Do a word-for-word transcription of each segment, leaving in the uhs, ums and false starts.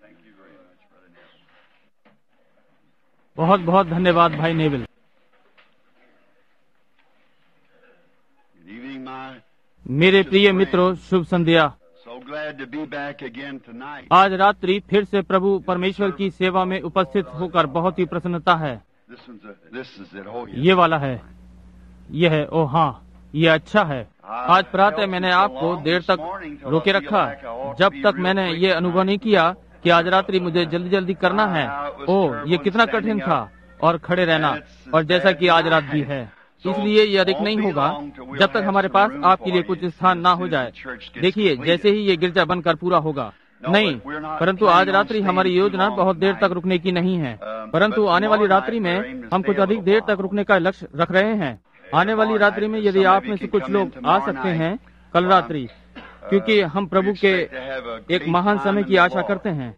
बहुत बहुत धन्यवाद भाई नेविल। मेरे प्रिय मित्रों, शुभ संध्या। आज रात्रि फिर से प्रभु परमेश्वर की सेवा में उपस्थित होकर बहुत ही प्रसन्नता है। ये वाला है, ये है। ओ हाँ, ये अच्छा है। आज प्रातः मैंने आपको देर तक रोके रखा जब तक मैंने ये अनुभव नहीं किया कि आज रात्रि मुझे जल्दी जल्दी करना है। ओ, ये कितना कठिन था और खड़े रहना, और जैसा कि आज रात भी है। इसलिए यह अधिक नहीं होगा जब तक हमारे पास आपके लिए कुछ स्थान ना हो जाए। देखिए, जैसे ही ये गिरजा बनकर पूरा होगा। नहीं, परंतु आज रात्रि हमारी योजना बहुत देर तक रुकने की नहीं है, परंतु आने वाली रात्रि में हम कुछ अधिक देर तक रुकने का लक्ष्य रख रहे हैं। आने वाली रात्रि में यदि आप में से कुछ लोग आ सकते हैं कल रात्रि, क्योंकि हम प्रभु के एक महान समय की आशा करते हैं।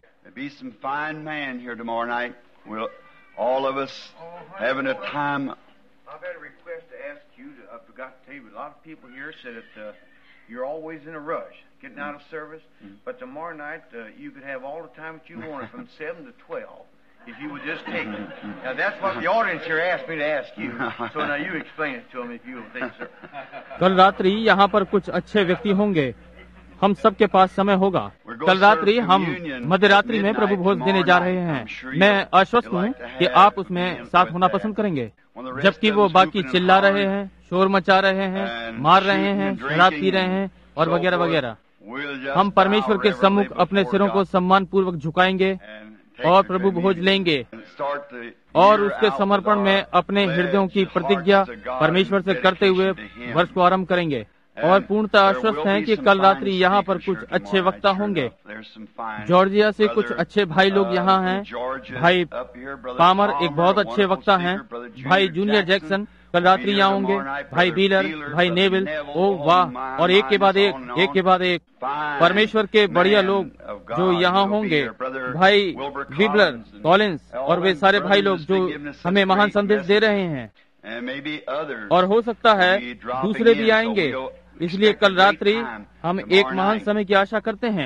I've had a request to ask you. To, I forgot to tell you, but a lot of people here said that uh, you're always in a rush getting out of service. Mm-hmm. But tomorrow night uh, you could have all the time that you wanted from seven to twelve, if you would just take it. Now that's what the audience here asked me to ask you. So now you explain it to them if you will, think, sir. कल रात्रि यहाँ पर कुछ अच्छे व्यक्ति होंगे। हम सबके पास समय होगा। कल रात्रि हम मध्य रात्रि में प्रभु भोज देने जा रहे हैं। मैं आश्वस्त हूँ कि आप उसमें साथ होना पसंद करेंगे। जबकि वो बाकी चिल्ला रहे हैं, शोर मचा रहे हैं, मार रहे हैं, शराब पी रहे हैं और वगैरह वगैरह। हम परमेश्वर के सम्मुख अपने सिरों को सम्मान पूर्वक झुकाएंगे और प्रभु भोज लेंगे और उसके समर्पण में अपने हृदयों की प्रतिज्ञा परमेश्वर से करते हुए वर्ष को आरंभ करेंगे। और पूर्णतः आश्वस्त हैं कि कल रात्रि यहाँ पर कुछ अच्छे वक्ता होंगे। जॉर्जिया से कुछ अच्छे भाई लोग यहाँ हैं। भाई पामर एक बहुत अच्छे वक्ता हैं। भाई जूनियर जैक्सन कल रात्रि यहाँ होंगे। भाई बीलर, भाई नेविल, ओ वाह, और एक के बाद एक, एक के बाद एक परमेश्वर के बढ़िया लोग जो यहाँ होंगे। भाई विबलर, कॉलिंस और वे सारे भाई लोग जो हमें महान संदेश दे रहे हैं, और हो सकता है दूसरे भी आएंगे। इसलिए कल रात्रि हम एक महान समय की आशा करते हैं।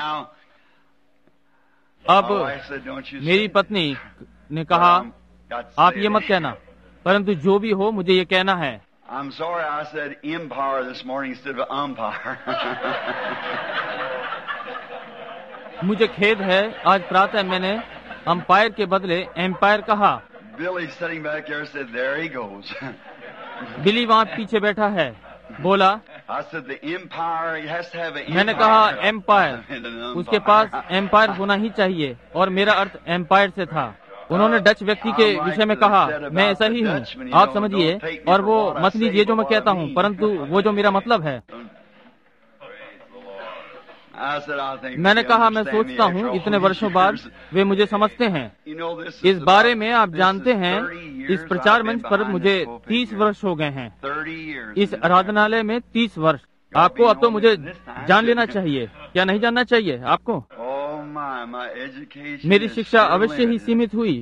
अब मेरी पत्नी ने कहा, आप ये मत कहना, परंतु जो भी हो मुझे ये कहना है। मुझे खेद है, आज प्रातः मैंने अंपायर के बदले एम्पायर कहा। बिली वहाँ पीछे बैठा है, बोला। मैंने कहा एम्पायर, उसके पास एम्पायर होना ही चाहिए, और मेरा अर्थ एम्पायर से था। उन्होंने डच व्यक्ति के विषय में कहा, मैं ऐसा ही हूँ, आप समझिए, और वो मत लीजिए जो मैं कहता हूँ, परंतु वो जो मेरा मतलब है। मैंने कहा, मैं सोचता हूँ इतने वर्षों बाद वे मुझे समझते हैं। इस बारे में आप जानते हैं, इस प्रचार मंच पर मुझे तीस वर्ष हो गए हैं, इस आराधनालय में तीस वर्ष। आपको अब तो मुझे जान लेना चाहिए, क्या नहीं जानना चाहिए आपको? मेरी शिक्षा अवश्य ही सीमित हुई,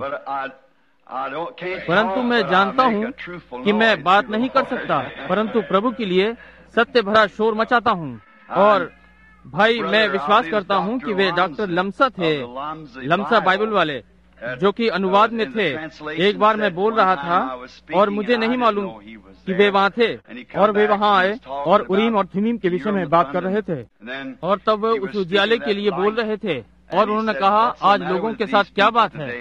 परंतु मैं जानता हूँ कि मैं बात नहीं कर सकता, परंतु प्रभु के लिए सत्य भरा शोर मचाता हूँ। और भाई, मैं विश्वास करता हूँ कि वे डॉक्टर लम्सा थे, लम्सा बाइबल वाले, जो कि अनुवाद में थे। एक बार मैं बोल रहा था और मुझे नहीं मालूम कि वे वहाँ थे, और वे वहाँ आए और उरीम और थुमीम के विषय में बात कर रहे थे, और तब वे उस उजियाले के लिए बोल रहे थे, और उन्होंने कहा, आज लोगों के साथ क्या बात है?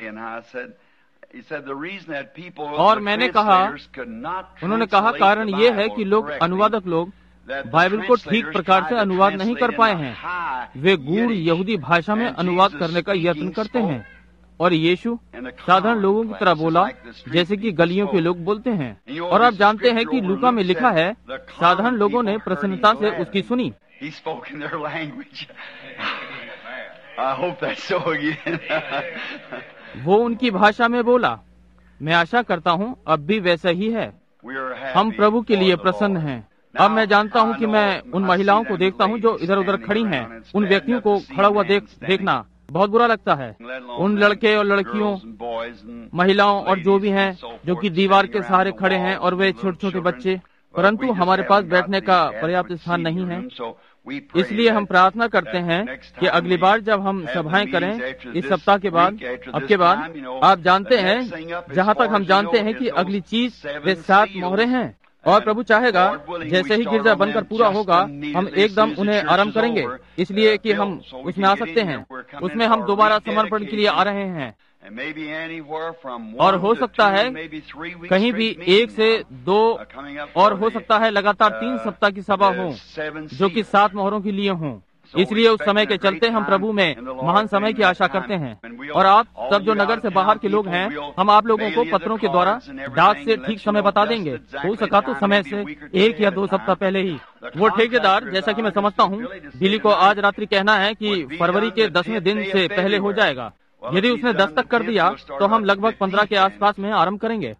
और मैंने कहा, उन्होंने कहा, कारण ये है कि लोग, अनुवादक लोग बाइबल को ठीक प्रकार से अनुवाद नहीं कर पाए हैं। वे गूढ़ यहूदी भाषा में अनुवाद करने का यत्न करते हैं, और यीशु साधारण लोगों की तरह बोला, जैसे कि गलियों के लोग बोलते हैं। और आप जानते हैं कि लूका में लिखा है, साधारण लोगों ने प्रसन्नता से उसकी सुनी। वो उनकी भाषा में बोला। मैं आशा करता हूँ अब भी वैसा ही है। हम प्रभु के लिए प्रसन्न हैं। अब मैं जानता हूँ कि मैं उन महिलाओं को देखता हूँ जो इधर उधर खड़ी हैं। उन व्यक्तियों को खड़ा हुआ देख देखना बहुत बुरा लगता है। उन लड़के और लड़कियों, महिलाओं और जो भी हैं, जो कि दीवार के सहारे खड़े हैं, और वे छोटे छोटे बच्चे, परंतु हमारे पास बैठने का पर्याप्त स्थान नहीं है। इसलिए हम प्रार्थना करते हैं कि अगली बार जब हम सभाएं करें इस सप्ताह के बाद, अब के बाद, आप जानते हैं, जहाँ तक हम जानते हैं कि अगली चीज वे सात मोहरें हैं, और प्रभु चाहेगा जैसे ही गिरजा बनकर पूरा होगा हम एकदम उन्हें आरंभ करेंगे, इसलिए कि हम उसमें आ सकते हैं। उसमें हम दोबारा समर्पण के लिए आ रहे हैं, और हो सकता है कहीं भी एक से दो, और हो सकता है लगातार तीन सप्ताह की सभा हो जो कि सात मोहरों के लिए हों। इसलिए उस समय के चलते हम प्रभु में महान समय की आशा करते हैं। और आप सब जो नगर से बाहर के लोग हैं, हम आप लोगों को पत्रों के द्वारा डाक से ठीक समय बता देंगे, हो सका तो समय से एक या दो सप्ताह पहले ही। वो ठेकेदार, जैसा कि मैं समझता हूँ, बिली को आज रात्रि कहना है कि फरवरी के दसवें दिन से पहले हो जाएगा। यदि उसने दस्तक कर दिया तो हम लगभग पंद्रह के आसपास में आरंभ करेंगे।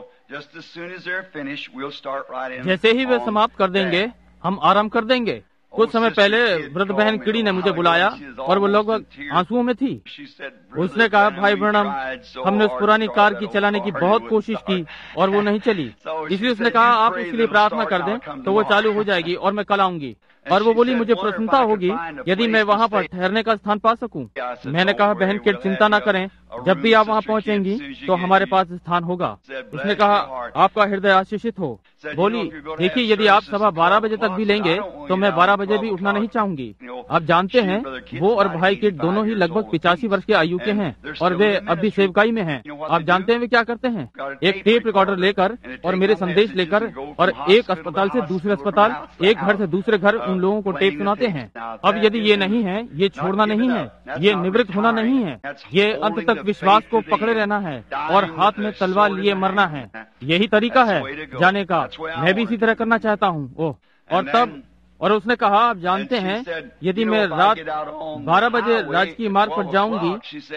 जैसे ही वे समाप्त कर देंगे हम आरंभ कर देंगे। कुछ समय पहले वृद्ध बहन किड़ी ने मुझे बुलाया और वो लगभग आंसुओं में थी। उसने कहा, भाई ब्रैनम, हमने उस पुरानी कार की चलाने की बहुत कोशिश की और वो नहीं चली, इसलिए उसने कहा आप उसके लिए प्रार्थना कर दें तो वो चालू हो जाएगी और मैं कल आऊंगी। और वो बोली, मुझे प्रसन्नता होगी यदि मैं वहाँ पर ठहरने का स्थान पा सकूं। मैंने कहा, बहन किड, चिंता ना करें, जब भी आप वहाँ पहुँचेंगी तो हमारे पास स्थान होगा। उसने कहा, आपका हृदय आशीषित हो। बोली, देखिए, यदि आप सभा बारह बजे तक भी लेंगे तो मैं बारह बजे भी उठना नहीं चाहूंगी। आप जानते हैं, वो और भाई किड दोनों ही लगभग पिचासी वर्ष के आयु के हैं और वे अभी सेवकाई में हैं। आप जानते हैं वे क्या करते हैं? एक टेप रिकॉर्डर लेकर और मेरे संदेश लेकर और एक अस्पताल से दूसरे अस्पताल, एक घर से दूसरे घर उन लोगों को टेप सुनाते हैं। अब यदि ये नहीं है, ये छोड़ना नहीं है, ये निवृत्त होना नहीं है, ये अंत तक विश्वास को पकड़े रहना है और हाथ में तलवार लिए मरना है। यही तरीका है जाने का। मैं भी इसी तरह करना चाहता हूँ। ओह, और तब और उसने कहा, आप जानते हैं, यदि मैं रात बारह बजे राजकीय मार्ग पर जाऊंगी,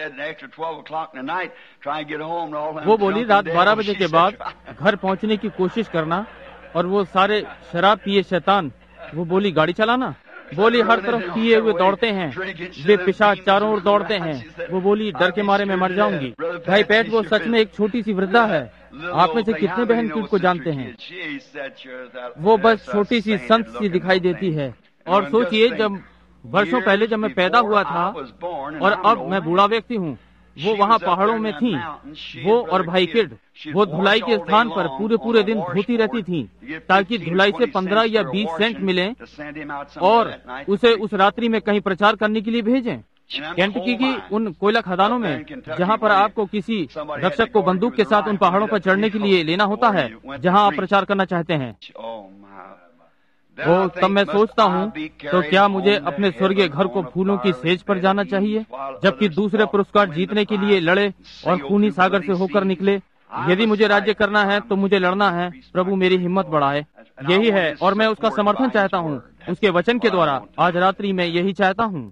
वो बोली, रात बारह बजे के बाद घर पहुंचने की कोशिश करना, और वो सारे शराब पिए शैतान, वो बोली, गाड़ी चलाना। बोली, हर तरफ पिए हुए दौड़ते हैं, वे पिशाच चारों ओर दौड़ते हैं। वो बोली, डर के मारे मैं मर जाऊंगी। भाई पैट, वो सच में एक छोटी सी वृद्धा है। आप में से कितने बहन किड को जानते हैं? वो बस छोटी सी संत सी दिखाई देती है। और सोचिए, जब वर्षों पहले जब मैं पैदा हुआ था और अब मैं बूढ़ा व्यक्ति हूँ, वो वहाँ पहाड़ों में थी। वो और भाई किड, वो धुलाई के स्थान पर पूरे पूरे दिन धोती रहती थी ताकि धुलाई से पंद्रह या बीस सेंट मिले और उसे उस रात्रि में कहीं प्रचार करने के लिए भेजें। केंटकी की उन कोयला खदानों में, जहाँ पर आपको किसी रक्षक को बंदूक के साथ उन पहाड़ों पर चढ़ने के लिए लेना होता है जहाँ आप प्रचार करना चाहते हैं। वो तब मैं सोचता हूँ, तो क्या मुझे अपने स्वर्गीय घर को फूलों की सेज पर जाना चाहिए, जबकि दूसरे पुरस्कार जीतने के लिए लड़े और खूनी सागर से होकर निकले। यदि मुझे राज्य करना है तो मुझे लड़ना है। प्रभु मेरी हिम्मत बढ़ाए। यही है, और मैं उसका समर्थन चाहता हूँ उसके वचन के द्वारा। आज रात्रि में यही चाहता हूँ।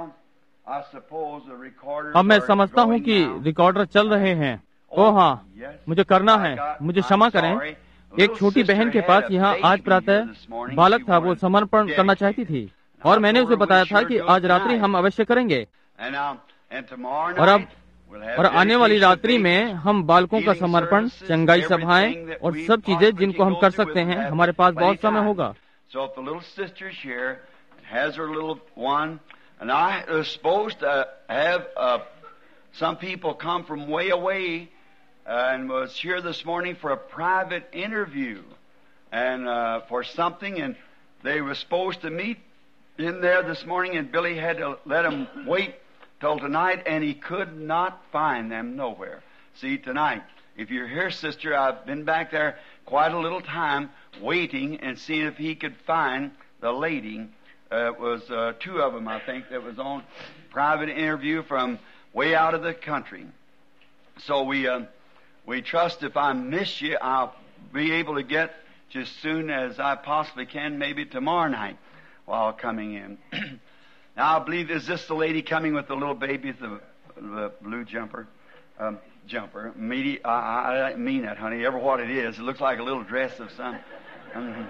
अब मैं समझता हूँ कि रिकॉर्डर चल रहे हैं। ओह हाँ, मुझे करना है, मुझे क्षमा करें। एक छोटी बहन के पास यहाँ आज प्रातः बालक था, वो समर्पण करना चाहती थी और मैंने उसे बताया था कि आज रात्रि हम अवश्य करेंगे। और अब और आने वाली रात्रि में हम बालकों का समर्पण, चंगाई सभाएं और सब चीजें जिनको हम कर सकते हैं, हमारे पास बहुत समय होगा। And I was supposed to have uh, some people come from way away uh, and was here this morning for a private interview and uh, for something, and they were supposed to meet in there this morning, and Billy had to let them wait till tonight, and he could not find them nowhere. See, tonight, if you're here, sister, I've been back there quite a little time waiting and seeing if he could find the lady. Uh, it was uh, two of them, I think, that was on private interview from way out of the country. So we uh, we trust if I miss you, I'll be able to get just as soon as I possibly can, maybe tomorrow night while coming in. Now, I believe, is this the lady coming with the little baby, the, the blue jumper? Um, jumper. Medi- I, I, I mean that, honey, ever what it is. It looks like a little dress of some um,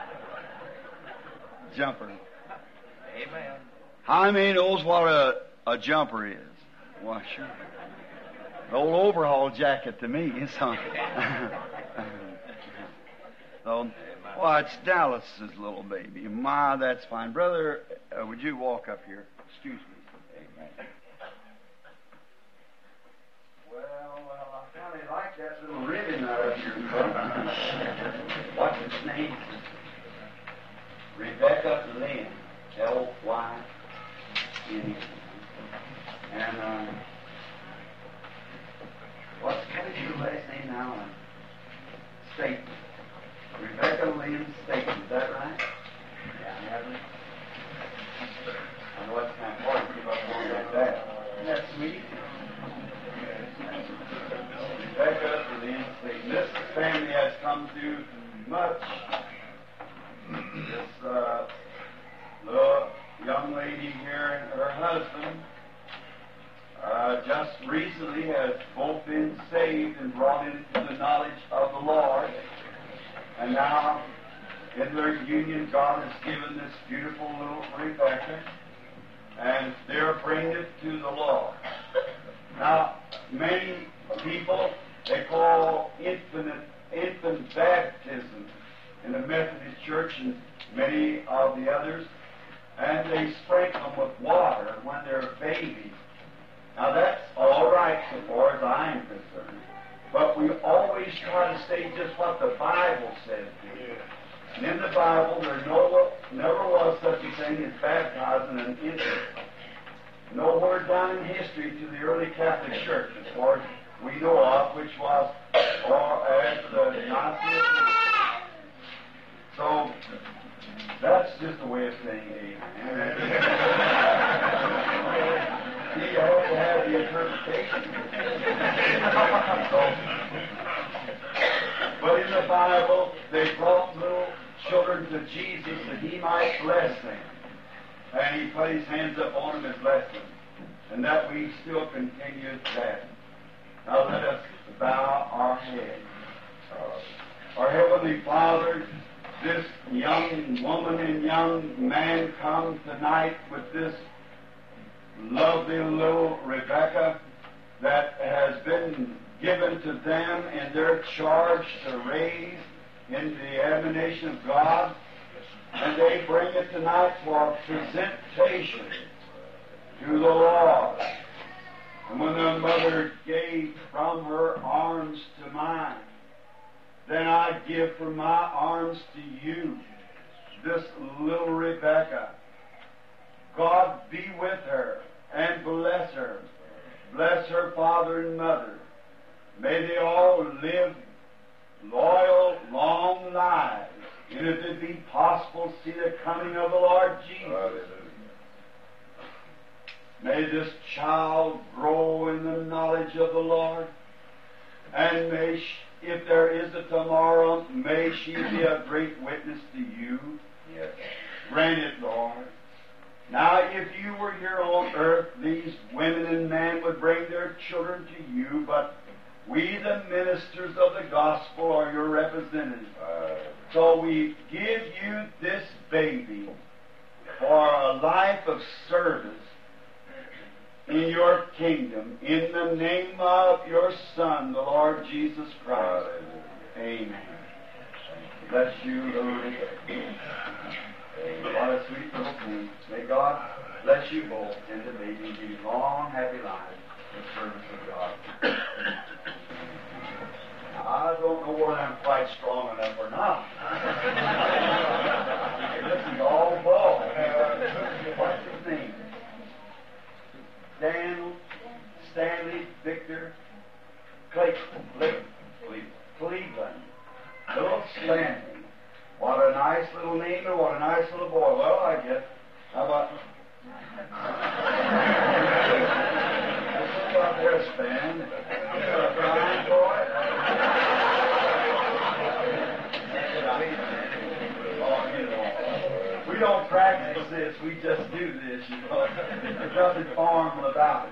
jumper. Amen. How many knows what a, a jumper is? Well, sure. The old overhaul jacket to me. So, so Well, it's Dallas's little baby. Ma, that's fine. Brother, uh, would you walk up here? Excuse me. Amen. Well, well, I kind of like that little ribbon out of your coat. What's its name? Rebecca Lynn. L Y N. And, uh, what's what is your last name now? Staten. Rebecca Lynn Staten. Is that right? Yeah, Natalie. I know it's kind of hard to keep up one like that. Isn't that sweet? Rebecca Lynn Staten. This family has come through much. This uh, little young lady here and her husband uh, just recently has both been saved and brought into the knowledge of the Lord. And now, in their union, God has given this beautiful little Rebecca, and they're bringing it to the Lord. Now, many people, they call infant, infant baptism in the Methodist Church and many of the others, and they sprinkle them with water when they're babies. Now, that's all right so far as I am concerned. But we always try to say just what the Bible says. And in the Bible, there no, never was such a thing as baptizing an infant. Nowhere down in history to the early Catholic Church, as far as we know of, which was or as the Nazi. So that's just a way of saying amen. You have to have the interpretation. So, but in the Bible, they brought little children to Jesus that he might bless them. And he put his hands up on them and blessed them. And that we still continue that. Now let us bow our heads. Uh, our Heavenly Father, this young woman and young man come tonight with this lovely little Rebecca that has been given to them in their charge to raise in the admonition of God. And they bring it tonight for presentation to the Lord. And when the mother gave from her arms to mine, then I give from my arms to you this little Rebecca. God be with her and bless her. Bless her father and mother. May they all live loyal, long lives. And if it be possible, see the coming of the Lord Jesus. Hallelujah. May this child grow in the knowledge of the Lord. And may, she, if there is a tomorrow, may she be a great witness to you. Yes. Grant it, Lord. Now, if you were here on earth, these women and men would bring their children to you, but we, the ministers of the gospel, are your representatives. Uh, so we give you this baby for a life of service in your kingdom, in the name of your Son, the Lord Jesus Christ. Uh, Amen. Bless you, Lord. What a sweet little thing. May God bless you both and the baby and give you long, happy lives in service of God. Now, I don't know whether I'm quite strong enough or not. This is all ball. What's his name? Daniel Stanley Victor Cleveland. Cleveland. Little Stanley. What a nice little name and what a nice little boy. Well, I guess. How about... That's about their span. A fine boy. Oh, you know. We don't practice this. We just do this, you know. There's nothing formal about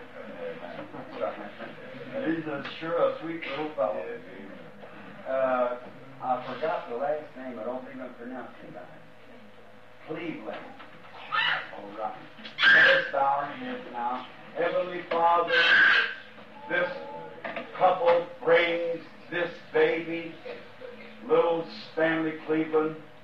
it. He's a, sure a sweet little fellow. Uh... I forgot the last name. I don't think I'm pronouncing it right. Cleveland. All right. Let us bow our heads now. Heavenly Father, this couple brings this baby, little Stanley Cleveland,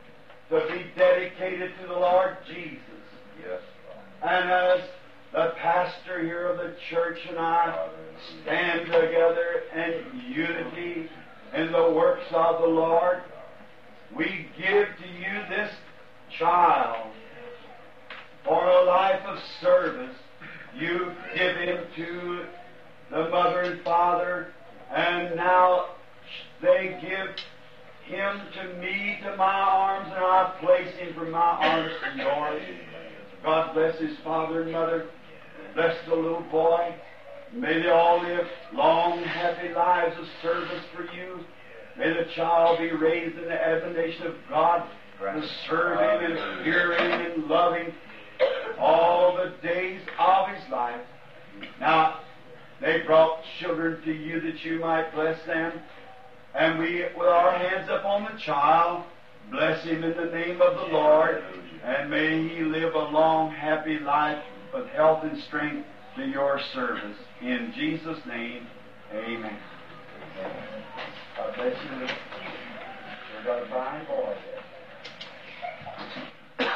church and I stand together in unity in the works of the Lord. We give to you this child for a life of service. You give him to the mother and father, and now they give him to me, to my arms, and I place him from my arms to yours. God bless his father and mother. Bless the little boy. May they all live long, happy lives of service for you. May the child be raised in the admonition of God, to serve him and fear him and love him all the days of his life. Now, they brought children to you that you might bless them. And we, with our hands upon the child, bless him in the name of the Lord. And may he live a long, happy life with health and strength to your service. In Jesus' name, amen. God bless you. We've got a fine boy there.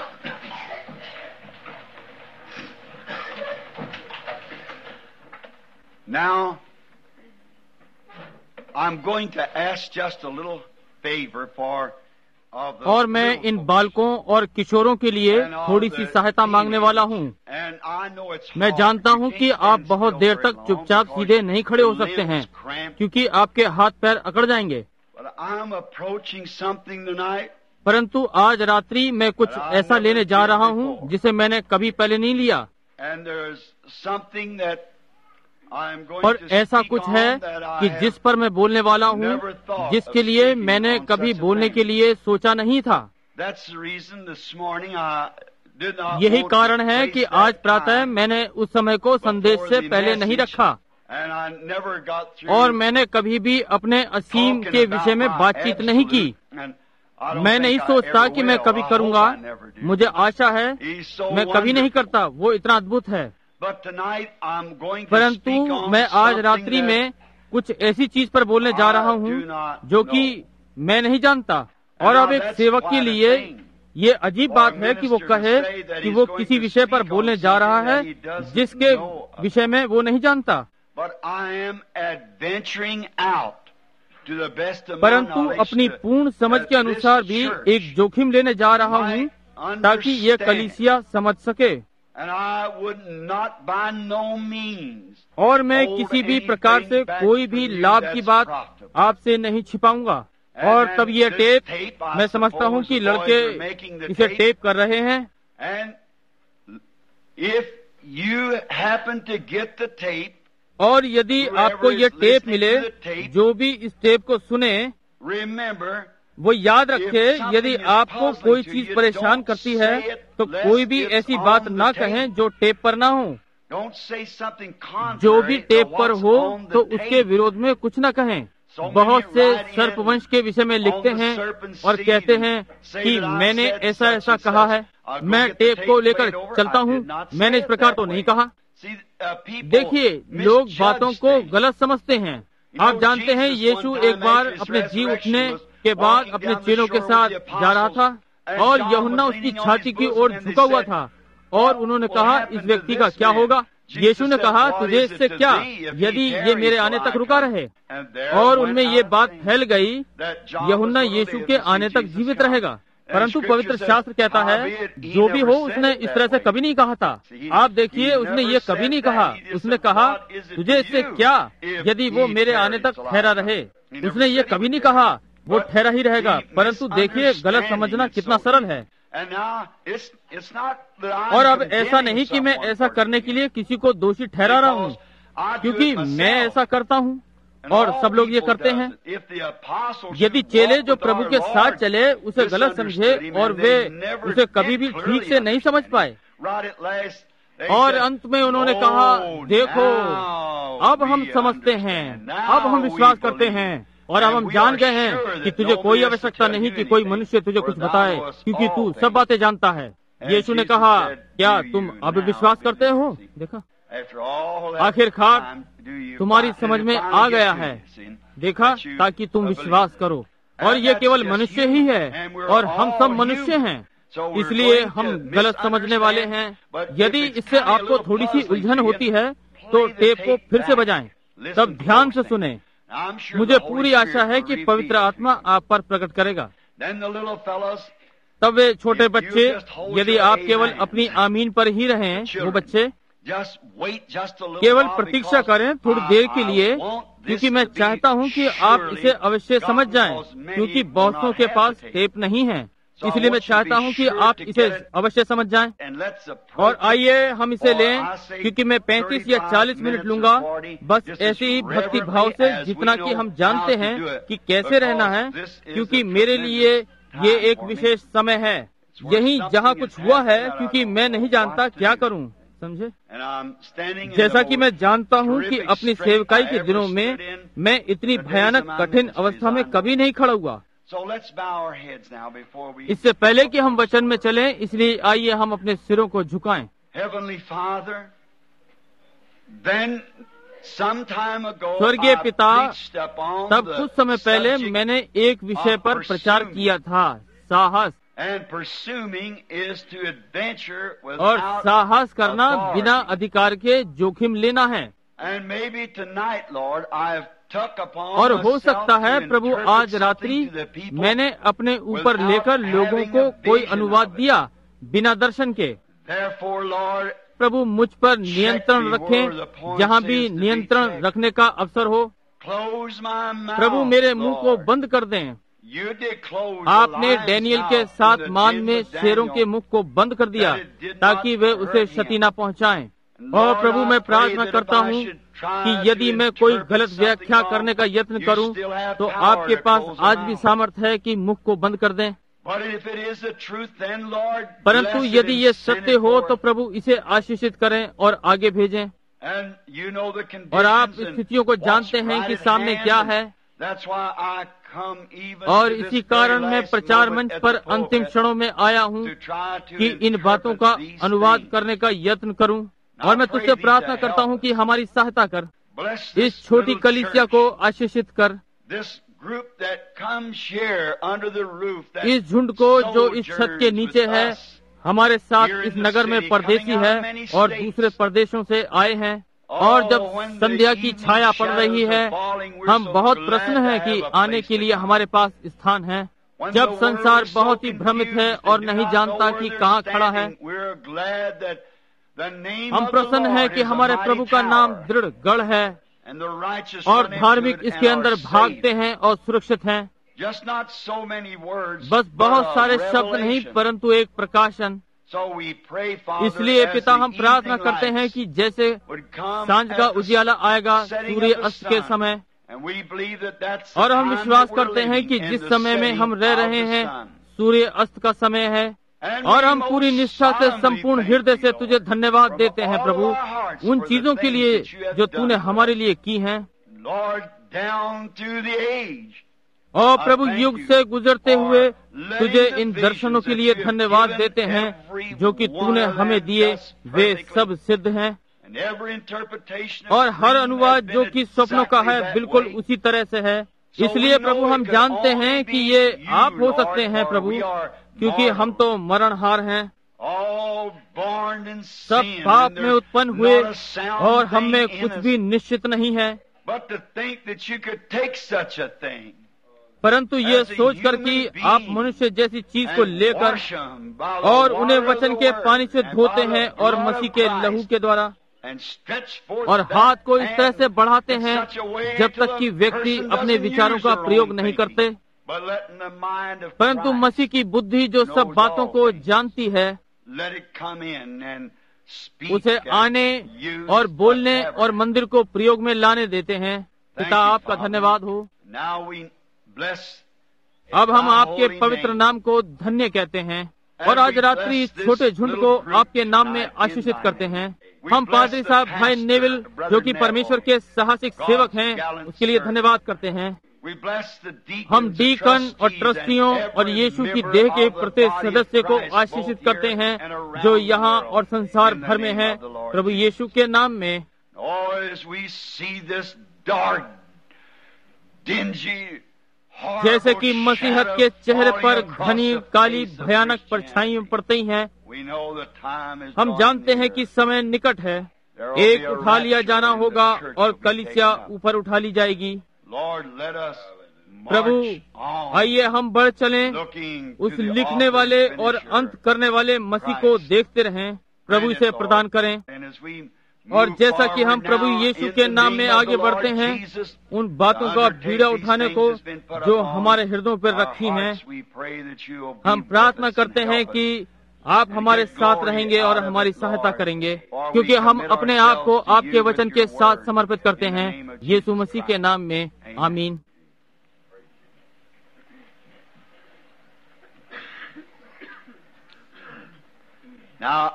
Now, I'm going to ask just a little favor for of the और मैं इन बालकों और किशोरों के लिए थोड़ी सी सहायता मांगने वाला हूँ। मैं जानता हूँ कि आप बहुत देर तक चुपचाप सीधे नहीं खड़े हो सकते हैं, क्योंकि आपके हाथ पैर अकड़ जाएंगे। परंतु आज रात्रि मैं कुछ ऐसा लेने जा रहा हूँ जिसे मैंने कभी पहले नहीं लिया। और ऐसा कुछ है कि जिस पर मैं बोलने वाला हूँ, जिसके लिए मैंने कभी बोलने के लिए सोचा नहीं था। यही कारण है कि आज प्रातः मैंने उस समय को संदेश से पहले नहीं रखा, और मैंने कभी भी अपने असीम के विषय में बातचीत नहीं की। मैं नहीं सोचता कि मैं कभी करूँगा। मुझे आशा है मैं कभी नहीं करता। वो इतना अद्भुत है। परंतु मैं आज रात्रि में कुछ ऐसी चीज पर बोलने जा रहा हूँ जो कि मैं नहीं जानता। और अब एक सेवक के लिए ये अजीब बात है कि वो कहे कि वो किसी विषय पर बोलने जा रहा है जिसके विषय में वो नहीं जानता। परंतु अपनी पूर्ण समझ के अनुसार भी एक जोखिम लेने जा रहा हूँ ताकि ये कलीसिया समझ सके। और मैं किसी भी प्रकार से कोई भी लाभ की बात आपसे नहीं छिपाऊंगा। और तब ये टेप, मैं समझता हूँ कि लड़के इसे टेप कर रहे हैं। और यदि आपको ये टेप मिले, जो भी इस टेप को सुने, वो याद रखे, यदि आपको कोई चीज परेशान करती है तो कोई भी ऐसी बात ना कहें जो टेप पर ना हो। जो भी टेप पर हो तो उसके विरोध में कुछ न कहें। बहुत से सर्पवंश के विषय में लिखते हैं और कहते हैं कि मैंने ऐसा ऐसा कहा है। मैं टेप को लेकर चलता हूँ, मैंने इस प्रकार तो नहीं कहा। देखिए, लोग बातों को गलत समझते हैं। आप जानते हैं, यीशु एक बार अपने जी उठने के बाद अपने चेलों के साथ जा रहा था और यूहन्ना उसकी छाती की ओर झुका हुआ था और उन्होंने कहा, इस व्यक्ति का क्या होगा? यीशु ने कहा, तुझे इससे क्या, यदि ये मेरे आने तक रुका रहे। और उनमें ये बात फैल गई, यूहन्ना यीशु के आने तक जीवित रहेगा। परंतु पवित्र शास्त्र कहता है, जो भी हो, उसने इस तरह से कभी नहीं कहा था। आप देखिए, उसने ये कभी नहीं कहा। उसने कहा, तुझे इससे क्या, यदि वो मेरे आने तक ठहरा रहे। उसने ये कभी नहीं कहा, वो ठहरा ही रहेगा। परंतु देखिए, गलत समझना कितना सरल है। और अब ऐसा नहीं कि मैं ऐसा करने के लिए किसी को दोषी ठहरा रहा हूँ, क्योंकि मैं ऐसा करता हूँ और सब लोग ये करते हैं। यदि चेले जो प्रभु के साथ चले उसे गलत समझे और वे उसे कभी भी ठीक से नहीं समझ पाए, और अंत में उन्होंने कहा, देखो अब हम समझते हैं, अब हम विश्वास करते हैं, और अब हम जान गए हैं कि तुझे कोई आवश्यकता नहीं कि कोई मनुष्य तुझे कुछ बताए, क्योंकि तू सब बातें जानता है। यीशु ने कहा, क्या तुम अब विश्वास करते हो? देखा, आखिरकार तुम्हारी समझ में आ गया है। देखा, ताकि तुम विश्वास करो। और ये केवल मनुष्य ही है, और हम सब मनुष्य हैं, इसलिए हम गलत समझने वाले हैं। यदि इससे आपको थोड़ी सी उलझन होती है तो टेप को फिर से बजाएं, तब ध्यान से सुने। मुझे पूरी आशा है कि पवित्र आत्मा आप पर प्रकट करेगा। तब वे छोटे बच्चे, यदि आप केवल अपनी आमीन पर ही रहें, वो बच्चे केवल प्रतीक्षा करें थोड़ी देर के लिए, क्योंकि मैं चाहता हूं कि आप इसे अवश्य समझ जाएं, क्योंकि बहुतों के पास टेप नहीं है, इसलिए मैं चाहता हूं कि आप इसे अवश्य समझ जाएं। और आइए हम इसे लें, क्योंकि मैं पैंतीस या चालीस मिनट लूंगा, बस ऐसे ही भक्ति भाव से, जितना कि हम जानते हैं कि कैसे रहना है, क्योंकि मेरे लिए ये एक विशेष समय है, यही जहाँ कुछ हुआ है, क्योंकि मैं नहीं जानता क्या करूं, समझे। जैसा कि मैं जानता हूं कि अपनी सेवकाई के दिनों में मैं इतनी भयानक कठिन अवस्था में कभी नहीं खड़ा हुआ। इससे पहले कि हम वचन में चलें, इसलिए आइए हम अपने सिरों को झुकाएं। स्वर्गीय पिता, तब कुछ समय पहले मैंने एक विषय पर प्रचार किया था, साहस। और साहस करना बिना अधिकार के जोखिम लेना है। और हो सकता है प्रभु आज रात्रि मैंने अपने ऊपर लेकर लोगों को कोई अनुवाद दिया बिना दर्शन के। प्रभु मुझ पर नियंत्रण रखें, जहाँ भी नियंत्रण रखने का अवसर हो। प्रभु मेरे मुंह को बंद कर दें। आपने डैनियल के साथ मान में शेरों के मुख को बंद कर दिया ताकि वे उसे क्षति न पहुंचाएं। और प्रभु मैं प्रार्थना करता हूँ कि यदि मैं कोई गलत व्याख्या करने का यत्न करूं, तो आपके पास आज भी सामर्थ्य है कि मुख को बंद कर दें। परंतु यदि ये सत्य हो तो प्रभु इसे आशीषित करें और आगे भेजें। और आप स्थितियों को जानते हैं कि सामने क्या है, और इसी कारण मैं प्रचार मंच पर अंतिम क्षणों में आया हूँ कि इन बातों का अनुवाद करने का यत्न करूं। और मैं तुझसे प्रार्थना करता हूँ कि हमारी सहायता कर, इस छोटी कलीसिया को आशीषित कर, इस झुंड को जो इस छत के नीचे है, हमारे साथ इस नगर में परदेशी है और दूसरे प्रदेशों से आए हैं। और जब संध्या की छाया पड़ रही है, हम बहुत प्रसन्न हैं कि आने के लिए हमारे पास स्थान है। जब संसार बहुत ही भ्रमित है और नहीं जानता कि कहाँ खड़ा है, हम प्रसन्न हैं कि हमारे प्रभु का नाम दृढ़ गढ़ है और धार्मिक इसके अंदर भागते हैं और सुरक्षित हैं। बस बहुत सारे शब्द नहीं, परंतु एक प्रकाशन। इसलिए पिता हम प्रार्थना करते हैं कि जैसे सांझ का उजियाला आएगा सूर्य अस्त के समय, और हम विश्वास करते हैं कि जिस समय में हम रह रहे हैं सूर्य अस्त का समय है। और हम पूरी निष्ठा से संपूर्ण हृदय से तुझे धन्यवाद देते हैं प्रभु उन चीजों के लिए जो तूने हमारे लिए की हैं। और प्रभु युग से गुजरते हुए तुझे इन दर्शनों के लिए धन्यवाद देते हैं जो कि तूने हमें दिए, वे सब सिद्ध हैं। और हर अनुवाद जो कि स्वप्नों का है बिल्कुल उसी तरह से है। इसलिए प्रभु हम जानते हैं कि ये आप हो सकते हैं प्रभु, क्योंकि हम तो मरणहार हैं, सब पाप में उत्पन्न हुए और हम में कुछ भी निश्चित नहीं है। परंतु ये सोचकर कि आप मनुष्य जैसी चीज को लेकर और उन्हें वचन के पानी से धोते हैं और मसीह के लहू के द्वारा, और हाथ को इस तरह से बढ़ाते हैं जब तक कि व्यक्ति अपने विचारों का प्रयोग नहीं करते, परंतु मसीह की बुद्धि जो सब बातों को जानती है उसे आने और बोलने और मंदिर को प्रयोग में लाने देते हैं। पिता आपका धन्यवाद हो। अब हम आपके पवित्र नाम को धन्य कहते हैं और आज रात्रि इस छोटे झुंड को आपके नाम में आशीषित करते हैं। हम पादरी साहब भाई नेविल जो कि परमेश्वर के साहसिक सेवक हैं उसके लिए धन्यवाद करते हैं। हम डीकन और ट्रस्टियों और यीशु की देह के प्रत्येक सदस्य को आशीषित करते हैं जो यहाँ और संसार भर में हैं, प्रभु यीशु के नाम में। जैसे कि मसीहत के चेहरे पर घनी काली भयानक परछाइयां पड़ती हैं, हम जानते हैं कि समय निकट है। एक उठा लिया जाना होगा और कलीसिया ऊपर उठा ली जाएगी। प्रभु, आइए हम बढ़ चलें, उस लिखने वाले और अंत करने वाले मसीह को देखते रहें। प्रभु इसे प्रदान करें। और जैसा कि हम प्रभु यीशु के नाम में आगे बढ़ते हैं, उन बातों का बीड़ा उठाने को जो हमारे हृदयों पर रखी हैं, हम प्रार्थना करते हैं कि आप हमारे साथ रहेंगे और हमारी सहायता करेंगे, क्योंकि हम अपने आप को आपके वचन के साथ समर्पित करते हैं, यीशु मसीह के नाम में, आमीन। Now,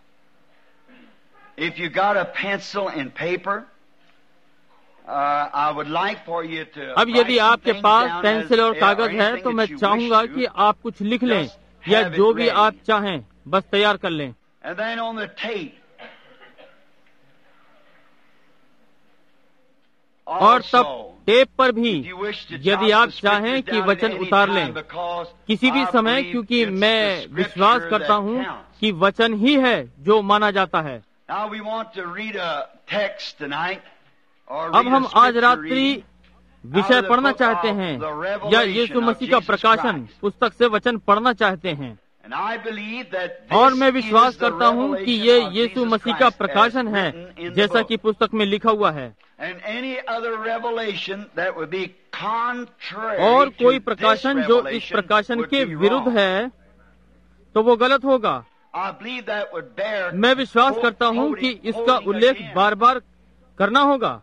if you got a pencil and paper, uh, I would like for you to. अब यदि आपके पास पेंसिल और कागज है तो मैं चाहूंगा कि आप कुछ लिख लें या जो भी आप चाहें, बस तैयार कर लें। And then on the tape. और तब टेप पर भी यदि आप चाहें कि वचन उतार लें किसी भी समय, क्योंकि मैं विश्वास करता हूं कि वचन ही है जो माना जाता है। अब हम आज रात्रि विषय पढ़ना चाहते हैं या यीशु मसीह का प्रकाशन पुस्तक से वचन पढ़ना चाहते हैं, और मैं विश्वास करता हूं कि ये यीशु मसीह का प्रकाशन है जैसा कि पुस्तक में लिखा हुआ है। और कोई प्रकाशन जो इस प्रकाशन के विरुद्ध है तो वो गलत होगा। मैं विश्वास करता हूं कि इसका उल्लेख बार बार करना होगा।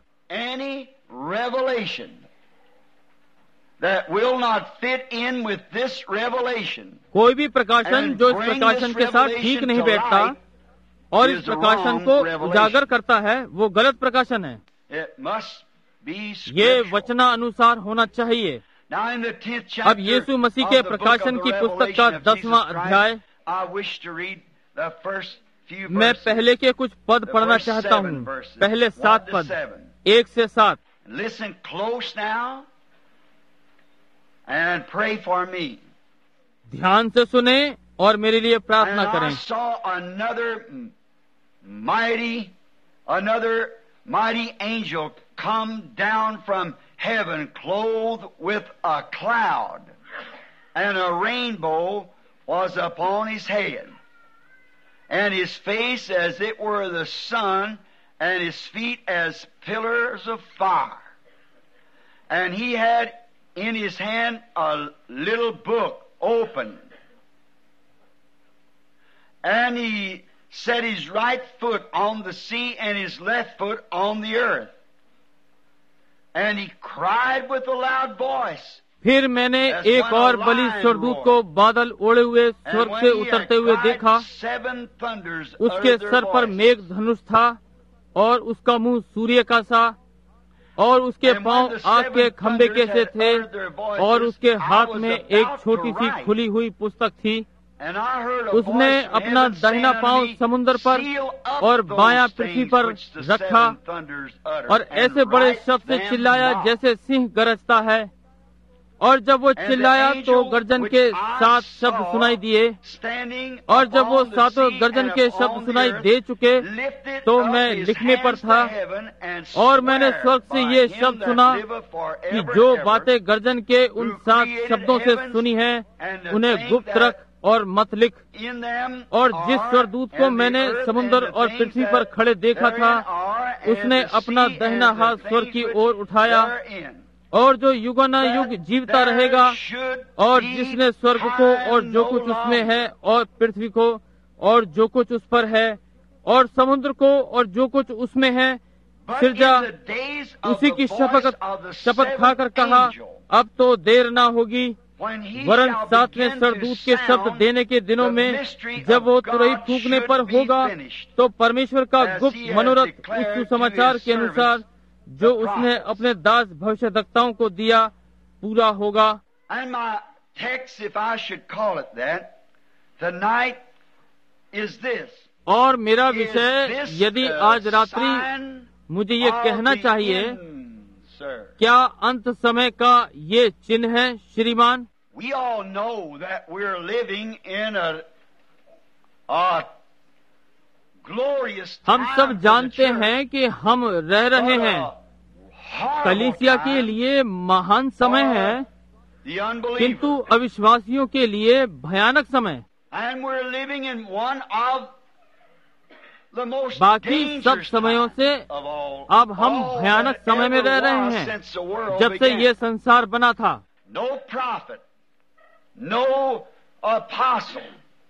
That will not fit in with this revelation. कोई भी प्रकाशन जो इस प्रकाशन के साथ ठीक नहीं बैठता और इस प्रकाशन को उजागर करता है वो गलत प्रकाशन है। It must be ये वचना अनुसार होना चाहिए। Now in the tenth chapter अब यीशु मसीह के प्रकाशन की पुस्तक का दसवां अध्याय, I wish to read the first few मैं verses. पहले के कुछ पद पढ़ना चाहता हूँ, पहले सात पद, एक से सात। Listen close now and pray for me. ध्यान से सुने और मेरे लिए प्रार्थना And I करें। saw another mighty, another mighty angel come down from heaven, clothed with a cloud, and a rainbow was upon his head, and his face as it were the sun, and his feet as pillars of fire. And he had in his hand a little book open, and he set his right foot on the sea and his left foot on the earth, and he cried with a loud voice. फिर मैंने एक और बलि स्वर्गदूत को बादल ओढ़े हुए स्वर्ग से उतरते हुए देखा। उसके सर पर मेघ धनुष था और उसका मुंह सूर्य का सा, और उसके पांव आग के खंभे के से थे, और उसके हाथ में एक छोटी सी खुली हुई पुस्तक थी। उसने अपना दाहिना पांव समुद्र पर और बायां पृथ्वी पर रखा और ऐसे बड़े शब्द से चिल्लाया जैसे सिंह गरजता है। और जब वो चिल्लाया तो गर्जन के सात शब्द सुनाई दिए, और जब वो सातों गर्जन के शब्द सुनाई दे चुके तो मैं लिखने पर था, और मैंने स्वर्ग से ये शब्द सुना कि जो बातें गर्जन के उन सात शब्दों से सुनी हैं उन्हें गुप्त रख और मत लिख। और जिस स्वरदूत को मैंने समुद्र और पृथ्वी पर खड़े देखा था उसने अपना दाहिना हाथ स्वर्ग की ओर उठाया, और जो युगानुयुग जीवता रहेगा, और जिसने स्वर्ग को और जो कुछ उसमें है और पृथ्वी को और जो कुछ उस पर है और समुद्र को और जो कुछ उसमें है सिरजा, उसी की शपथ शपथ खाकर कहा, अब तो देर ना होगी, वरन सातवें सरदूत के शब्द देने के दिनों में जब वो तुरही फूंकने पर होगा तो परमेश्वर का गुप्त मनोरथ उस सुसमाचार के अनुसार जो उसने अपने दास भविष्यद्वक्ताओं को दिया पूरा होगा। And my text, if I should call it that, tonight is this. और मेरा विषय यदि आज रात्रि मुझे ये कहना चाहिए, क्या अंत समय का ये चिन्ह है श्रीमान? We all know that we're living in a, a glorious हम time सब for the जानते church. हैं कि हम रह रहे What a हैं, horrible कलीसिया के time लिए महान समय है, for the unbeliever. किंतु अविश्वासियों के लिए भयानक समय। And we're living in one of the most बाकी सब dangerous समयों times से of all, अब हम all भयानक that समय में ever रह रहे was हैं, since the world जब से began. ये संसार बना था। No prophet, no apostle,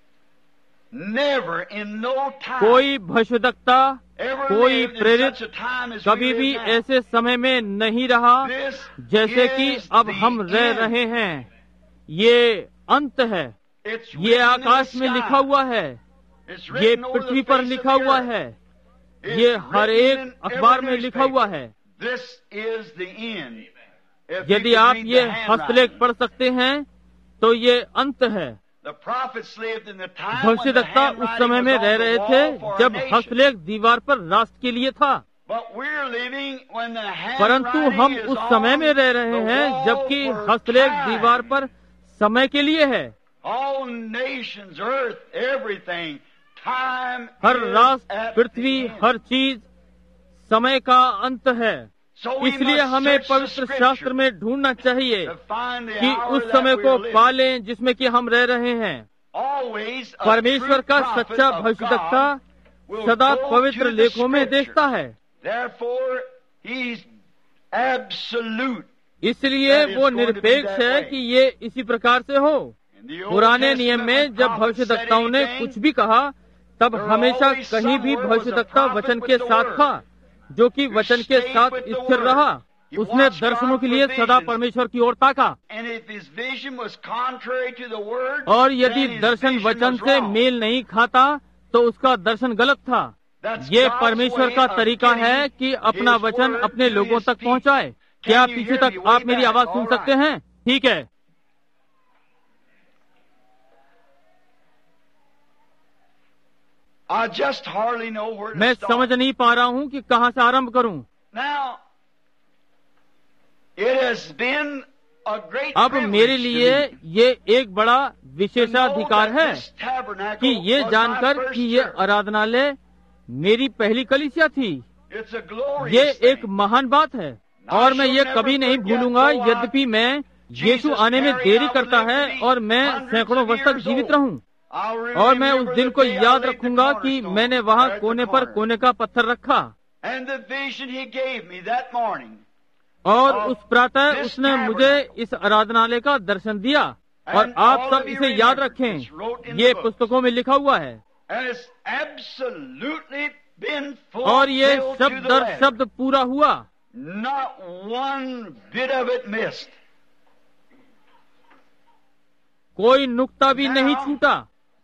never in no time कोई भविष्यद्वक्ता, ever कोई lived in प्रेरित such a time as कभी we भी live now. ऐसे समय में नहीं रहा This जैसे कि is अब the हम रह end. रहे हैं। ये अंत है, It's ये written in the आकाश में sky. लिखा हुआ है, It's ये written over the पृथ्वी पर face of लिखा the हुआ earth. है, It's ये हर written एक in अखबार every में लिखा newspaper. हुआ है। This is the end. If you यदि could आप read ये the हस्तलेख handwriting. पढ़ सकते हैं तो ये अंत है। The prophets lived in the time when the भविष्यद्वक्ता उस handwriting समय was में on रह the रहे wall थे for a जब nation. हस्तलेख दीवार पर राष्ट्र के लिए था, But we're living when the परंतु handwriting हम is उस समय on में रह रहे the हैं wall जबकि for हस्तलेख time. दीवार पर समय के लिए है। All nations, earth, everything, time her is राष्ट्र, at पृथ्वी, the end. हर चीज समय का अंत है। So we इसलिए must हमें search the पवित्र Scripture शास्त्र में ढूंढना चाहिए to find the कि hour उस that समय we को are living. पा लें जिसमें कि हम रह रहे हैं। Always a परमेश्वर true का prophet सच्चा of भविष्यद्वक्ता God will सदा go पवित्र to the लेखों में Scripture. देखता है, Therefore, he's absolute. इसलिए That is वो going to be निरपेक्ष that है way. कि ये इसी प्रकार से हो। In the Old पुराने Testament, नियम में when जब prophets भविष्यद्वक्ताओं said ने anything, कुछ भी कहा तब there हमेशा always कहीं भी somewhere was a भविष्यद्वक्ता prophet वचन with के the साथ word. था, जो कि Who वचन के stayed साथ with the स्थिर word. रहा। He उसने watched दर्शनों God के for लिए सदा visions. परमेश्वर की ओर ताका, And if his vision was contrary to the word, और यदि then his दर्शन vision वचन was से wrong. मेल नहीं खाता तो उसका दर्शन गलत था। That's ये God's परमेश्वर way का of तरीका getting है कि अपना his वचन word अपने to लोगों his तक people. पहुंचाए। Can क्या you पीछे hear तक me? Way आप मेरी back. आवाज All सुन right. सकते हैं? ठीक है। I just hardly know where to मैं start. समझ नहीं पा रहा हूँ कि कहाँ से आरंभ करूँ। Now, it has been a great अब privilege मेरे to लिए me ये एक बड़ा to know विशेषाधिकार that है this tabernacle कि ये was my जानकर first कि ये church. आराधनालय मेरी पहली कलीसिया थी। It's a glorious ये thing. एक महान बात है और मैं ये कभी नहीं भूलूंगा, यद्यपि मैं यीशु आने में देरी करता है और मैं सैकड़ों वर्ष तक जीवित रहूं। I'll और मैं remember उस दिन the को day I याद laid the रखूंगा कि cornerstone मैंने वहाँ at the कोने पर corner. कोने का पत्थर रखा And the vision he gave me that morning. और of उस प्रातः this उसने मुझे tabernacle. इस आराधनालय का दर्शन दिया। और And आप all सब of you इसे याद remember, रखें, it's wrote in ये the book. पुस्तकों में लिखा हुआ है And it's absolutely been और ये fulfilled to शब्द the दर letter. शब्द पूरा हुआ। Not one bit of it missed. कोई नुक्ता भी Now, नहीं छूटा।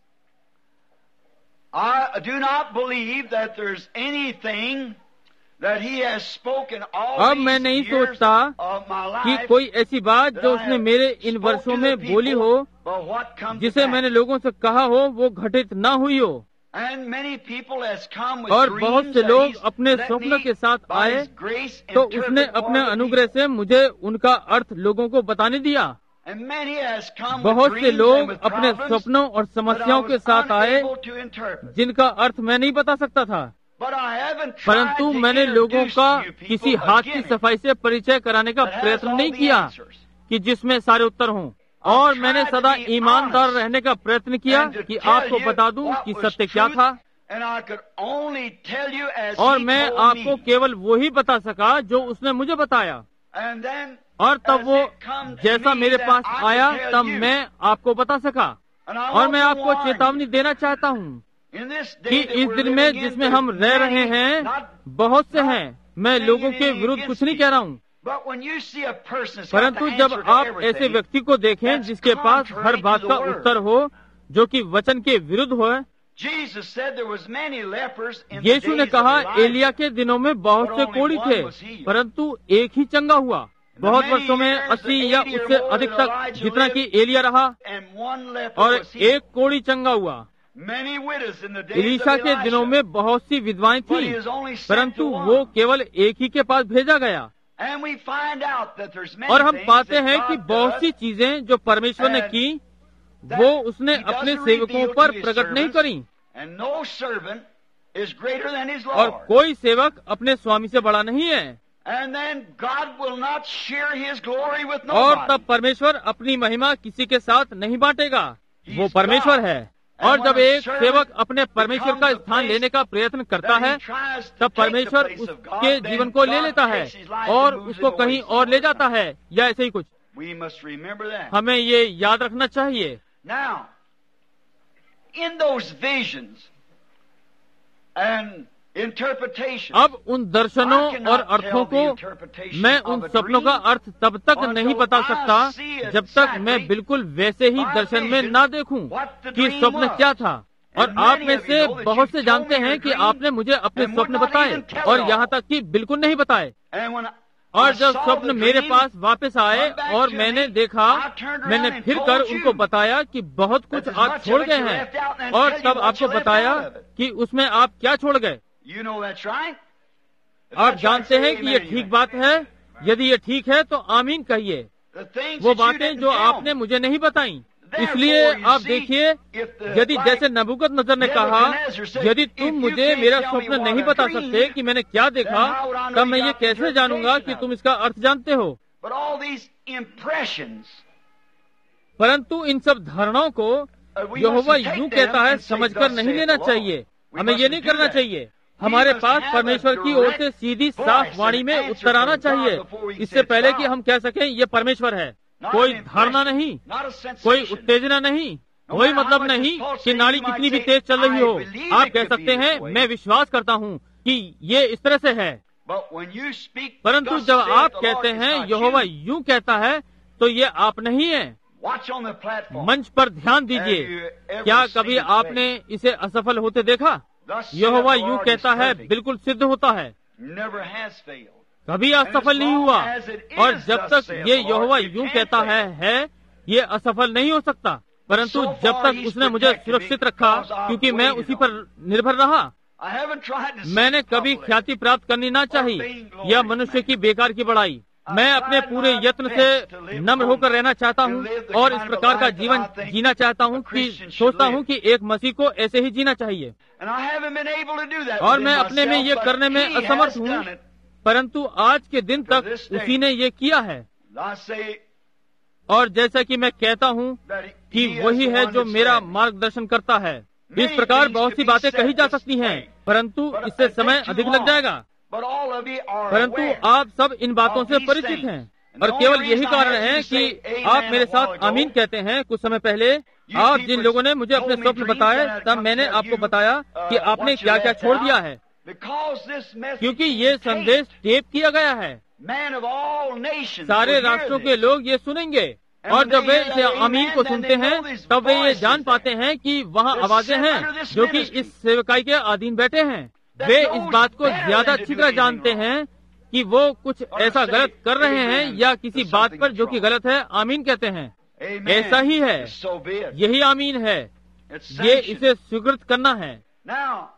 I do not believe that there's anything that he has spoken all अब these मैं नहीं years सोचता of my कि life कोई ऐसी बात that जो I उसने have मेरे इन spoke वर्षों to में the बोली people, हो, but what come to जिसे pass. मैंने लोगों से कहा हो वो घटित ना हुई हो। And many people has come with और dreams बहुत से that लोग he's अपने let स्वप्न me के साथ by आए his grace तो interpret उसने for अपने the अनुग्रह people. से मुझे उनका अर्थ लोगों को बताने दिया। And many has come with बहुत से dreams and लोग with अपने problems स्वप्नों और that I समस्याओं के was साथ आए unable to interpret. जिनका अर्थ मैं नहीं बता सकता था। But I haven't tried परंतु to मैंने लोगों introduce का you people किसी a हाथ की gimmick सफाई से परिचय कराने का that has प्रयत्न all नहीं the किया answers. कि जिसमें सारे उत्तर हों। और I've मैंने tried to सदा be ईमानदार honest रहने का प्रयत्न किया and to कि tell आपको you बता दूं what कि was सत्य क्या truth, था। and I could only tell you as और he मैं told आपको me. केवल वही बता सका जो उसने मुझे बताया। And then, और तब as वो it come to जैसा me मेरे that पास I could आया tell तब you. मैं आपको बता सका। And I और want मैं to आपको warn चेतावनी देना चाहता हूँ you, in this day कि that इस we're दिन में living in, जिसमें हम there's रह रहे many, हैं not- बहुत से not हैं। मैं saying लोगों के anything विरुद्ध against कुछ नहीं you. कह रहा हूँ, But when you see a person that's got परंतु the जब answer to आप ऐसे everything, व्यक्ति को देखें that's जिसके पास contrary हर to बात the का word. उत्तर हो जो कि वचन के विरुद्ध हो। Jesus said there was many lepers in the यीशु ने days कहा of Elijah. एलिया के दिनों में बहुत But से only कोढ़ी one थे, was healed. परंतु एक ही चंगा हुआ। बहुत many वर्षों में years, अस्सी the या eighty or उससे more अधिक that तक Elijah जितना lived, कि एलिया रहा and one leper और was healed. एक कोढ़ी चंगा हुआ। Many widows in the days Elisha of के दिनों Elisha. में बहुत सी विधवाएं But he थीं, is only sent परंतु to one. वो केवल एक ही के पास भेजा गया। And we find out that there's many और हम things पाते that हैं God कि बहुत does सी चीजें जो परमेश्वर ने and की that वो उसने he अपने doesn't सेवकों reveal पर to his प्रकट नहीं servants, करी। and no servant is greater than his और Lord. कोई सेवक अपने स्वामी से बड़ा नहीं है। And then God will not share his glory with और nobody. तब परमेश्वर अपनी महिमा किसी के साथ नहीं बांटेगा, वो परमेश्वर है। और जब एक सेवक अपने परमेश्वर का स्थान लेने का प्रयत्न करता है, तब परमेश्वर उसके जीवन को ले लेता है और उसको कहीं और ले जाता है, या ऐसे ही कुछ। We must remember that. हमें ये याद रखना चाहिए। Now, in those visions and interpretation, अब उन दर्शनों और अर्थों को मैं उन सपनों का अर्थ तब तक नहीं बता सकता जब तक मैं बिल्कुल वैसे ही दर्शन में ना देखूं कि स्वप्न क्या था। और आप में से बहुत से जानते हैं कि आपने मुझे अपने स्वप्न बताए और यहाँ तक कि बिल्कुल नहीं बताए। और जब स्वप्न मेरे पास वापस आए और मैंने देखा, मैंने फिर कर उनको बताया कि बहुत कुछ आप छोड़ गए हैं, और तब आपको बताया कि उसमें आप क्या छोड़ गए। You know that's right. आप जानते हैं कि ये ठीक बात है। यदि ये ठीक है तो आमीन कहिए। The things वो that you बातें didn't जो tell आपने me. मुझे नहीं बताई, Therefore, इसलिए you आप see, देखिए, if the- यदि like जैसे नबूकदनेस्सर ने कहा, Nebuchadnezzar said, यदि "If तुम you मुझे can't मेरा tell me स्वप्न what नहीं I बता dreamed, सकते कि मैंने क्या देखा, then how would I know तब मैं you ये got the कैसे जानूंगा interpretation कि of तुम it? इसका अर्थ जानते हो। But all these impressions, परंतु इन सब धारणाओं को uh, we Jehovah mustn't take यूं them कहता है and say, समझकर "Thus नहीं saith लेना the Lord." चाहिए। We हमें ये mustn't नहीं do करना that. चाहिए। We हमारे must पास have a परमेश्वर की ओर से direct सीधी voice साफ वाणी and में answer उत्तर आना from God चाहिए, before we इससे said पहले stop. कि हम कह सकें ये परमेश्वर है। Not कोई an धारणा impression, नहीं, not a कोई sensation. उत्तेजना नहीं, No कोई matter how मतलब much नहीं is pulsating, कि नाड़ी you might कितनी भी say, तेज चल रही "I हो। believe आप it कह could be सकते this हैं way." मैं विश्वास करता हूँ कि ये इस तरह से है। But when you speak, परंतु "Thus जब saith आप the कहते Lord," it's हैं not यहोवा you. यूं कहता है, तो ये आप नहीं है। Watch on the platform. मंच पर ध्यान Have you दीजिए। ever क्या seen कभी it आपने इसे असफल होते देखा? Thus saith यहोवा the यूं Lord कहता is है, perfect. बिल्कुल सिद्ध होता है, Never has failed. कभी असफल नहीं हुआ। और जब तक ये यहोवा यूं कहता है है ये असफल नहीं हो सकता। परंतु जब तक उसने मुझे सुरक्षित रखा, क्योंकि मैं उसी पर निर्भर रहा। I haven't tried to मैंने कभी ख्याति प्राप्त करनी ना चाहिए या मनुष्य की बेकार की बड़ाई। मैं अपने पूरे यत्न से नम्र होकर रहना चाहता हूँ और इस प्रकार का जीवन जीना चाहता हूँ कि सोचता हूँ कि एक मसीह को ऐसे ही जीना चाहिए। And I haven't been able to do that और within मैं अपने में myself, ये but करने में he has असमर्थ हूँ, done it. परंतु आज के दिन तक उसी ने ये किया है। I say और जैसा कि मैं कहता हूँ that he- कि he is वही the है one जो that's मेरा led me. मार्गदर्शन करता है। इस प्रकार बहुत सी बातें कही जा सकती हैं, परंतु इससे समय अधिक लग जाएगा। But all of you are परंतु aware. आप सब इन बातों से परिचित हैं, और केवल यही कारण है कि आप मेरे साथ आमीन कहते हैं। कुछ समय पहले आप जिन लोगों ने मुझे अपने स्वप्न बताए, तब मैंने आपको बताया कि आपने क्या क्या छोड़ दिया है, Because this message क्योंकि ये is taped, संदेश टेप किया गया है। man of all nations सारे will hear राष्ट्रों this. के लोग ये सुनेंगे, और जब वे इसे आमीन को सुनते हैं, तब वे ये जान पाते हैं कि वहाँ आवाजें हैं जो कि इस सेवकाई के अधीन बैठे हैं। वे इस बात को ज्यादा अच्छी तरह जानते हैं कि वो कुछ ऐसा गलत कर रहे हैं या किसी बात पर जो कि गलत है, आमीन कहते हैं। Amen. ऐसा ही है, So be it. यही आमीन है, It's ये sanctioned. इसे स्वीकृत करना है। Now,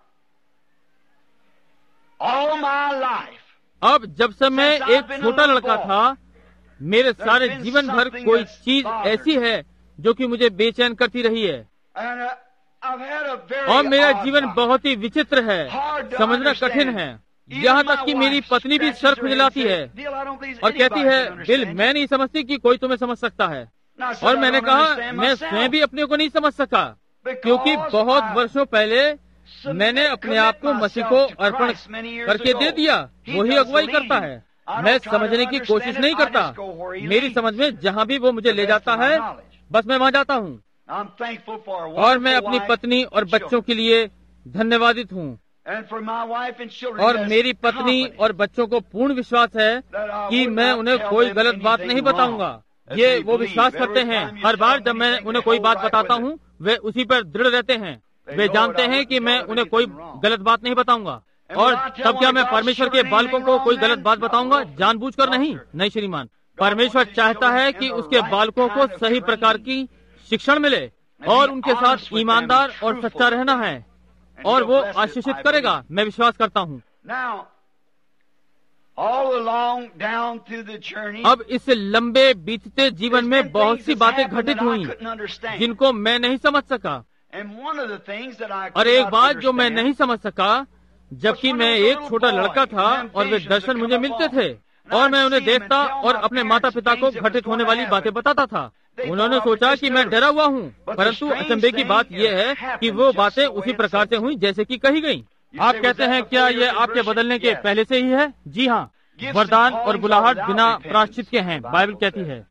all my life, अब जब से मैं एक छोटा लड़का था, मेरे सारे जीवन भर कोई चीज ऐसी है जो कि मुझे बेचैन करती रही है, and uh, I've had a very और मेरा odd जीवन life. बहुत ही विचित्र है, Hard to समझना understand. कठिन है। Even यहाँ my तक कि मेरी wife पत्नी भी scratches सर her head खुजलाती and है says, "Bill, I don't believe और कहती anybody है, can बिल understand." मैं नहीं समझती कि कोई तुम्हें समझ सकता है। And I said, और "I मैंने don't कहा understand मैं myself." स्वयं भी अपने को नहीं समझ सका, क्योंकि Because बहुत I वर्षों पहले मैंने अपने आप को मसीह को अर्पण करके दे दिया। वही अगुवाई करता है। मैं समझने की कोशिश नहीं करता, मेरी समझ में जहाँ भी वो मुझे ले जाता है, बस मैं वहाँ जाता हूँ। I'm thankful for a और मैं wonderful अपनी wife पत्नी और and बच्चों के लिए धन्यवादित हूँ। And for my wife and children, और there's मेरी पत्नी confidence और बच्चों को पूर्ण विश्वास है कि मैं उन्हें कोई गलत बात नहीं बताऊंगा। ये वो विश्वास करते हैं। हर बार जब मैं उन्हें कोई बात बताता हूँ, वे उसी पर दृढ़ रहते हैं। वे जानते हैं कि मैं उन्हें कोई गलत बात नहीं बताऊंगा। और तब क्या मैं परमेश्वर के बालकों को कोई गलत बात बताऊंगा? जानबूझकर नहीं, नहीं श्रीमान। परमेश्वर चाहता है कि उसके बालकों को सही प्रकार की शिक्षण मिले और उनके साथ ईमानदार और सच्चा रहना है, और वो आशीषित करेगा, मैं विश्वास करता हूँ। Now, all along down through the journey, अब इस लंबे बीतते जीवन में बहुत सी बातें घटित हुई जिनको मैं नहीं समझ सका। और एक बात जो मैं नहीं समझ सका, जबकि मैं एक छोटा लड़का था और वे दर्शन मुझे मिलते थे और मैं उन्हें देखता और अपने माता पिता को घटित होने वाली बातें बताता था। उन्होंने सोचा कि मैं डरा हुआ हूँ, परंतु अचंभे की बात यह है कि वो बातें उसी प्रकार से हुई जैसे कि कही गई। आप कहते हैं क्या ये आपके बदलने के पहले से ही है? जी हाँ, वरदान और बुलाहट बिना प्रायश्चित के हैं, बाइबल कहती है।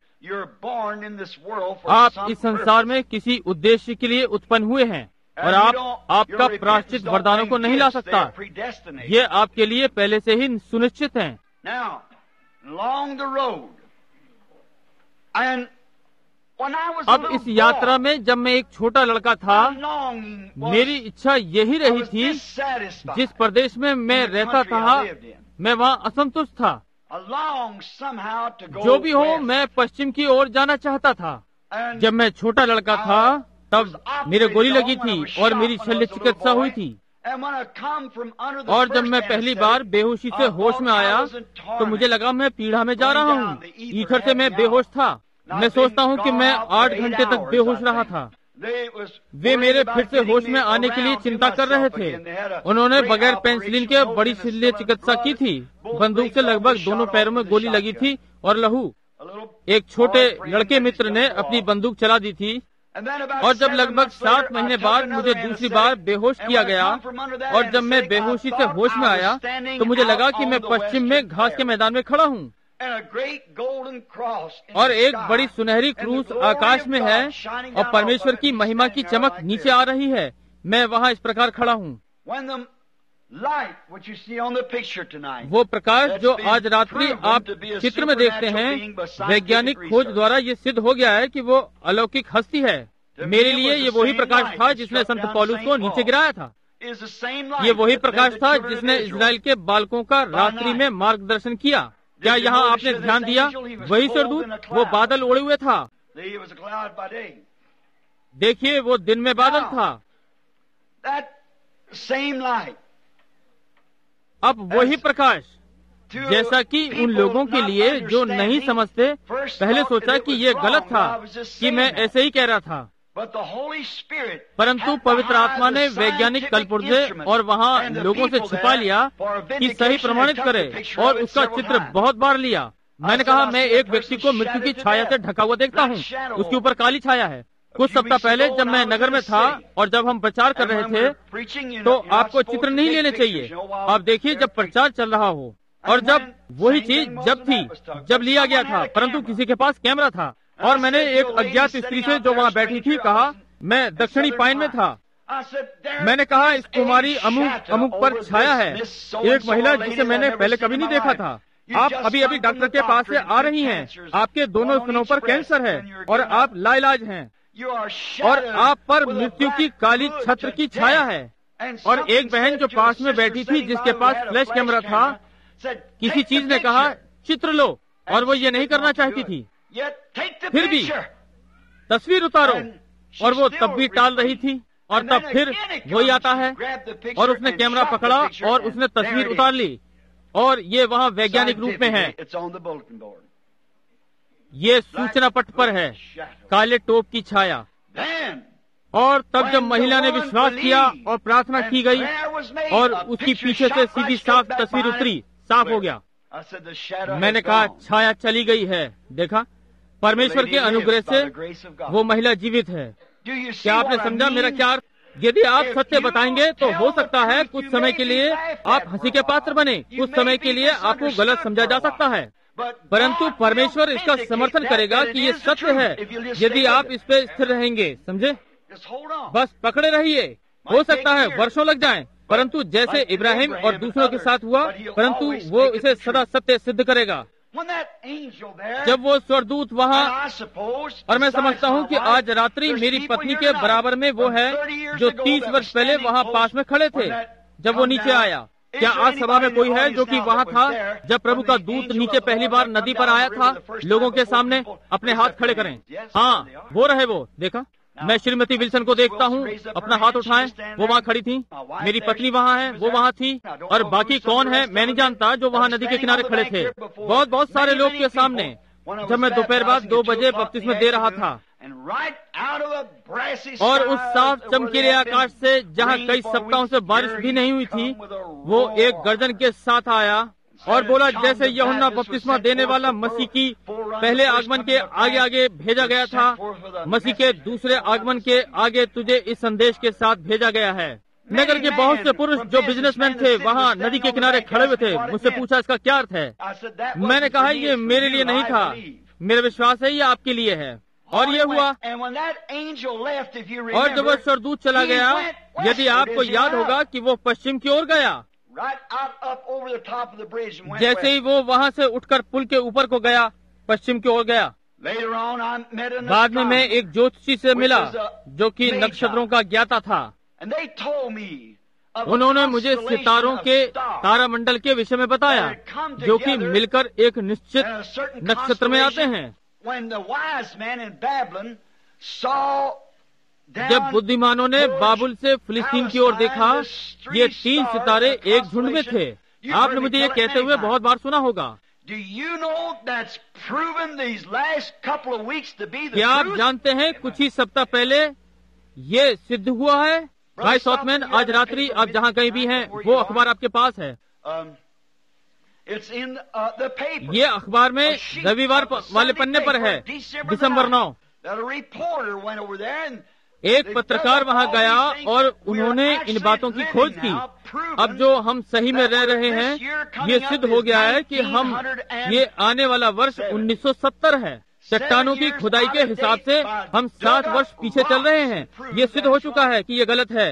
आप इस संसार में किसी उद्देश्य के लिए उत्पन्न हुए हैं और आप आपका प्रायश्चित वरदानों को नहीं ला सकता। ये आपके लिए पहले से ही सुनिश्चित है। अब इस यात्रा में जब मैं एक छोटा लड़का था, मेरी इच्छा यही रही थी, जिस प्रदेश में मैं रहता था मैं वहाँ असंतुष्ट था। जो भी हो, मैं पश्चिम की ओर जाना चाहता था। जब मैं छोटा लड़का था तब मेरे गोली लगी थी और मेरी शल्य चिकित्सा हुई थी। और जब मैं पहली बार बेहोशी से होश में आया तो मुझे लगा मैं पीढ़ा में जा रहा हूँ। ईथर से मैं बेहोश था। मैं सोचता हूँ कि मैं आठ घंटे तक बेहोश रहा था। वे मेरे फिर से होश में आने के लिए चिंता कर रहे थे। उन्होंने बगैर पेंसिलिन के बड़ी शल्य चिकित्सा की थी। बंदूक से लगभग दोनों पैरों में गोली लगी थी और लहू। एक छोटे लड़के मित्र ने अपनी बंदूक चला दी थी और जब लगभग सात महीने बाद मुझे दूसरी बार बेहोश किया गया और जब मैं बेहोशी से होश में आया तो मुझे लगा कि मैं पश्चिम में घास के मैदान में खड़ा हूँ और एक बड़ी सुनहरी क्रूस आकाश में है और परमेश्वर की महिमा की चमक नीचे आ रही है। मैं वहाँ इस प्रकार खड़ा हूँ। वो प्रकाश जो आज रात्रि आप चित्र में देखते हैं, वैज्ञानिक खोज द्वारा ये सिद्ध हो गया है कि वो अलौकिक हस्ती है। मेरे लिए ये वही प्रकाश था जिसने संत पौलुस को नीचे गिराया था। ये वही प्रकाश था जिसने इजराइल के बालकों का रात्रि में मार्गदर्शन किया। क्या यहाँ आपने ध्यान दिया? वही स्वर्गदूत, वो बादल ओढ़े हुए था। देखिए, वो दिन में बादल था। अब वही प्रकाश, जैसा कि उन लोगों के लिए जो नहीं समझते, पहले सोचा कि ये गलत था कि मैं ऐसे ही कह रहा था, परंतु पवित्र आत्मा ने वैज्ञानिक कलपुर्जे और वहाँ लोगों से छिपा लिया कि सही प्रमाणित करे और उसका चित्र बहुत बार लिया। मैंने कहा मैं एक व्यक्ति को मृत्यु की छाया से ढका हुआ देखता हूँ, उसके ऊपर काली छाया है। कुछ सप्ताह पहले जब मैं नगर में था और जब हम प्रचार कर रहे थे तो आपको चित्र नहीं लेने चाहिए। आप देखिए जब प्रचार चल रहा हो, और जब वही चीज जब थी जब लिया गया था, परंतु किसी के पास कैमरा था और मैंने एक अज्ञात स्त्री से जो वहाँ बैठी थी कहा, मैं दक्षिणी पाइन में था। मैंने कहा इस कुमारी अमुक अमुक पर छाया है, एक महिला जिसे मैंने पहले कभी नहीं देखा था। आप अभी अभी डॉक्टर के पास से आ रही हैं, आपके दोनों स्तनों पर कैंसर है और आप लाइलाज हैं और आप पर मृत्यु की काली छत्र की छाया है। और एक बहन जो पास में बैठी थी जिसके पास फ्लैश कैमरा था, किसी चीज ने कहा चित्र लो, और वो ये नहीं करना चाहती थी। फिर भी तस्वीर उतारो, और वो तब भी टाल रही थी। और तब फिर वही आता है और उसने कैमरा पकड़ा और उसने तस्वीर उतार ली, और ये वहाँ वैज्ञानिक रूप में है। ये सूचना पट पर है, काले टोप की छाया। और तब जब महिला ने विश्वास किया और प्रार्थना की गई और उसकी पीछे से सीधी साफ तस्वीर उतरी, साफ हो गया। मैंने कहा छाया चली गई है। देखा, परमेश्वर के अनुग्रह से वो महिला जीवित है। क्या आपने समझा मेरा क्या अर्थ? यदि आप सत्य बताएंगे तो हो सकता है कुछ समय के लिए आप हंसी के पात्र बने, कुछ समय के लिए आपको गलत समझा जा सकता है, परंतु परमेश्वर इसका समर्थन करेगा कि ये सत्य है यदि आप इस पे स्थिर रहेंगे। समझे? बस पकड़े रहिए। हो सकता है वर्षों लग जाएं, परंतु जैसे इब्राहिम और दूसरों के साथ हुआ, परंतु वो इसे सदा सत्य सिद्ध करेगा। जब वो स्वर्गदूत वहाँ, और मैं समझता हूँ कि आज रात्रि मेरी पत्नी के बराबर में वो है जो तीस वर्ष पहले वहाँ पास में खड़े थे जब वो नीचे आया। क्या आज सभा में कोई है जो कि वहाँ था जब प्रभु का दूत नीचे पहली बार नदी पर आया था? लोगों के सामने अपने हाथ खड़े करें। हाँ, वो रहे वो। देखा, मैं श्रीमती विल्सन को देखता हूँ, अपना हाथ उठाएं। वो वहाँ खड़ी थी। मेरी पत्नी वहाँ है, वो वहाँ थी। और बाकी कौन है मैं नहीं जानता जो वहाँ नदी के किनारे खड़े थे। बहुत बहुत सारे लोग के सामने। जब मैं दोपहर बाद दो बजे बपतिस्मा दे रहा था, और उस साफ चमकीले आकाश से, जहाँ कई सप्ताहों से बारिश भी नहीं हुई थी, वो एक गर्जन के साथ आया और बोला, जैसे यूहन्ना बपतिस्मा देने वाला मसीह की पहले आगमन के आगे आगे भेजा गया था, मसीह के दूसरे आगमन के आगे तुझे इस संदेश के साथ भेजा गया है। नगर के बहुत से पुरुष जो बिजनेसमैन थे वहाँ नदी के किनारे खड़े हुए थे। मुझसे पूछा, इसका क्या अर्थ है? मैंने कहा, ये मेरे लिए नहीं था, मेरा विश्वास है ये आपके लिए है। और ये हुआ। और जब वह स्वर्गदूत चला गया, यदि आपको याद होगा कि वो पश्चिम की ओर गया, जैसे ही वो वहाँ से उठकर पुल के ऊपर को गया, पश्चिम की ओर गया। बाद में मैं एक ज्योतिषी से मिला जो कि नक्षत्रों का ज्ञाता था। उन्होंने मुझे सितारों के तारामंडल के विषय में बताया, जो कि मिलकर एक निश्चित नक्षत्र में आते हैं। जब बुद्धिमानों ने बाबुल से फिलिस्तीन की ओर देखा, ये तीन सितारे एक झुंड में थे। आपने मुझे ये कहते हुए बहुत बार सुना होगा। क्या आप जानते हैं कुछ ही सप्ताह पहले ये सिद्ध हुआ है? भाई सॉथमैन, आज रात्रि आप जहाँ कहीं भी हैं, वो अखबार आपके पास है। ये अखबार में रविवार वाले पन्ने पर है, दिसंबर नौ। एक पत्रकार वहां गया और उन्होंने इन बातों की खोज की। अब जो हम सही में रह रहे हैं, ये सिद्ध हो गया है कि हम ये आने वाला वर्ष उन्नीस सौ सत्तर है। चट्टानों की खुदाई के हिसाब से हम सात वर्ष पीछे चल रहे हैं। ये सिद्ध हो चुका है कि ये गलत है।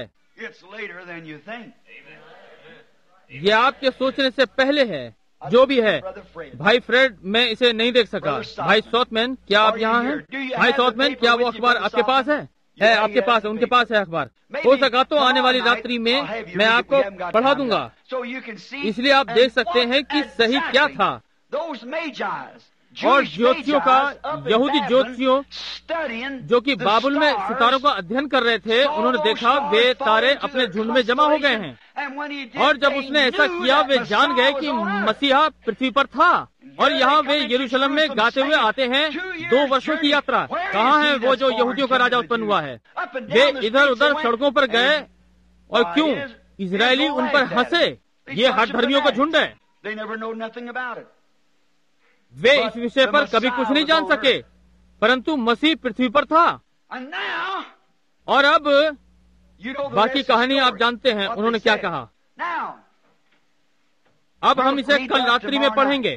ये आपके सोचने से पहले है। जो भी है, भाई फ्रेड, मैं इसे नहीं देख सका। भाई सॉथमैन, क्या आप यहाँ हैं? भाई सॉथमैन, क्या वो अखबार आपके पास है? है, आपके पास है, उनके पास है अखबार। हो सका तो आने वाली रात्रि में मैं आपको पढ़ा दूंगा, इसलिए आप देख सकते हैं कि सही क्या था। और ज्योतिषियों का, यहूदी ज्योतिषियों जो कि बाबुल में सितारों का अध्ययन कर रहे थे, उन्होंने देखा वे तारे अपने झुंड में जमा हो गए हैं। और जब उसने ऐसा किया, वे जान गए कि मसीहा पृथ्वी पर था। और यहाँ वे यरूशलेम में गाते हुए आते हैं, दो वर्षों की यात्रा। कहाँ है वो जो यहूदियों का राजा उत्पन्न हुआ है? वे इधर उधर सड़कों पर गए, और क्यों? इजरायली उन पर हंसे। ये हठ धर्मियों का झुंड है। वे इस विषय पर कभी कुछ नहीं जान सके, परंतु मसीह पृथ्वी पर था। और अब बाकी कहानी आप जानते हैं, उन्होंने क्या कहा। अब हम इसे कल रात्रि में पढ़ेंगे।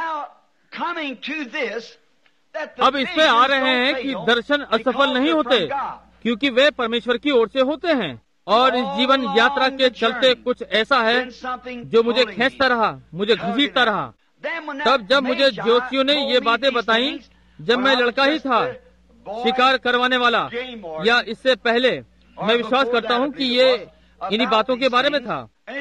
अब इसमें आ रहे हैं कि दर्शन असफल नहीं होते, क्योंकि वे परमेश्वर की ओर से होते हैं। और इस जीवन यात्रा के चलते कुछ ऐसा है जो मुझे खींचता रहा, मुझे घसीटता रहा। तब जब मुझे ज्योतिषियों ने ये बातें बताई, जब मैं लड़का ही था, शिकार करवाने वाला, या इससे पहले, मैं विश्वास करता हूँ कि ये इन्हीं बातों के बारे में था।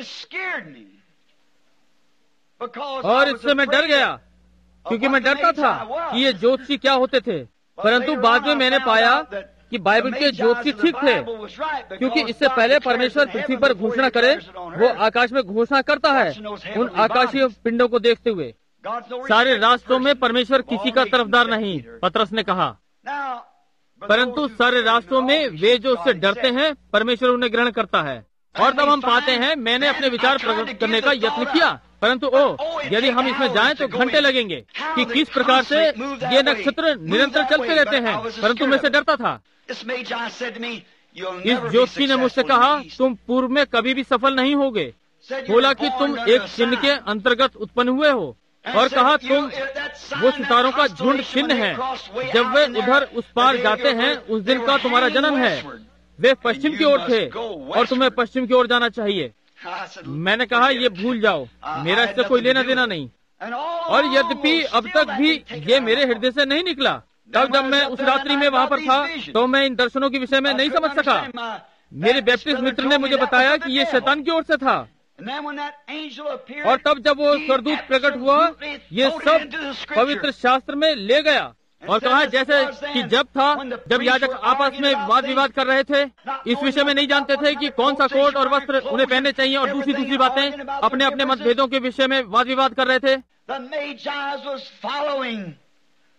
और इससे मैं डर गया, क्योंकि मैं डरता था कि ये ज्योतिषी क्या होते थे। परंतु बाद में मैंने पाया कि बाइबल के ज्योतिषी ठीक थे, क्योंकि इससे पहले परमेश्वर पृथ्वी पर घोषणा करे, वो आकाश में घोषणा करता है उन आकाशीय पिंडों को देखते हुए। सारे राष्ट्रों में परमेश्वर किसी का तरफदार नहीं, पतरस ने कहा, परंतु सारे राष्ट्रों में वे जो उससे डरते हैं, परमेश्वर उन्हें ग्रहण करता है। और तब हम पाते हैं, मैंने अपने विचार प्रकट करने का यत्न किया, परंतु ओ यदि हम इसमें जाएं तो घंटे लगेंगे कि किस प्रकार से ये नक्षत्र निरंतर चलते रहते हैं, परंतु मैं से डरता था। इस ज्योतिषी ने मुझसे कहा, तुम पूर्व में कभी भी सफल नहीं होगे। बोला कि तुम एक चिन्ह के अंतर्गत उत्पन्न हुए हो, और कहा तुम वो सितारों का झुंड चिन्ह है। जब वे उधर उस पार जाते हैं, उस दिन का तुम्हारा जन्म है। वे पश्चिम की ओर थे और तुम्हें पश्चिम की ओर जाना चाहिए। मैंने कहा, ये भूल जाओ, मेरा इससे कोई लेना देना नहीं। और यद्यपि अब तक भी ये मेरे हृदय से नहीं निकला। तब जब मैं उस रात्रि में वहाँ पर था, तो मैं इन दर्शनों के विषय में नहीं समझ सका। मेरे बैप्टिस्ट मित्र ने मुझे बताया कि ये शैतान की ओर से था। और तब जब वो स्वर्गदूत प्रकट हुआ, ये सब पवित्र शास्त्र में ले गया और कहा, जैसे कि जब था, जब याजक आपस में वाद विवाद कर रहे थे, इस विषय में नहीं जानते थे कि कौन सा कोट और वस्त्र उन्हें पहनने चाहिए, और दूसरी दूसरी बातें अपने अपने मतभेदों के विषय में वाद विवाद कर रहे थे।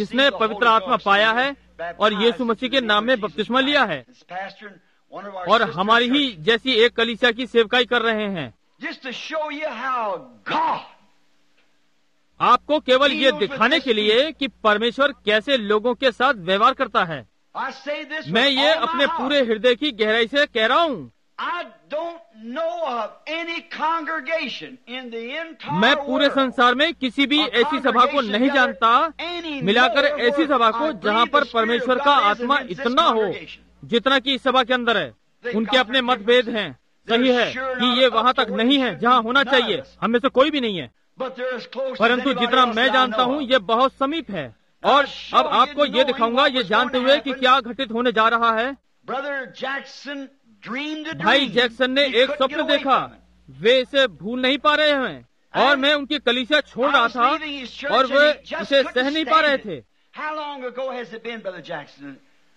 जिसने पवित्र आत्मा पाया है और यीशु मसीह के नाम में बपतिस्मा लिया है और हमारी ही जैसी एक कलीसिया की सेवकाई कर रहे हैं। just to show you how God आपको केवल ये दिखाने के लिए कि परमेश्वर कैसे लोगों के साथ व्यवहार करता है। I say this मैं with ये all my अपने heart. पूरे हृदय की गहराई से कह रहा हूँ। I don't know of any congregation in the entire मैं पूरे world, संसार में किसी भी a ऐसी सभा को congregation नहीं together जानता, any मिलाकर more ऐसी where सभा को I जहाँ believe पर the Spirit परमेश्वर of का God is आत्मा in this इतना हो congregation. जितना कि इस सभा के अंदर है। They उनके अपने got मतभेद हैं। सही है They're sure कि not ये up वहाँ to तक where नहीं they है should जहाँ be. होना None of चाहिए। us. हम में से कोई भी नहीं है, But they're as close as परंतु anybody जितना else मैं that I जानता know हूँ of. ये बहुत समीप है। और अब आपको ये दिखाऊंगा ये जानते हुए कि क्या घटित होने जा रहा है। Brother Jackson dreamed a भाई dream. जैक्सन ने He एक couldn't स्वप्न get away देखा, from it. वे इसे भूल नहीं पा रहे हैं। और मैं उनकी कलीसिया छोड़ I रहा was था leaving his church और and वे he just इसे couldn't सह नहीं पा stand रहे it. थे। How long ago has it been, Brother Jackson?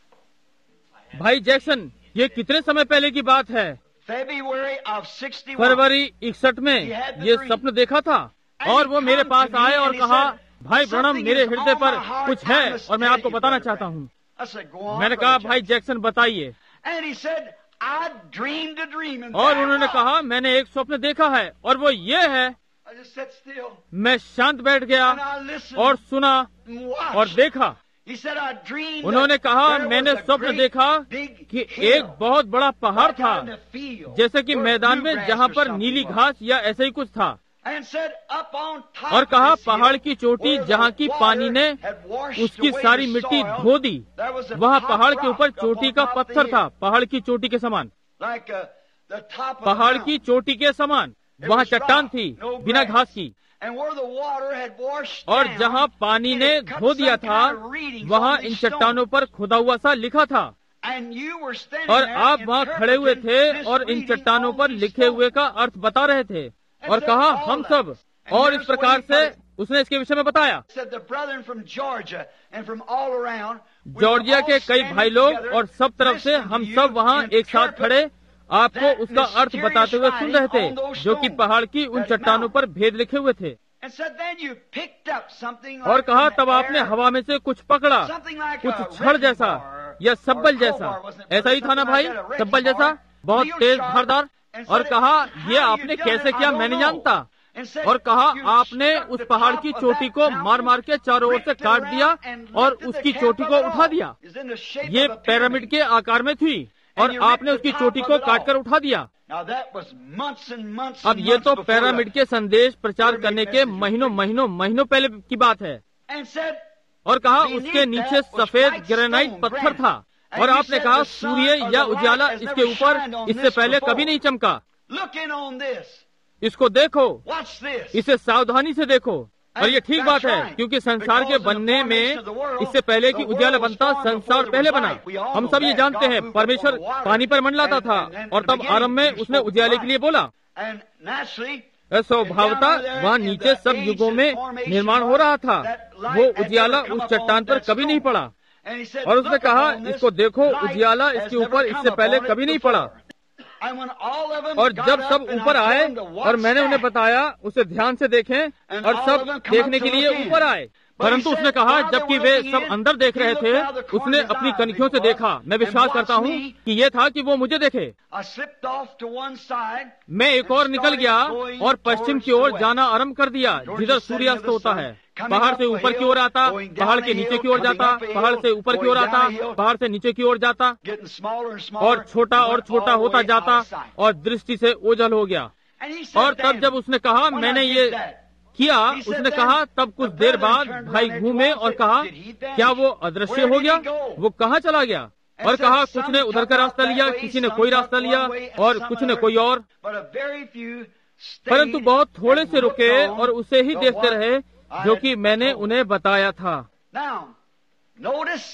भाई जैक्सन, ये कितने समय पहले की बात है? February of sixty-one. फरवरी इकसठ में ये सपन देखा था और वो मेरे पास आए और कहा, भाई ब्रनम मेरे हृदय पर कुछ है और मैं आपको बताना चाहता हूँ। I said, Go on, मैंने कहा, Brother भाई Jackson. जैक्सन बताइए। And he said, I dreamed a dream. And और there it उन्होंने was. कहा, मैंने एक स्वप्न देखा है और वो ये है। I just sat still मैं शांत बैठ गया and I listened और सुना and watched. और देखा। He said, I dreamed उन्होंने that कहा, there मैंने was a स्वप्न great देखा big कि hill एक बहुत बड़ा पहाड़ back था, out in the field जैसे कि where मैदान में bluegrass जहाँ or पर something नीली was. घास या ऐसा ही कुछ था। And said, up on top और of कहा, this hill, पहाड़ की चोटी where the जहाँ की water पानी ने had washed उसकी away सारी the मिट्टी soil, धो दी, there was a वहाँ top पहाड़ के rock ऊपर up चोटी on का top of the पत्थर था, hill, पहाड़ की चोटी के समान, like uh, the top of a पहाड़ mountain. की चोटी के समान। It वहाँ was चट्टान rock, थी no बिना grass. घास की। And where the water had washed और down, जहाँ पानी it ने had cut धो दिया some था, kind of readings वहाँ on इन these चट्टानों stones. पर खुदा हुआ सा लिखा था। And you were standing और there आप वहाँ खड़े हुए थे interpreting this और इन reading चट्टानों on पर these लिखे हुए stones. का अर्थ बता रहे थे और कहा, हम सब। और इस प्रकार से उसने इसके विषय में बताया। Said the brethren from Georgia and from all around, we were Georgia all के कई standing भाई लोग together, और सब तरफ से listening to हम you सब वहाँ एक साथ interpret खड़े आपको that उसका अर्थ बताते हुए सुन रहे थे, mysterious writing on those जो कि stones, पहाड़ की उन that चट्टानों mountain. पर भेद लिखे हुए थे। And said then you picked up something और like कहा, from the तब आपने air, हवा में से कुछ पकड़ा, something like कुछ a छड़ wrecking जैसा bar या or सब्बल crowbar, जैसा, wasn't it, ऐसा ही था ना something भाई, like that, a wrecking सब्बल जैसा, bar, बहुत real तेज sharp, धारदार। and और said, कहा, "How ये you आपने done कैसे it, I किया don't मैं नहीं know." जानता। And said, और कहा, "You आपने struck उस the पहाड़ top की of चोटी that को mountain, मार मार के चारों ओर से ripped it काट around, दिया and और lifted the उसकी cap चोटी of को it उठा all. दिया। It's in the shape ये of a पिरामिड pyramid. के आकार में थी और And you ripped आपने the उसकी top चोटी of को it काट कर off. उठा दिया। Now that was months and months अब and ये months तो before पिरामिड the के संदेश प्रचार pyramid करने के message was महीनों preached. महीनों महीनों पहले की बात है। And said, और कहा, beneath उसके नीचे that was सफेद white ग्रेनाइट stone, पत्थर granite. था। And और you आपने said कहा, the sun सूर्य or या the light उजाला has इसके never ऊपर shined on इससे this पहले before. कभी नहीं चमका। Look in on this. इसको देखो, Watch this. इसे सावधानी से देखो। और ये ठीक बात है, क्योंकि संसार के बनने में इससे पहले कि उजाला बनता, संसार पहले बना। हम सब ये जानते हैं, परमेश्वर पानी पर मंडलाता था और तब आरंभ में उसने उजाले के लिए बोला। And naturally, स्वभावतः वहाँ नीचे सब युगों में निर्माण हो रहा था। वो उजियाला उस चट्टान पर कभी नहीं पड़ा। and he said, और उसने "Look कहा, upon this, इसको देखो, light उजियाला has इसके never ऊपर come इससे पहले upon it कभी नहीं before." पड़ा। And when all of them और got जब up सब and ऊपर I आए told them to और watch मैंने उन्हें that, बताया, उसे ध्यान से देखें, and और all सब of them come देखने up के to लिए look in. ऊपर आए। But he परंतु said, उसने कहा, while they जबकि were वे looking सब in, अंदर देख he रहे looked थे, out of the corner उसने of his अपनी eye, कनखियों से before, देखा। मैं and विश्वास watched करता हूँ me. कि ये था कि वो मुझे देखे। I slipped off to one side, मैं एक और निकल गया और पश्चिम की ओर जाना आरंभ कर दिया, जिधर सूर्यास्त होता है। पहाड़ से ऊपर की ओर आता, पहाड़ के नीचे की ओर जाता, पहाड़ से ऊपर की ओर आता, पहाड़ से नीचे की ओर जाता, getting smaller and smaller, और छोटा और went छोटा all the होता way जाता out of sight. और दृष्टि से ओझल हो गया। And he said और तब then, जब उसने कहा, when I मैंने did ये that, किया, he said उसने then, कहा, तब कुछ the देर brother बाद turned भाई around and घूमे told और us, कहा, "Did he vanish? क्या वो अदृश्य Where हो did गया? he go?" वो कहाँ चला गया? And और said, कहा, "Some कुछ ने उधर took का off रास्ता that लिया, way, किसी ने some कोई took रास्ता one लिया way, and और some कुछ ने other. कोई और। But a very few stayed परंतु बहुत थोड़े and से रुके looked on और उसे ही the देखते what रहे I जो had कि मैंने told. उन्हें बताया था। Now, notice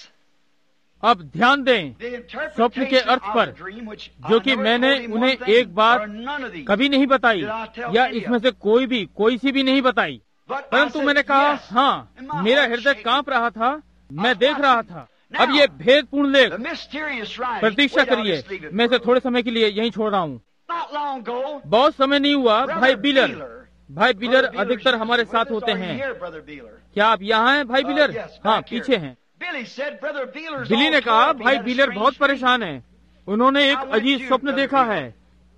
अब ध्यान दें the स्वप्न के interpretation अर्थ of पर, the dream, which जो I कि never मैंने told him उन्हें one thing, एक बात or none of these. कभी नहीं बताई Did I tell या any of इसमें से कोई भी कोई सी भी नहीं बताई। But I परंतु said, मैंने कहा, yes, हाँ, and my मेरा heart हृदय shaking. कांप रहा था, मैं I देख watched रहा it. था। Now, अब ये भेदपूर्ण लेख, the mysterious writing, Pratiksha wait, I'll करिए, just leave it मैं for इसे a थोड़े समय के लिए यहीं छोड़ रहा हूँ। Not long ago, बहुत समय नहीं हुआ, Brother भाई बिलर, Beeler, भाई बिलर Brother Beeler अधिकतर is हमारे with साथ us. होते Are you हैं। here, Brother Beeler? क्या आप यहाँ हैं भाई Uh, बिलर? yes, हाँ, back here. पीछे हैं। Billy said, Brother Beeler's बिली all ने कहा, torn up. He भाई had a बिलर strange बहुत dream. परेशान है, उन्होंने एक I went अजीब to स्वप्न Brother देखा Beeler. है।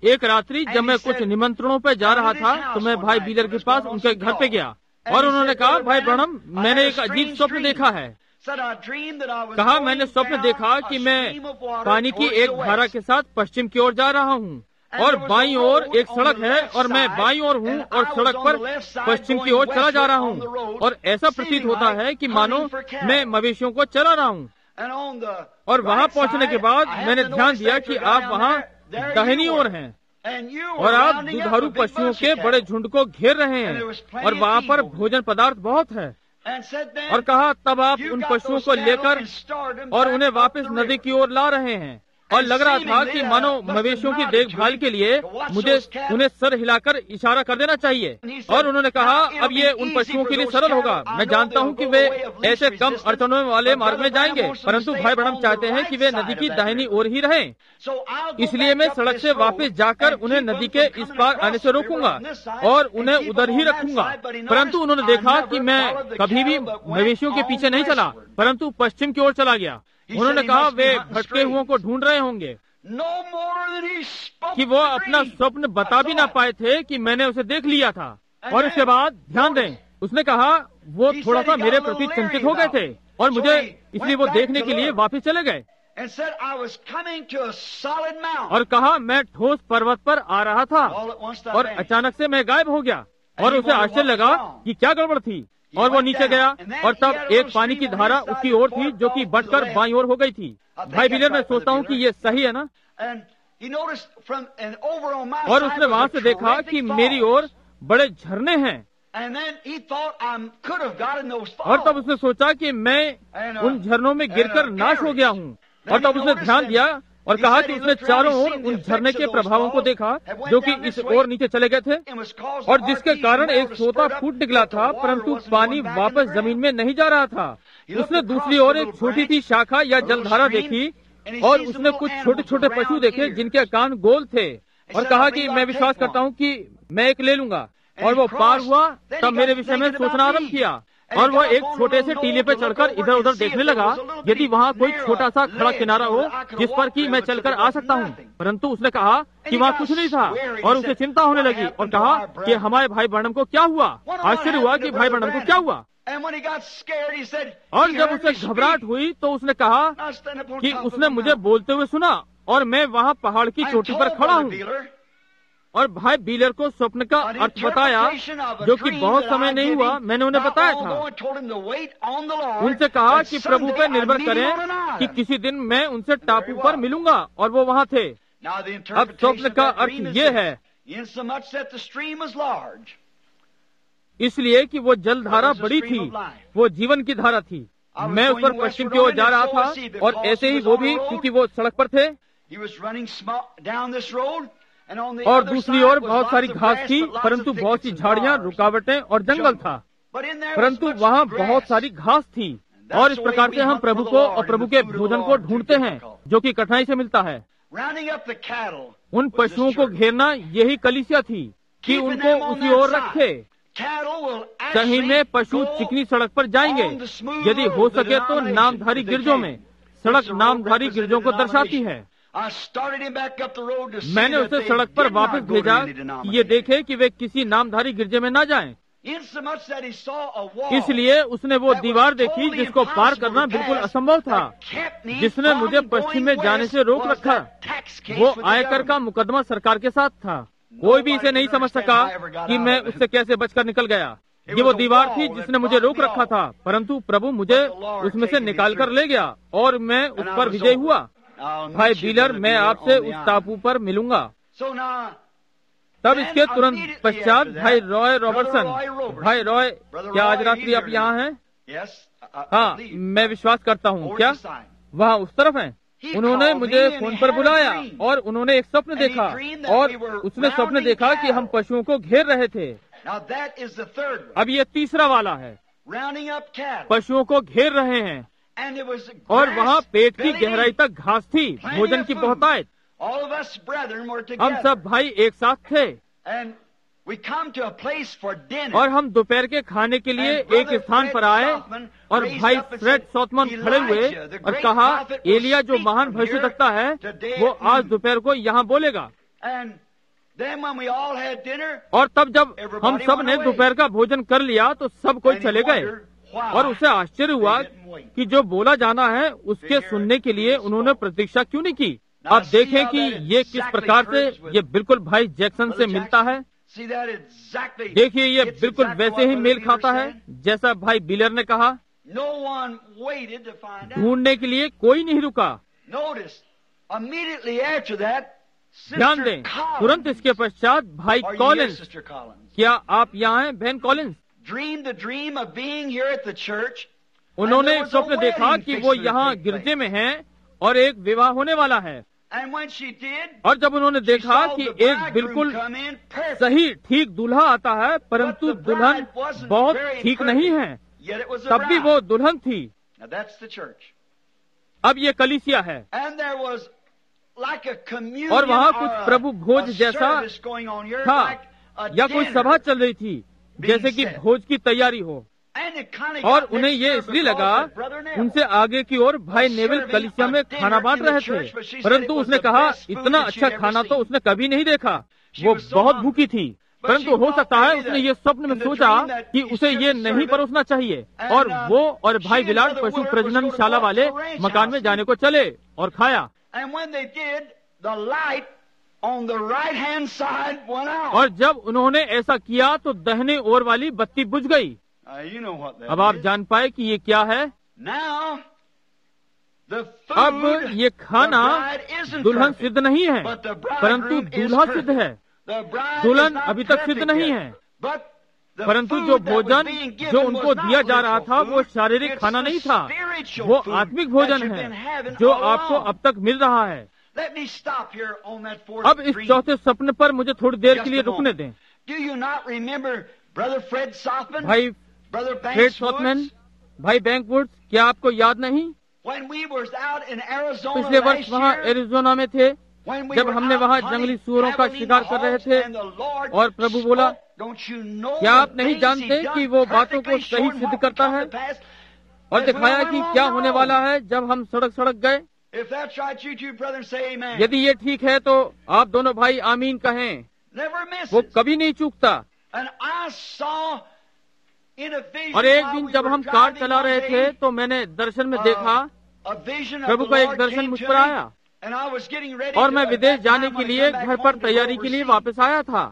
एक रात्रि जब मैं कुछ निमंत्रणों पे जा रहा था तो मैं भाई बीलर के पास उनके घर पे गया और उन्होंने कहा, भाई ब्रनम, मैंने एक अजीब स्वप्न देखा है। कहा, मैंने स्वप्न देखा कि मैं पानी की एक धारा के साथ पश्चिम की ओर जा रहा हूँ और बाईं ओर एक सड़क है और मैं बाईं ओर हूँ और सड़क पर पश्चिम की ओर चला जा रहा हूँ और ऐसा प्रतीत होता है कि मानो मैं मवेशियों को चला रहा हूँ। और वहाँ पहुँचने के बाद मैंने ध्यान दिया कि आप वहाँ दाहिनी ओर हैं और आप दुधारू पशुओं के बड़े झुंड को घेर रहे हैं और वहाँ पर भोजन पदार्थ बहुत है। और कहा, तब आप उन पशुओं को लेकर और उन्हें वापस नदी की ओर ला रहे हैं और लग रहा था कि मानो मवेशियों की देखभाल के लिए मुझे उन्हें सर हिलाकर इशारा कर देना चाहिए। और उन्होंने कहा, अब ये उन पशुओं के लिए सरल होगा। मैं जानता हूँ कि वे ऐसे कम अड़चनों वाले मार्ग में जाएंगे, परंतु भाई ब्रनम चाहते हैं कि वे नदी की दाहिनी ओर ही रहें, इसलिए मैं सड़क से वापस जाकर उन्हें नदी के इस पार आने से रोकूंगा और उन्हें उधर ही रखूंगा। परंतु उन्होंने देखा कि मैं कभी भी मवेशियों के पीछे नहीं चला, परंतु पश्चिम की ओर चला गया। उन्होंने कहा, वे भटके हुओं को ढूंढ रहे होंगे कि वो अपना स्वप्न बता भी ना पाए थे कि मैंने उसे देख लिया था। और उसके बाद ध्यान दें, उसने कहा वो थोड़ा सा मेरे प्रति चिंतित हो गए थे और मुझे इसलिए वो देखने के लिए वापस चले गए और कहा, मैं ठोस पर्वत पर आ रहा था और अचानक से मैं गायब हो गया। और उसे आश्चर्य लगा कि क्या गड़बड़ थी और वो नीचे गया और तब एक पानी की धारा उसकी ओर थी जो कि बढ़कर बाईं ओर हो गई थी। भाई बिलियर, मैं सोचता हूँ कि ये सही है ना? और उसने वहाँ से देखा कि मेरी ओर बड़े झरने हैं और तब उसने सोचा कि मैं उन झरनों में गिरकर नाश हो गया हूँ। और तब उसने ध्यान दिया और कहा कि उसने चारों ओर उन झरने के प्रभावों को देखा जो कि इस ओर नीचे चले गए थे और जिसके कारण एक सोता फूट निकला था, परंतु पानी वापस जमीन में नहीं जा रहा था। उसने दूसरी ओर एक छोटी सी शाखा या जलधारा देखी और उसने कुछ छोटे छोटे पशु देखे जिनके कान गोल थे और कहा कि मैं विश्वास करता हूँ कि मैं एक ले लूंगा। और वो पार हुआ, तब मेरे विषय में सोचना आरम्भ किया और वह एक छोटे से टीले पे चढ़कर इधर उधर देखने लगा यदि वहाँ कोई छोटा सा खड़ा किनारा हो जिस पर कि मैं चलकर आ सकता हूँ। परंतु उसने कहा कि वहाँ कुछ नहीं था और उसे चिंता होने लगी और कहा कि हमारे भाई ब्रनम को क्या हुआ। आश्चर्य हुआ कि भाई ब्रनम को क्या हुआ। और जब उसे घबराहट हुई तो उसने कहा कि उसने मुझे बोलते हुए सुना और मैं वहाँ पहाड़ की चोटी पर खड़ा हूँ और भाई बीलर को स्वप्न का अर्थ बताया जो कि बहुत समय नहीं हुआ। मैंने उन्हें बताया था, उनसे कहा कि प्रभु पर निर्भर करें कि किसी दिन मैं उनसे टापू पर मिलूंगा और वो वहाँ थे। अब स्वप्न का अर्थ ये है इसलिए कि वो जलधारा बड़ी थी, वो जीवन की धारा थी। मैं उस पर पश्चिम की ओर जा रहा था और ऐसे ही वो भी, क्योंकि वो सड़क पर थे और दूसरी ओर बहुत सारी घास थी, परंतु बहुत सी झाड़ियाँ, रुकावटें और जंगल था, परंतु वहाँ बहुत सारी घास थी। और इस प्रकार से हम प्रभु को और प्रभु के भोजन को ढूंढते हैं जो कि कठिनाई से मिलता है। उन पशुओं को घेरना यही कलीसिया थी कि उनको उसी ओर रखे। सही में पशु चिकनी सड़क पर जाएंगे, यदि हो सके तो नामधारी गिरजों में। सड़क नामधारी गिरजों को दर्शाती है। मैंने उसे सड़क पर वापस भेजा ये देखे कि वे किसी नामधारी गिरजे में न जाएं। इसलिए उसने वो दीवार देखी जिसको पार करना बिल्कुल असंभव था, जिसने मुझे पश्चिम में जाने से रोक रखा। वो आयकर का मुकदमा सरकार के साथ था। कोई भी इसे नहीं समझ सका कि मैं उससे कैसे बचकर निकल गया। ये वो दीवार थी जिसने मुझे रोक रखा था, परंतु प्रभु मुझे उसमें से निकाल कर ले गया और मैं उस पर विजय हुआ। भाई बीलर, मैं आपसे उस टापू पर मिलूंगा। तब इसके तुरंत पश्चात भाई रॉय रॉबर्टसन, भाई रॉय, क्या आज रात्रि आप यहाँ हैं? हाँ, मैं विश्वास करता हूँ। क्या वहाँ उस तरफ हैं? उन्होंने मुझे फोन पर बुलाया और उन्होंने एक स्वप्न देखा और उसने स्वप्न देखा कि हम पशुओं को घेर रहे थे। अब ये तीसरा वाला है, पशुओं को घेर रहे हैं और वहाँ पेट की गहराई तक घास थी, भोजन की बहुतायत। हम सब भाई एक साथ थे और हम दोपहर के खाने के लिए एक स्थान पर आए और भाई फ्रेड सॉथमन खड़े हुए और कहा, एलिया जो महान भविष्यद्वक्ता है वो आज दोपहर को यहाँ बोलेगा। Then when we all had dinner, और तब जब हम सब ने दोपहर का भोजन कर लिया तो सब कोई चले गए, और उसे आश्चर्य हुआ कि जो बोला जाना है उसके सुनने के लिए उन्होंने प्रतीक्षा क्यों नहीं की। अब देखें कि ये किस प्रकार से ये बिल्कुल भाई जैक्सन से मिलता है। देखिए ये बिल्कुल वैसे ही मेल खाता है जैसा भाई बिलर ने कहा। ढूंढने के लिए कोई नहीं रुका। ध्यान दें, तुरंत इसके पश्चात भाई कॉलिंस, क्या आप यहाँ हैं बहन कॉलिंस? उन्होंने एक स्वप्न देखा कि वो यहाँ गिरजे में हैं और एक विवाह होने वाला है। और जब उन्होंने देखा कि एक बिल्कुल सही ठीक दूल्हा आता है परंतु दुल्हन बहुत ठीक नहीं है, तब भी वो दुल्हन थी। अब ये कलीसिया है और वहाँ कुछ प्रभु भोज जैसा था या कोई सभा चल रही थी जैसे कि भोज की तैयारी हो। और उन्हें ये इसलिए लगा, उनसे आगे की ओर भाई नेविल कलीसिया में खाना बांट रहे थे, परंतु उसने कहा इतना अच्छा खाना तो उसने कभी नहीं देखा। वो बहुत भूखी थी, परंतु हो सकता है उसने ये स्वप्न में सोचा कि उसे ये नहीं परोसना चाहिए, और वो और भाई बिलाड पशु प्रजनन शाला वाले मकान में जाने को चले और खाया। और जब उन्होंने ऐसा किया तो दाहिने ओर वाली बत्ती बुझ गई। अब आप जान पाए कि ये क्या है। अब ये खाना दुल्हन सिद्ध नहीं है परंतु दूल्हा सिद्ध है। दुल्हन अभी तक सिद्ध नहीं है, परंतु जो भोजन जो उनको दिया जा रहा था वो शारीरिक खाना नहीं था, वो आत्मिक भोजन है जो आपको अब तक मिल रहा है। अब इस चौथे सपने पर मुझे थोड़ी देर के लिए रुकने दें। भाई फ्रेड सॉथमैन, भाई बैंकवुड्स, क्या आपको याद नहीं? पिछले वर्ष वहाँ एरिज़ोना में थे जब हमने वहाँ जंगली सूअरों का शिकार कर रहे थे और प्रभु बोला, क्या आप नहीं जानते कि वो बातों को सही सिद्ध करता है, और दिखाया कि क्या होने वाला है जब हम सड़क सड़क गए। यदि ये ठीक है तो आप दोनों भाई आमीन कहें। वो कभी नहीं चूकता। और एक दिन जब हम कार चला रहे थे तो मैंने दर्शन में देखा, प्रभु का एक दर्शन मुझ पर आया और मैं विदेश जाने के लिए घर पर तैयारी के लिए वापस आया था।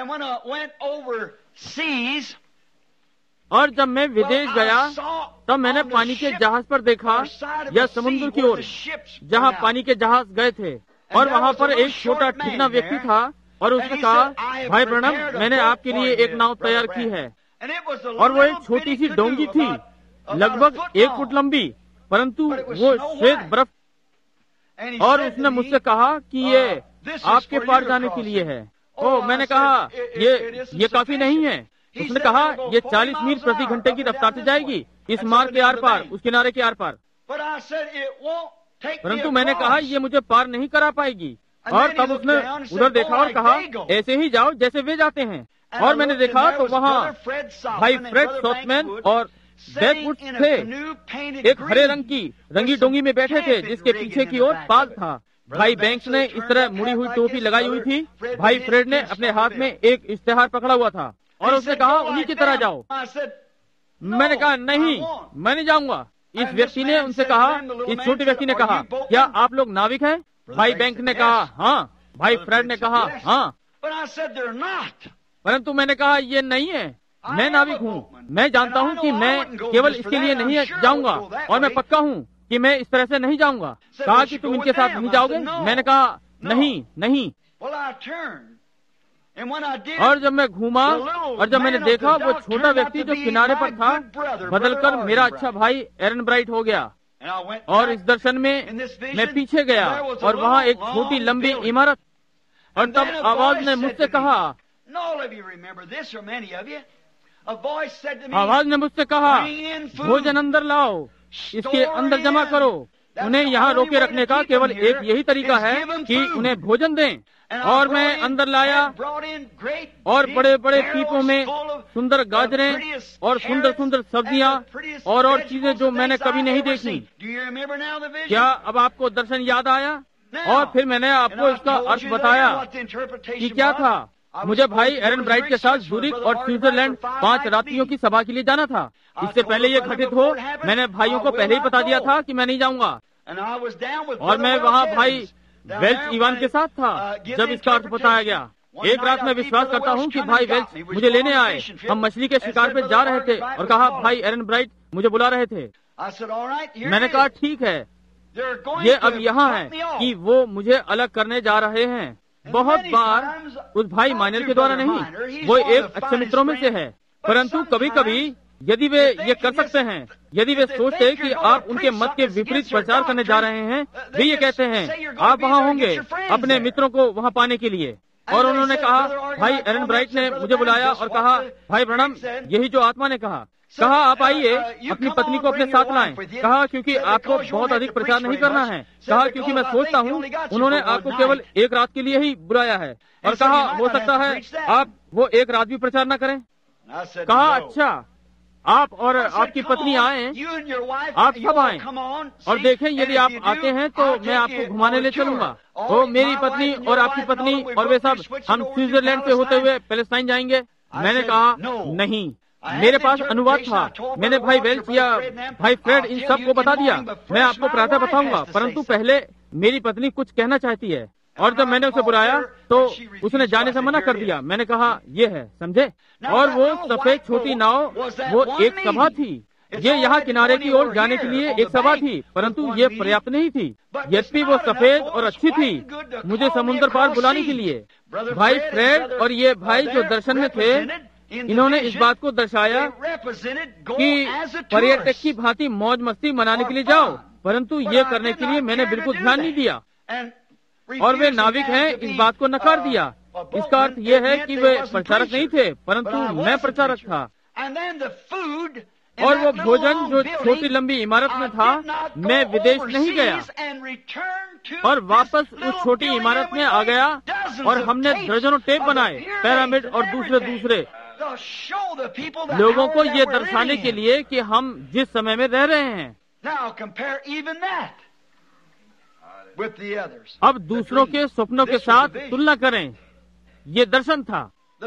और जब मैं विदेश गया तब मैंने पानी के जहाज पर देखा या समुद्र की ओर जहाँ पानी के जहाज गए थे, और वहाँ पर एक छोटा ठीकना व्यक्ति था और उसने कहा, भाई ब्रनम, मैंने आपके लिए एक नाव तैयार की है। और वो एक छोटी सी डोंगी थी, लगभग एक फुट लंबी, परंतु वो श्वेत बर्फ। और उसने मुझसे कहा कि ये आपके पार जाने के लिए है। ओ, मैंने कहा ये ये काफी नहीं है। उसने कहा ये चालीस मील प्रति घंटे की रफ्तार से जाएगी, इस मार्ग के आर पार, उस किनारे के आर पार। परंतु मैंने कहा ये मुझे पार नहीं करा पाएगी। और तब उसने उधर देखा और कहा, ऐसे ही जाओ जैसे वे जाते हैं। और मैंने देखा तो वहाँ भाई फ्रेड सॉथमैन और बैकवुड्स थे, एक हरे रंग की रंगी डोंगी में बैठे थे जिसके पीछे की ओर पाल था। भाई बैंक्स ने इस तरह मुड़ी हुई टोपी लगाई हुई थी। भाई फ्रेड ने अपने हाथ में एक इश्तेहार पकड़ा हुआ था और उसने कहा उन्हीं की तरह जाओ। मैंने कहा नहीं, मैं नहीं जाऊंगा। इस व्यक्ति ने उनसे कहा, इस छोटे व्यक्ति ने कहा, क्या आप लोग नाविक हैं? भाई बैंक ने कहा हाँ। भाई फ्रेड ने कहा हाँ। परंतु मैंने कहा ये नहीं है, मैं नाविक हूँ। मैं जानता हूँ कि मैं केवल इसके लिए नहीं जाऊंगा और मैं पक्का हूँ कि मैं इस तरह से नहीं जाऊंगा। कहा कि तुम इनके साथ नहीं जाओगे? मैंने कहा नहीं नहीं। और जब मैं घूमा और जब मैंने देखा वो छोटा व्यक्ति जो किनारे पर था बदलकर मेरा अच्छा भाई एरन ब्राइट हो गया। और इस दर्शन में मैं पीछे गया और वहाँ एक छोटी लंबी इमारत, और तब आवाज ने मुझसे कहा, आवाज ने मुझसे कहा, भोजन अंदर लाओ, इसके अंदर जमा करो। उन्हें यहाँ रोके रखने का केवल एक यही तरीका है कि उन्हें भोजन दें। और मैं अंदर लाया और बड़े बड़े पीपों में सुंदर गाजरें और सुंदर सुंदर सब्जियां और और चीजें जो मैंने कभी नहीं देखी। क्या अब आपको दर्शन याद आया? और फिर मैंने आपको इसका अर्थ बताया कि क्या था। मुझे भाई एरन ब्राइट के साथ जूरिक और स्विट्जरलैंड पांच रात्रियों की सभा के लिए जाना था। इससे पहले ये घटित हो, मैंने भाइयों को पहले ही बता दिया था कि मैं नहीं जाऊंगा। और मैं वहाँ भाई वेल्च इवान के साथ था जब इसका अर्थ बताया गया। एक रात मैं विश्वास करता हूँ कि भाई वेल्च मुझे लेने आए। हम मछली के शिकार पे जा रहे थे और कहा भाई एरन ब्राइट मुझे बुला रहे थे। मैंने कहा ठीक है, ये अब यहाँ है कि वो मुझे अलग करने जा रहे हैं। बहुत बार उस भाई माइनर के द्वारा नहीं, वो एक अच्छे मित्रों में से है, परंतु कभी कभी यदि वे ये कर सकते हैं, यदि वे सोचते कि आप उनके मत के विपरीत प्रचार करने जा रहे हैं, वे ये कहते हैं आप वहाँ होंगे अपने मित्रों को वहाँ पाने के लिए। और उन्होंने कहा भाई एरन ब्राइट ने मुझे बुलाया और कहा भाई ब्रनम यही जो आत्मा ने कहा कहा आप आइए अपनी पत्नी को अपने साथ लाएं। कहा क्योंकि आपको बहुत अधिक प्रचार नहीं करना है। कहा क्योंकि मैं सोचता हूँ उन्होंने आपको केवल एक रात के लिए ही बुलाया है। और कहा हो सकता है आप वो एक रात भी प्रचार न करें। कहा अच्छा आप और आपकी पत्नी आए, आप सब आए और देखें यदि आप आते हैं तो मैं आपको घुमाने ले चलूंगा। तो मेरी पत्नी और आपकी पत्नी और वे सब हम स्विट्जरलैंड से होते हुए पैलेस्टाइन जाएंगे। मैंने कहा नहीं, मेरे पास अनुवाद था। मैंने भाई वेल्च या भाई फ्रेड इन सब को बता दिया, मैं आपको प्रातः बताऊंगा, परंतु पहले मेरी पत्नी कुछ कहना चाहती है। और जब मैंने उसे बुलाया तो उसने जाने से मना कर दिया। मैंने कहा ये है, समझे। और वो सफेद छोटी नाव वो एक सभा थी। ये यहाँ किनारे की ओर जाने के लिए एक सभा थी, परंतु ये पर्याप्त नहीं थी। यद्यपि वो सफेद और अच्छी थी मुझे समुद्र पार बुलाने के लिए। भाई फ्रेड और ये भाई जो दर्शन में थे, इन्होंने इस बात को दर्शाया कि पर्यटक की भांति मौज मस्ती मनाने के लिए जाओ, परंतु ये करने के लिए मैंने बिल्कुल ध्यान नहीं दिया। और वे नाविक हैं इस बात को नकार दिया। इसका अर्थ यह है कि वे प्रचारक नहीं थे, परंतु मैं प्रचारक था। और वो भोजन जो छोटी लंबी इमारत में था, मैं विदेश नहीं गया और वापस उस छोटी इमारत में आ गया और हमने दर्जनों टेप बनाए, पिरामिड और दूसरे दूसरे लोगों को ये दर्शाने के लिए कि हम जिस समय में रह रहे हैं। अब दूसरों के स्वप्नों के साथ तुलना करें। ये दर्शन था।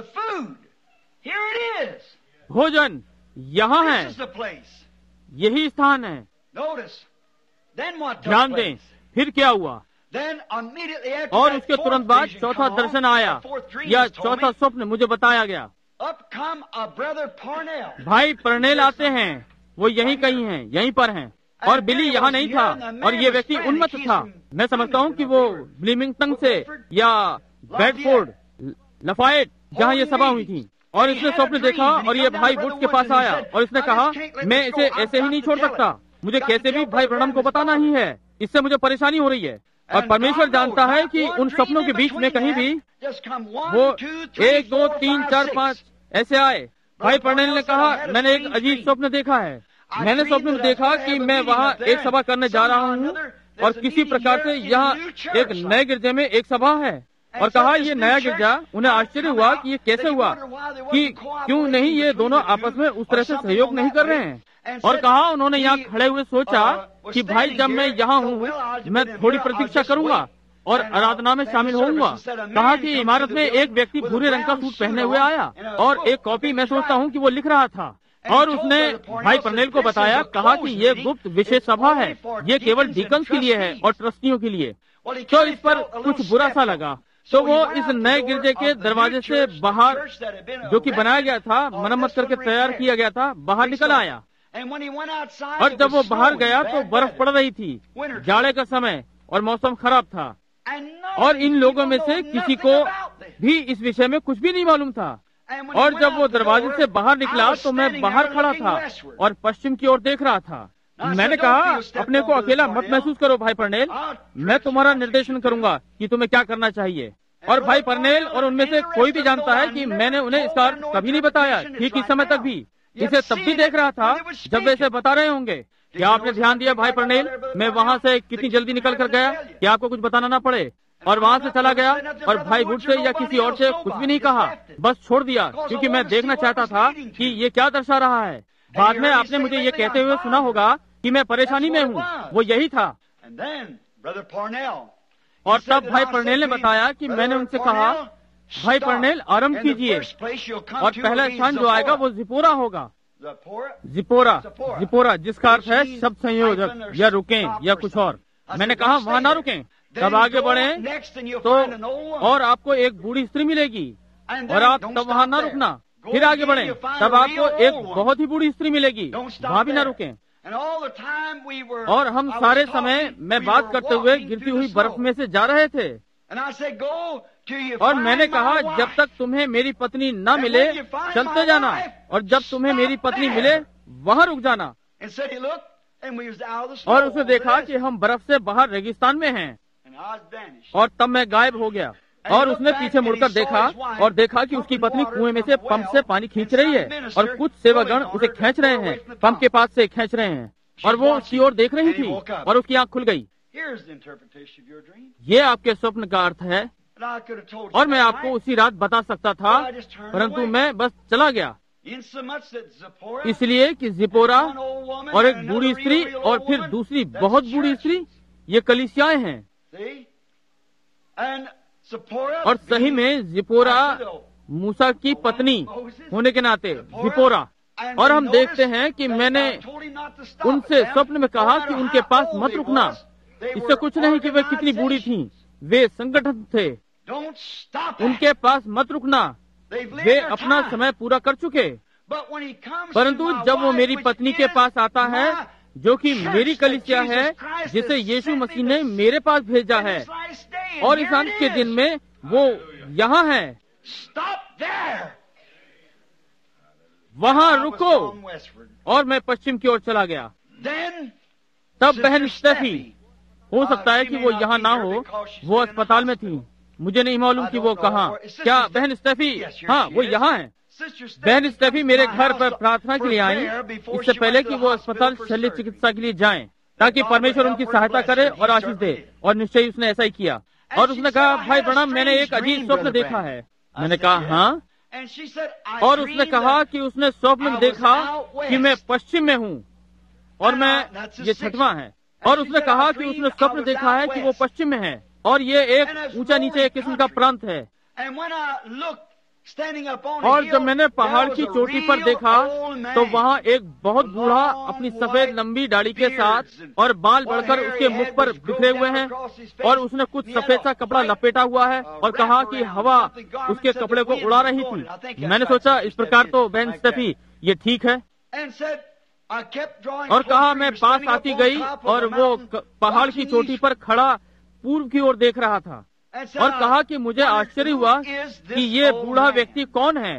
भोजन यहाँ है, यही स्थान है। ध्यान दें फिर क्या हुआ। और उसके तुरंत बाद चौथा दर्शन आया या चौथा स्वप्न मुझे बताया गया। भाई पर्नेल आते हैं, वो यहीं कहीं हैं, यहीं पर हैं। और बिली यहाँ नहीं था और ये व्यक्ति उन्मत्त था। मैं समझता हूँ कि वो ब्लीमिंगटन से या बेडफोर्ड लफायट जहाँ ये सभा हुई थी। और इसने स्वप्न देखा और ये भाई वुड्स के पास आया और इसने कहा मैं इसे ऐसे ही नहीं छोड़ सकता, मुझे कैसे भी भाई ब्रनम को बताना ही है, इससे मुझे परेशानी हो रही है। और परमेश्वर जानता है कि उन स्वप्नों के बीच में कहीं भी वो एक दो तीन चार पाँच ऐसे आए। भाई पर्नेल ने कहा मैंने एक अजीब स्वप्न देखा है। मैंने स्वप्न में देखा कि मैं वहाँ एक सभा करने जा रहा हूँ और किसी प्रकार से यहाँ एक नए गिरजे में एक सभा है। और कहा ये नया गिरजा, उन्हें आश्चर्य हुआ कि ये कैसे हुआ, कि क्यों नहीं ये दोनों आपस में उस तरह से सहयोग नहीं कर रहे हैं। और कहा उन्होंने यहाँ खड़े हुए सोचा कि भाई जब मैं यहाँ हूँ मैं थोड़ी प्रतीक्षा करूंगा और आराधना में शामिल होऊंगा। कहा कि इमारत में एक व्यक्ति भूरे रंग का सूट पहने हुए आया और एक कॉपी मैं सोचता हूँ कि वो लिख रहा था। और उसने भाई पर्नेल को बताया, कहा कि ये गुप्त विशेष सभा है, ये केवल डीकन्स के लिए है और ट्रस्टियों के लिए। तो इस पर कुछ बुरा सा लगा, तो वो इस नए गिरजे के दरवाजे से बाहर, जो कि बनाया गया था, मरम्मत करके तैयार किया गया था, बाहर निकल आया। और जब वो बाहर गया तो बर्फ पड़ रही थी, जाड़े का समय और मौसम खराब था। और इन लोगों में से किसी को भी इस विषय में कुछ भी नहीं मालूम था। और जब वो दरवाजे से बाहर निकला तो मैं बाहर खड़ा था और पश्चिम की ओर देख रहा था। मैंने कहा अपने को अकेला मत महसूस करो भाई पर्नेल, मैं तुम्हारा निर्देशन करूंगा कि तुम्हें क्या करना चाहिए। और भाई पर्नेल और उनमें से कोई भी जानता है कि मैंने उन्हें इसका कभी नहीं बताया, ठीक इस समय तक भी इसे तब भी देख रहा था जब वे इसे बता रहे होंगे। क्या आपने ध्यान दिया भाई पर्नेल, मैं वहाँ से कितनी जल्दी निकल कर गया कि आपको कुछ बताना ना पड़े। और वहाँ से चला गया और भाई वुड से या किसी और से कुछ भी नहीं कहा, बस छोड़ दिया, क्योंकि मैं देखना चाहता था कि ये क्या दर्शा रहा है। बाद में आपने मुझे ये कहते हुए सुना होगा कि मैं परेशानी में हूँ, वो यही था। और तब भाई पर्नेल ने बताया कि मैंने उनसे कहा, भाई पर्नेल आरंभ कीजिए, और पहला स्थान जो आएगा वो जिपोरा होगा। जिपोरा जिपोरा जिसका अर्थ है शब्द संयोजक, या रुकें या कुछ और। मैंने कहा वहाँ ना रुकें, तब आगे बढ़े तो और आपको एक बूढ़ी स्त्री मिलेगी, और आप तब वहाँ ना रुकना। फिर आगे बढ़े तब आपको एक बहुत ही बूढ़ी स्त्री मिलेगी, वहाँ भी ना रुकें। और हम सारे समय मैं बात करते हुए गिरती हुई बर्फ में से जा रहे थे, और मैंने कहा जब तक तुम्हें मेरी पत्नी न मिले चलते जाना, और जब तुम्हें मेरी पत्नी मिले वहाँ रुक जाना। और उसने देखा कि हम बर्फ से बाहर रेगिस्तान में हैं, और तब मैं गायब हो गया। और उसने पीछे मुड़कर देखा और देखा कि उसकी पत्नी कुएं में से पंप से पानी खींच रही है, और कुछ सेवकगण उसे खींच रहे हैं, पंप के पास से खींच रहे हैं, और वो उसकी ओर देख रही थी, और उसकी आंख खुल गई। ये आपके स्वप्न का अर्थ है, और मैं आपको उसी रात बता सकता था, परंतु मैं बस चला गया, इसलिए कि जिपोरा और एक बूढ़ी स्त्री और फिर दूसरी बहुत बूढ़ी स्त्री, ये कलीसियाएं हैं। और सही में जिपोरा मूसा की पत्नी होने के नाते जिपोरा। और हम देखते हैं कि मैंने उनसे स्वप्न में कहा कि उनके पास मत रुकना। इससे कुछ नहीं कि वे कितनी बूढ़ी थीं, वे संगठन थे, उनके पास मत रुकना, वे अपना समय पूरा कर चुके। परंतु जब वो मेरी पत्नी के पास आता है, जो कि मेरी कलीसिया है, जिसे यीशु मसीह ने मेरे पास भेजा है, और इस अंत के दिन में वो यहाँ है, वहाँ रुको। और मैं पश्चिम की ओर चला गया। तब बहन स्टेफी, हो सकता है कि वो यहाँ ना हो, वो अस्पताल में थी, मुझे नहीं मालूम कि वो कहाँ। क्या बहन स्टेफी? हाँ, वो यहाँ है। बहन स्टेफी मेरे घर पर प्रार्थना के लिए आई, इससे पहले कि वो अस्पताल शल्य चिकित्सा के लिए जाएं, ताकि परमेश्वर उनकी सहायता करे और आशीष दे। और निश्चय उसने ऐसा ही किया। और उसने कहा, भाई ब्रनम, मैंने एक अजीब स्वप्न देखा है। मैंने कहा हाँ। और उसने कहा कि उसने स्वप्न में देखा कि मैं पश्चिम में हूँ, और मैं, ये छठवां है। और उसने कहा कि उसने स्वप्न देखा है कि वो पश्चिम में है, और ये एक ऊंचा नीचे एक किस्म का प्रांत है। और जब मैंने पहाड़ की चोटी पर देखा तो वहाँ एक बहुत बूढ़ा अपनी सफेद लंबी दाढ़ी के साथ और बाल बढ़कर उसके मुख पर बिखरे हुए हैं, और उसने कुछ सफेद सा कपड़ा लपेटा हुआ है, और कहा कि हवा उसके कपड़े को उड़ा रही थी। मैंने सोचा इस प्रकार तो बहन स्टेफी ये ठीक है, और कहा मैं पास आती गई, और वो पहाड़ की चोटी पर खड़ा पूर्व की ओर देख रहा था, और कहा कि मुझे आश्चर्य हुआ कि ये बूढ़ा व्यक्ति कौन है।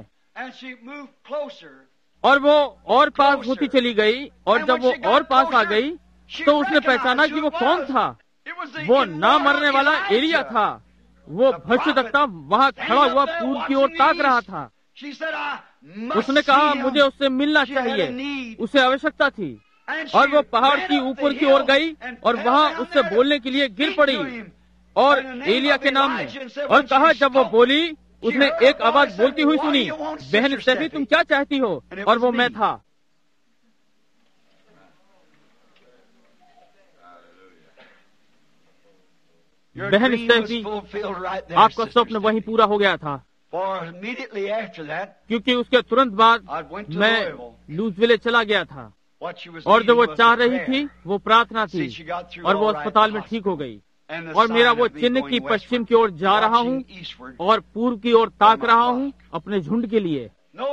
और वो और पास होती चली गई, और जब वो और पास आ गई तो उसने पहचाना कि वो कौन था। वो ना मरने वाला एलिया था। वो भविष्यद्वक्ता वहाँ खड़ा हुआ पूर्व की ओर ताक रहा था। उसने कहा मुझे उससे मिलना चाहिए, उसे आवश्यकता थी। और वो पहाड़ की ऊपर की ओर गई और वहाँ उससे बोलने के लिए गिर पड़ी, और एलिया के नाम में, और कहा जब वो बोली उसने एक आवाज बोलती हुई सुनी, बहन स्टेफी तुम क्या चाहती हो? और वो मैं था। बहन स्टेफी, आपका स्वप्न वहीं पूरा हो गया था, क्योंकि उसके तुरंत बाद मैं लूजविले चला गया था, और जो वो चाह रही थी वो प्रार्थना थी, और वो अस्पताल में ठीक हो गई। और मेरा वो चिन्ह की पश्चिम की ओर जा रहा हूँ और पूर्व की ओर ताक रहा हूँ अपने झुंड के लिए।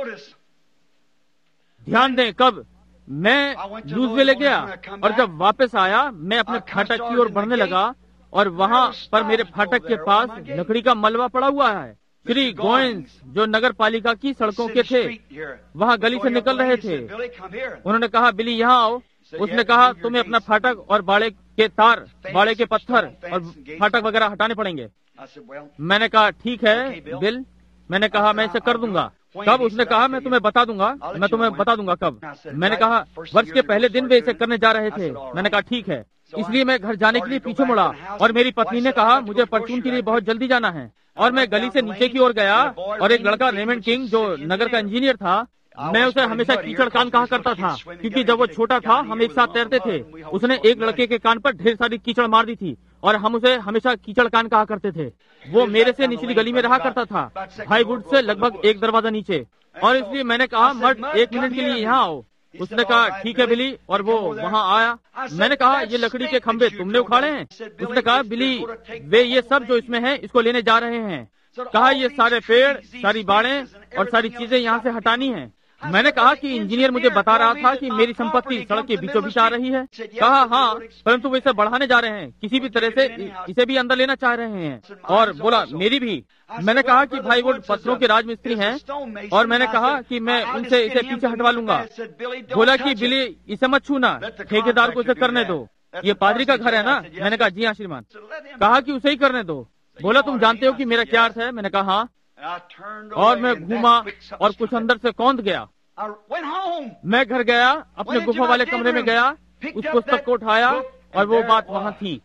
ध्यान दें, कब मैं लूजविले गया और जब वापस आया मैं अपने फाटक की ओर बढ़ने लगा, और वहाँ पर मेरे फाटक के पास लकड़ी का मलबा पड़ा हुआ है। श्री गोइंस जो नगर पालिका की सड़कों के थे वहाँ गली से निकल रहे थे। उन्होंने कहा बिली यहाँ आओ। उसने कहा तुम्हें अपना फाटक और बाड़े के तार, बाड़े के पत्थर और फाटक वगैरह हटाने पड़ेंगे। मैंने कहा ठीक है बिल, मैंने कहा मैं इसे कर दूंगा। कब? उसने कहा मैं तुम्हें बता दूंगा, मैं तुम्हें बता दूंगा कब। मैंने कहा वर्ष के पहले दिन वे इसे करने जा रहे थे। मैंने कहा ठीक है। इसलिए मैं घर जाने के लिए पीछे मुड़ा, और मेरी पत्नी ने कहा मुझे परचून के लिए बहुत जल्दी जाना है। और मैं गली से नीचे की ओर गया, और एक लड़का रेमंड किंग जो नगर का इंजीनियर था, मैं उसे हमेशा कीचड़ कान कहा करता था, क्योंकि जब वो छोटा था हम एक साथ तैरते थे। उसने एक लड़के के कान पर ढेर सारी कीचड़ मार दी थी, और हम उसे हमेशा कीचड़ कान कहा करते थे। वो मेरे से निचली गली में रहा करता था, भाई वुड से लगभग एक दरवाजा नीचे। और इसलिए मैंने कहा, मर्द एक मिनट के लिए यहाँ आओ। उसने कहा, ठीक है बिली, और वो वहाँ आया। मैंने कहा, ये लकड़ी के खंभे तुमने उखाड़े हैं? उसने कहा, बिली, वे ये सब जो इसमें है इसको लेने जा रहे हैं। कहा, ये सारे पेड़, सारी बाड़ें और सारी चीजें यहाँ से हटानी हैं। मैंने कहा कि इंजीनियर मुझे बता रहा था कि मेरी संपत्ति सड़क के बीचों बीच आ रही है। कहा, हाँ, परंतु वो इसे बढ़ाने जा रहे हैं, किसी भी तरह से इसे भी अंदर लेना चाह रहे हैं। और बोला, मेरी भी। मैंने कहा कि भाई वो पत्थरों के राजमिस्त्री हैं, और मैंने कहा कि मैं उनसे इसे पीछे हटवा लूंगा। बोला कि बिली, इसे मत छूना, ठेकेदार को इसे करने दो, ये पादरी का घर है ना? मैंने कहा, जी हाँ श्रीमान। कहा कि उसे ही करने दो। बोला, तुम जानते हो कि मेरा क्या अर्थ है? मैंने कहा, हाँ। और मैं घूमा और कुछ अंदर से कौंध गया। मैं घर गया, अपने गुफा वाले कमरे में गया, उस पुस्तक को उठाया, और वो बात वहाँ थी।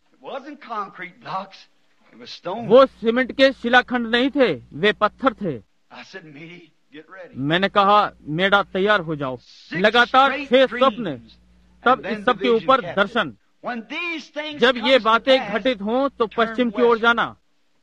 वो सीमेंट के शिलाखंड नहीं थे, वे पत्थर थे। मैंने कहा, मेरा तैयार हो जाओ। लगातार छह स्वप्न, तब इस सब के ऊपर दर्शन। जब ये बातें घटित हों तो पश्चिम की ओर जाना।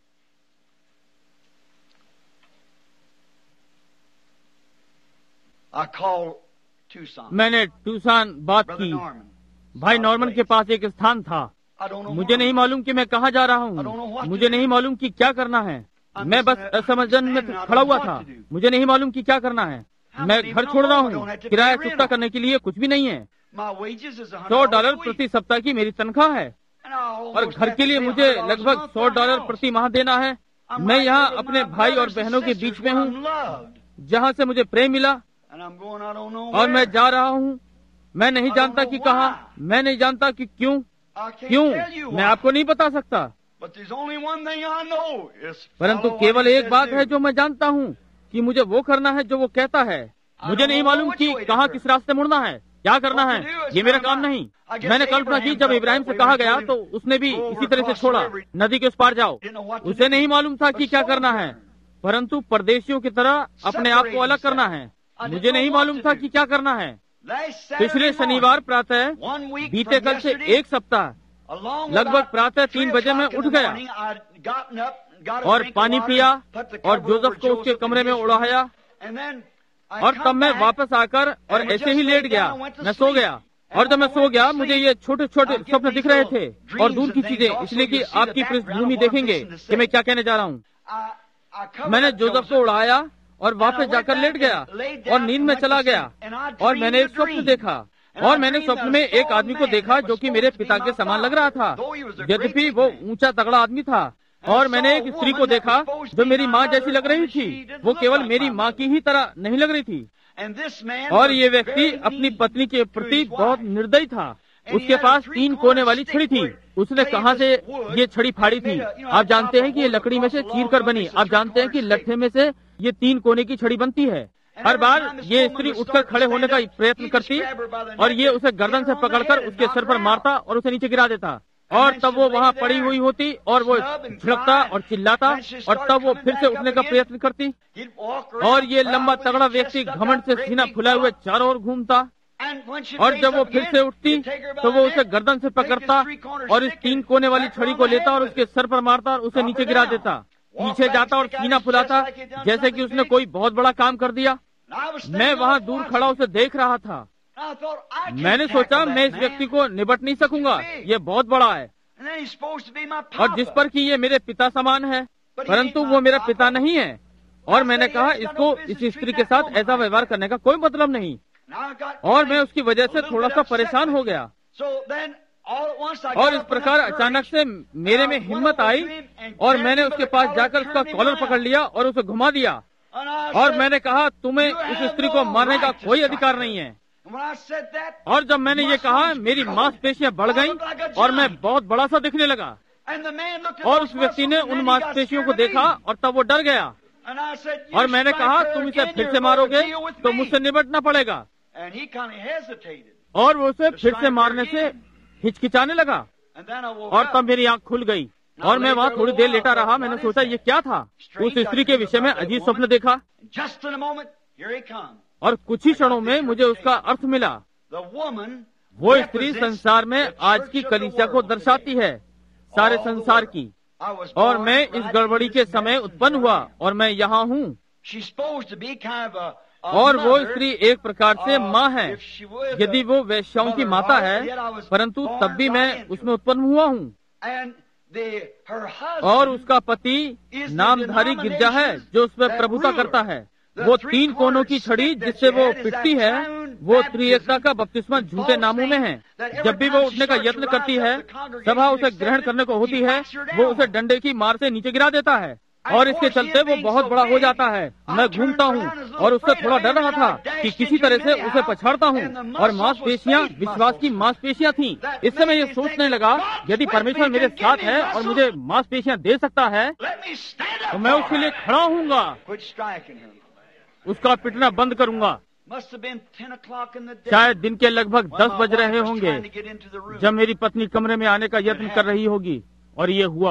मैंने टूसान बात की। भाई नॉर्मन के पास एक स्थान था। मुझे नहीं मालूम कि मैं कहाँ जा रहा हूँ, मुझे नहीं मालूम कि क्या करना है। मैं बस असमंजस में खड़ा हुआ था, मुझे नहीं मालूम कि क्या करना है। मैं घर छोड़ रहा हूँ, किराया चुकता करने के लिए कुछ भी नहीं है। सौ डॉलर प्रति सप्ताह की मेरी तनख्वाह है, और घर के लिए मुझे लगभग सौ डॉलर प्रति माह देना है। मैं यहाँ अपने भाई और बहनों के बीच में हूँ, जहाँ से मुझे प्रेम मिला, और मैं जा रहा हूँ। मैं नहीं जानता कि कहाँ, मैं नहीं जानता कि क्यों क्यों मैं आपको नहीं बता सकता, परंतु केवल एक बात है जो मैं जानता हूँ कि मुझे वो करना है जो वो कहता है। मुझे नहीं मालूम कि कहाँ किस रास्ते मुड़ना है, क्या करना है, ये मेरा काम नहीं। मैंने कल्पना की जब इब्राहिम से कहा गया तो उसने भी इसी तरह से छोड़ा, नदी के उस पार जाओ। उसे नहीं मालूम था कि क्या करना है, परंतु परदेशियों की तरह अपने आप को अलग करना है। मुझे नहीं मालूम था कि क्या करना है। पिछले शनिवार प्रातः, बीते कल से एक सप्ताह लगभग प्रातः तीन बजे मैं उठ गया और पानी पिया और जोसेफ को उसके कमरे में उड़ाया, और तब मैं वापस आकर और ऐसे ही लेट गया। मैं सो गया, और जब मैं सो गया मुझे ये छोटे छोटे स्वप्न दिख रहे थे और दूर की चीजें, इसलिए कि आपकी पृष्ठभूमि देखेंगे कि मैं क्या कहने जा रहा हूँ। मैंने जोसेफ को उड़ाया और वापस जाकर लेट गया और नींद में चला गया, और मैंने एक स्वप्न देखा, और मैंने स्वप्न में एक आदमी को देखा जो कि मेरे पिता के समान लग रहा था, यद्यपि वो ऊंचा तगड़ा आदमी था। और मैंने एक स्त्री को देखा जो मेरी माँ जैसी लग रही थी, वो केवल मेरी माँ की ही तरह नहीं लग रही थी। और ये व्यक्ति अपनी पत्नी के प्रति बहुत निर्दयी था। उसके पास तीन कोने वाली छड़ी थी। उसने कहाँ से ये छड़ी फाड़ी थी? आप जानते हैं कि ये लकड़ी में से चीर कर बनी। आप जानते हैं कि लट्ठे में से ये तीन कोने की छड़ी बनती है। हर बार ये स्त्री उठकर खड़े होने का प्रयत्न करती और ये उसे गर्दन से पकड़कर उसके सर पर मारता और उसे नीचे गिरा देता, और तब वो वहाँ पड़ी हुई होती और वो झड़कता और चिल्लाता, और तब वो फिर से उठने का प्रयत्न करती। और ये लंबा तगड़ा व्यक्ति घमंड से सीना फुलाए हुए चारों ओर घूमता, और जब वो फिर से उठती तो वो उसे गर्दन से पकड़ता और इस तीन कोने वाली छड़ी को लेता और उसके सर पर मारता और उसे नीचे गिरा देता। पीछे जाता और सीना फुलाता जैसे कि उसने कोई बहुत बड़ा काम कर दिया। मैं वहाँ दूर खड़ा उसे देख रहा था। मैंने सोचा मैं इस व्यक्ति को निपट नहीं सकूंगा, ये बहुत बड़ा है, और जिस पर कि ये मेरे पिता समान है, परंतु वो मेरा पिता नहीं है। और मैंने कहा इसको इस स्त्री के साथ ऐसा व्यवहार करने का कोई मतलब नहीं, और मैं उसकी वजह से थोड़ा सा परेशान हो गया। और इस प्रकार अचानक से मेरे में हिम्मत आई और मैंने उसके पास जाकर उसका कॉलर पकड़ लिया और उसे घुमा दिया, और मैंने कहा तुम्हें इस स्त्री को मारने का कोई अधिकार नहीं है। और जब मैंने ये कहा मेरी मांसपेशियां बढ़ गईं और मैं बहुत बड़ा सा दिखने लगा, और उस व्यक्ति ने उन मांसपेशियों को देखा और तब वो डर गया। और मैंने कहा तुम इसे फिर से मारोगे तो मुझसे निपटना पड़ेगा, और वो उसे फिर से मारने से हिचकिचाने लगा। और तब मेरी आंख खुल गई और मैं वहाँ थोड़ी देर लेटा रहा। मैंने सोचा ये क्या था। उस स्त्री के विषय में अजीब स्वप्न देखा, और कुछ ही क्षणों में मुझे उसका अर्थ मिला। वो स्त्री संसार में आज की कलीसिया को दर्शाती है। सारे संसार की, और मैं इस गड़बड़ी के समय उत्पन्न हुआ और मैं यहाँ हूँ। और वो स्त्री एक प्रकार से माँ है, यदि वो वेश्याओं की माता है, परंतु तब भी मैं उसमें उत्पन्न हुआ हूँ। और उसका पति नामधारी गिरजा है जो उस पर प्रभुता करता है। वो तीन कोनों की छड़ी जिससे वो पिटती है, वो त्रिएकता का बपतिस्मा झूठे नामों में है। जब भी वो उठने का यत्न करती है, सभा उसे ग्रहण करने को होती है, वो उसे डंडे की मार से नीचे गिरा देता है, और इसके चलते वो बहुत बड़ा हो जाता है। मैं घूमता हूँ और उससे थोड़ा डर रहा था कि किसी तरह से उसे पछाड़ता हूँ, और मांसपेशियाँ विश्वास की मांसपेशियाँ थीं। इससे मैं ये सोचने लगा, यदि परमेश्वर मेरे साथ है और मुझे मांसपेशियाँ दे सकता है, तो मैं उसके लिए खड़ा हूँगा, उसका पिटना बंद करूँगा। शायद दिन के लगभग दस बज रहे होंगे जब मेरी पत्नी कमरे में आने का यत्न कर रही होगी, और ये हुआ।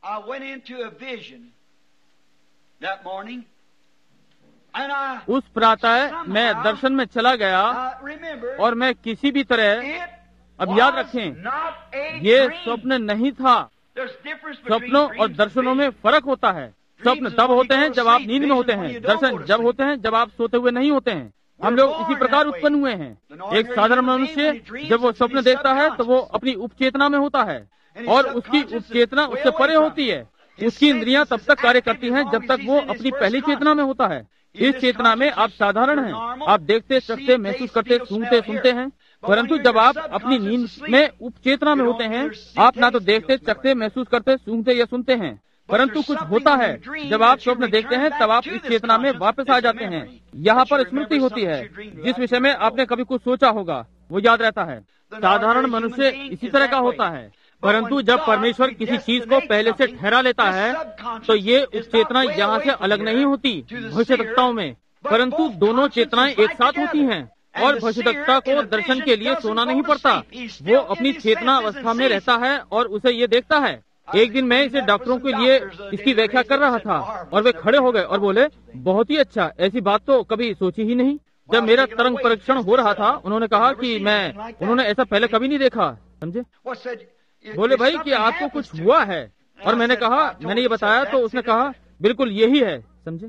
उस प्रातः मैं दर्शन में चला गया, और मैं किसी भी तरह, अब याद रखें, ये स्वप्न नहीं था। स्वप्नों और दर्शनों में फर्क होता है। स्वप्न तब होते हैं जब आप नींद में होते हैं, दर्शन जब होते हैं जब आप सोते हुए नहीं होते हैं। हम लोग इसी प्रकार उत्पन्न हुए हैं। एक साधारण मनुष्य जब वो स्वप्न देखता है तो वो अपनी उपचेतना में होता है, और उसकी उपचेतना उससे परे होती है। उसकी इंद्रियां तब तक कार्य करती हैं जब तक वो अपनी पहली चेतना में होता है। इस चेतना में आप साधारण हैं, आप देखते, चखते, महसूस करते, सूंघते, सुनते हैं। परंतु जब आप अपनी नींद में उपचेतना में होते हैं, आप ना तो देखते, चखते, महसूस करते, सूंघते या सुनते हैं, परंतु कुछ होता है। जब आप स्वप्न देखते हैं तब आप इस चेतना में वापस आ जाते हैं। यहाँ पर स्मृति होती है। जिस विषय में आपने कभी कुछ सोचा होगा वो याद रहता है। साधारण मनुष्य इसी तरह का होता है। परंतु जब परमेश्वर किसी चीज को पहले से ठहरा लेता है तो ये उस चेतना यहाँ से अलग नहीं होती भविष्यवक्ताओं में, परंतु दोनों चेतनाएं एक साथ होती हैं। और भविष्यवक्ता को दर्शन के लिए सोना नहीं पड़ता, वो अपनी चेतना अवस्था में रहता है और उसे ये देखता है। एक दिन मैं इसे डॉक्टरों के लिए इसकी व्याख्या कर रहा था, और वे खड़े हो गए और बोले, बहुत ही अच्छा, ऐसी बात तो कभी सोची ही नहीं। जब मेरा तरंग परीक्षण हो रहा था, उन्होंने कहा कि मैं उन्होंने ऐसा पहले कभी नहीं देखा। समझे? बोले, भाई कि आपको कुछ हुआ है। और मैंने कहा, मैंने ये बताया तो उसने कहा, बिल्कुल यही है। समझे?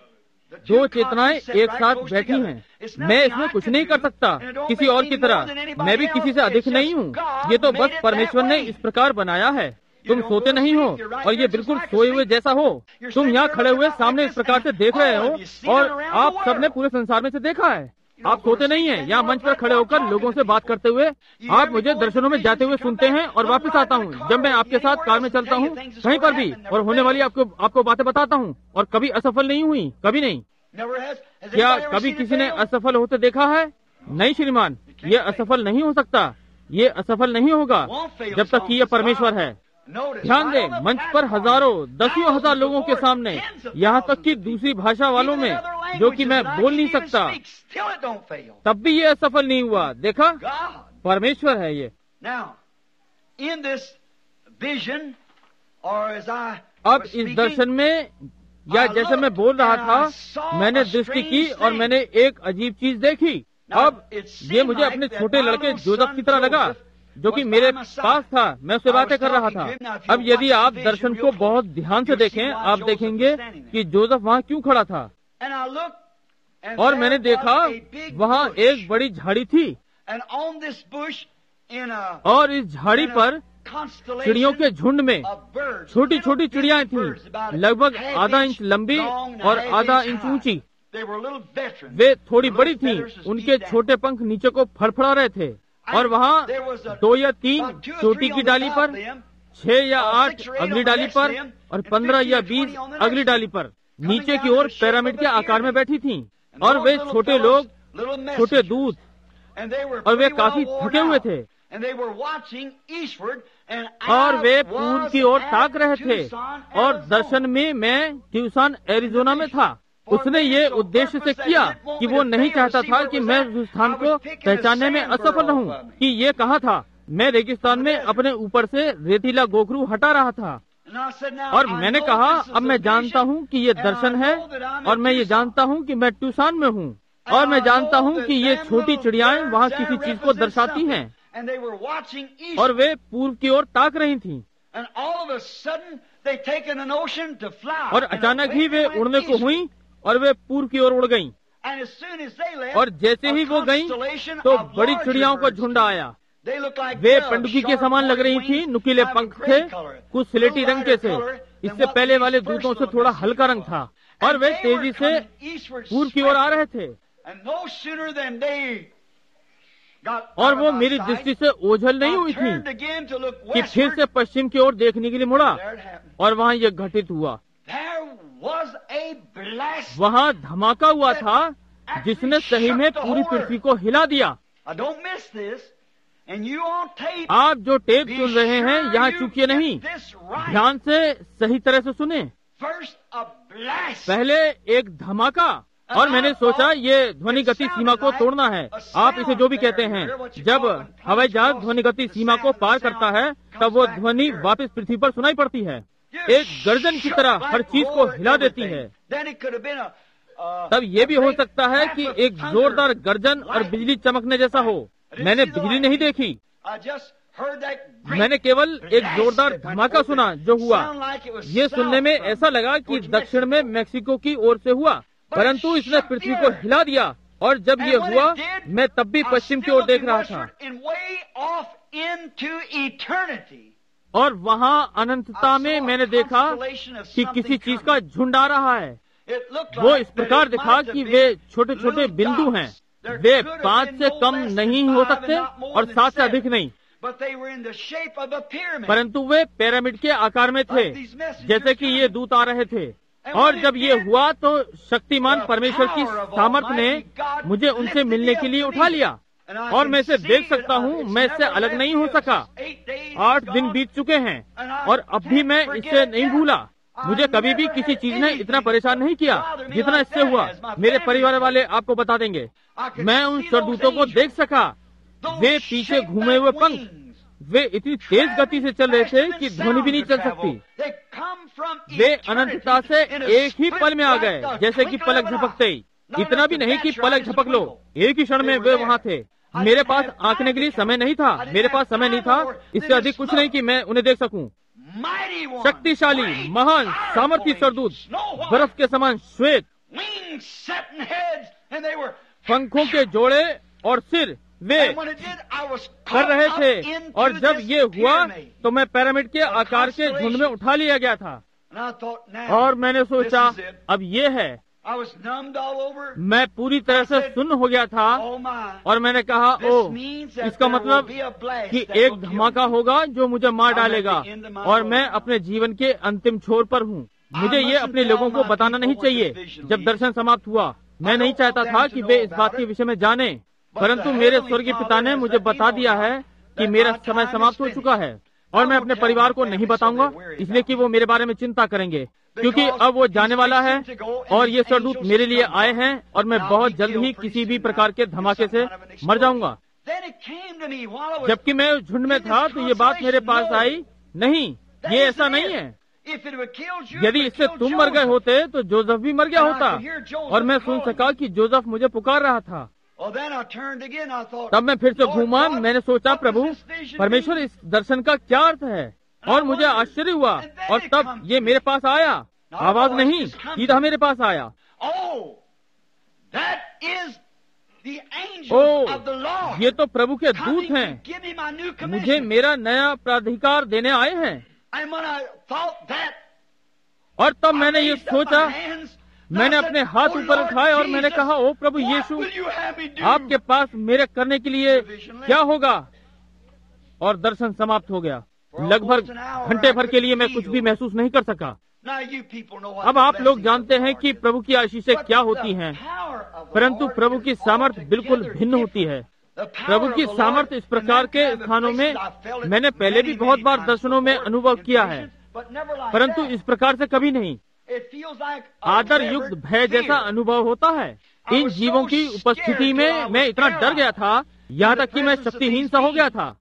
दो चेतनाएं एक साथ बैठी हैं। मैं इसमें कुछ नहीं कर सकता किसी और की तरह, मैं भी किसी से अधिक नहीं हूँ। ये तो बस परमेश्वर ने इस प्रकार बनाया है। तुम सोते नहीं हो, और ये बिल्कुल सोए हुए जैसा हो। तुम यहाँ खड़े हुए सामने इस प्रकार से देख रहे हो, और आप सबने पूरे संसार में से देखा है। आप सोते नहीं हैं। यहाँ मंच पर खड़े होकर लोगों से बात करते हुए आप मुझे दर्शनों में जाते हुए सुनते हैं, और वापस आता हूँ जब मैं आपके साथ कार में चलता हूँ, कहीं पर भी, और होने वाली आपको आपको बातें बताता हूँ, और कभी असफल नहीं हुई, कभी नहीं। क्या कभी किसी ने असफल होते देखा है? नहीं श्रीमान, ये असफल नहीं हो सकता, ये असफल नहीं होगा जब तक कि ये परमेश्वर है। ध्यान दें, मंच पर हजारों, दसियों हजार लोगों के सामने, यहाँ तक कि दूसरी भाषा वालों में जो कि मैं बोल नहीं सकता, तब भी ये असफल नहीं हुआ। देखा, परमेश्वर है ये। अब इस दर्शन में, या जैसे मैं बोल रहा था, मैंने दृष्टि की और मैंने एक अजीब चीज देखी। अब ये मुझे अपने छोटे लड़के जोसेफ की तरह लगा, जो कि मेरे पास था। मैं उससे बातें कर रहा था। अब यदि आप दर्शन को बहुत ध्यान से देखें, आप देखेंगे कि जोसेफ वहाँ क्यों खड़ा था। और मैंने देखा वहाँ एक बड़ी झाड़ी थी, और इस झाड़ी पर चिड़ियों के झुंड में छोटी छोटी चिड़ियाँ थीं, लगभग आधा इंच लंबी और आधा इंच ऊंची। वे थोड़ी बड़ी थीं, उनके छोटे पंख नीचे को फड़फड़ा रहे थे, और वहाँ दो या तीन चोटी की डाली पर, छह या आठ अगली डाली पर, और पंद्रह या बीस अगली डाली पर नीचे की ओर पिरामिड के आकार में बैठी थीं। और वे छोटे लोग, छोटे दूत, और वे काफी थके हुए थे, और वे पूर्व की ओर ताक रहे थे। और दर्शन में मैं ट्यूसन एरिजोना में था। उसने ये उद्देश्य से किया कि वो नहीं चाहता था कि मैं उस स्थान को पहचानने में असफल रहूं कि ये कहा था। मैं रेगिस्तान में अपने ऊपर से रेतीला गोखरू हटा रहा था, और मैंने कहा, अब मैं जानता हूँ कि ये दर्शन है, और मैं ये जानता हूँ कि मैं ट्यूसन में हूँ, और मैं जानता हूँ कि ये छोटी चिड़ियाएं वहाँ किसी चीज को दर्शाती हैं, और वे पूर्व की ओर ताक रही थीं। और अचानक ही वे उड़ने को हुई और वे पूर्व की ओर उड़ गईं। और जैसे ही वो गईं, तो बड़ी चिड़ियाओं का झुंड आया। वे पंडुकी के समान लग रही थी, नुकीले पंख थे, कुछ सिलेटी रंग के थे। इससे पहले वाले दूतों से थोड़ा हल्का रंग था, और वे तेजी से पूर्व की ओर आ रहे थे। और वो मेरी दृष्टि से ओझल नहीं हुई थी कि फिर से पश्चिम की ओर देखने के लिए मुड़ा, और वहाँ यह घटित हुआ। वहाँ धमाका हुआ था जिसने सही में पूरी पृथ्वी को हिला दिया। आप जो टेप सुन रहे हैं, यहाँ चूकिए नहीं, ध्यान से सही तरह से सुने। पहले एक धमाका, और मैंने सोचा ये ध्वनि गति सीमा को तोड़ना है। आप इसे जो भी कहते हैं, जब हवाई जहाज ध्वनि गति सीमा को पार करता है, तब वो ध्वनि वापस पृथ्वी पर सुनाई पड़ती है। एक गर्जन की तरह हर चीज को हिला देती है। तब ये भी हो सकता है कि एक जोरदार गर्जन और बिजली चमकने जैसा हो। मैंने बिजली नहीं देखी, मैंने केवल एक जोरदार धमाका सुना जो हुआ। ये सुनने में ऐसा लगा कि दक्षिण में मैक्सिको की ओर से हुआ, परंतु इसने पृथ्वी को हिला दिया। और जब ये हुआ, मैं तब भी पश्चिम की ओर देख रहा था, और वहाँ अनंतता में मैंने देखा कि किसी चीज का झुंड आ रहा है। वो इस प्रकार दिखा कि वे छोटे छोटे बिंदु हैं। वे पांच से कम नहीं हो सकते और सात से अधिक नहीं, परंतु वे पिरामिड के आकार में थे, जैसे कि ये दूत आ रहे थे। और जब ये हुआ तो शक्तिमान परमेश्वर की सामर्थ ने मुझे उनसे मिलने के लिए उठा लिया, और मैं इसे देख सकता हूँ। मैं इससे अलग नहीं हो सका। आठ दिन बीत चुके हैं और अब भी मैं इससे नहीं भूला। मुझे कभी भी किसी चीज ने इतना परेशान नहीं किया जितना इससे हुआ। मेरे परिवार वाले आपको बता देंगे। मैं उन स्वर्गदूतों को देख सका। वे पीछे घूमे हुए पंख, वे इतनी तेज गति से चल रहे थे कि ध्वनि भी नहीं चल सकती। वे अनंतता से एक ही पल में आ गए, जैसे कि पलक झपकते ही। इतना भी नहीं कि पलक झपक लो, एक ही क्षण में वे वहाँ थे। मेरे पास आंकने के लिए समय नहीं था, मेरे पास समय नहीं था इससे अधिक कुछ नहीं कि मैं उन्हें देख सकूं। शक्तिशाली, महान, सामर्थी स्वर्गदूत, बर्फ के समान श्वेत, पंखों के जोड़े और सिर वे कर रहे थे। और जब ये हुआ तो मैं पिरामिड के आकार के झुंड में उठा लिया गया था। और मैंने सोचा अब ये है। मैं पूरी तरह से सुन्न हो गया था, और मैंने कहा ओह, इसका मतलब कि एक धमाका होगा जो मुझे मार डालेगा, और मैं अपने जीवन के अंतिम छोर पर हूँ। मुझे ये अपने लोगों को बताना नहीं चाहिए। जब दर्शन समाप्त हुआ, मैं नहीं चाहता था कि वे इस बात के विषय में जाने, परंतु मेरे स्वर्गीय पिता ने मुझे बता दिया है कि मेरा समय समाप्त हो चुका है। और मैं अपने परिवार को नहीं बताऊंगा, इसलिए कि वो मेरे बारे में चिंता करेंगे, क्योंकि अब वो जाने वाला है और ये स्वर्गदूत मेरे लिए आए हैं, और मैं बहुत जल्द ही किसी भी प्रकार के धमाके से मर जाऊंगा। जबकि मैं झुंड में था तो ये बात मेरे पास आई, नहीं, ये ऐसा नहीं है। यदि इससे तुम मर गए होते तो जोसेफ भी मर गया होता। और मैं सुन सका कि जोसेफ मुझे पुकार रहा था। तब मैं फिर से घूमा। मैंने सोचा, प्रभु परमेश्वर, इस दर्शन का क्या अर्थ है? और मुझे आश्चर्य हुआ। और तब ये मेरे पास आया, आवाज नहीं, सीधा मेरे पास आया। ओ, ये तो प्रभु के दूत हैं, मुझे मेरा नया प्राधिकार देने आए हैं। और तब मैंने ये सोचा, मैंने अपने हाथ ऊपर उठाए और मैंने कहा, ओ प्रभु यीशु, आपके पास मेरे करने के लिए क्या होगा? और दर्शन समाप्त हो गया। लगभग घंटे भर के लिए मैं कुछ भी महसूस नहीं कर सका। अब आप लोग जानते हैं कि प्रभु की आशीषें क्या होती हैं, परंतु प्रभु की सामर्थ बिल्कुल भिन्न होती है। प्रभु की सामर्थ इस प्रकार के स्थानों में मैंने पहले भी बहुत बार दर्शनों में अनुभव किया है, परंतु इस प्रकार से कभी नहीं। आदर युक्त भय जैसा अनुभव होता है। इन जीवों की उपस्थिति में मैं इतना डर गया था, यहाँ तक कि मैं शक्तिहीन सा हो गया था।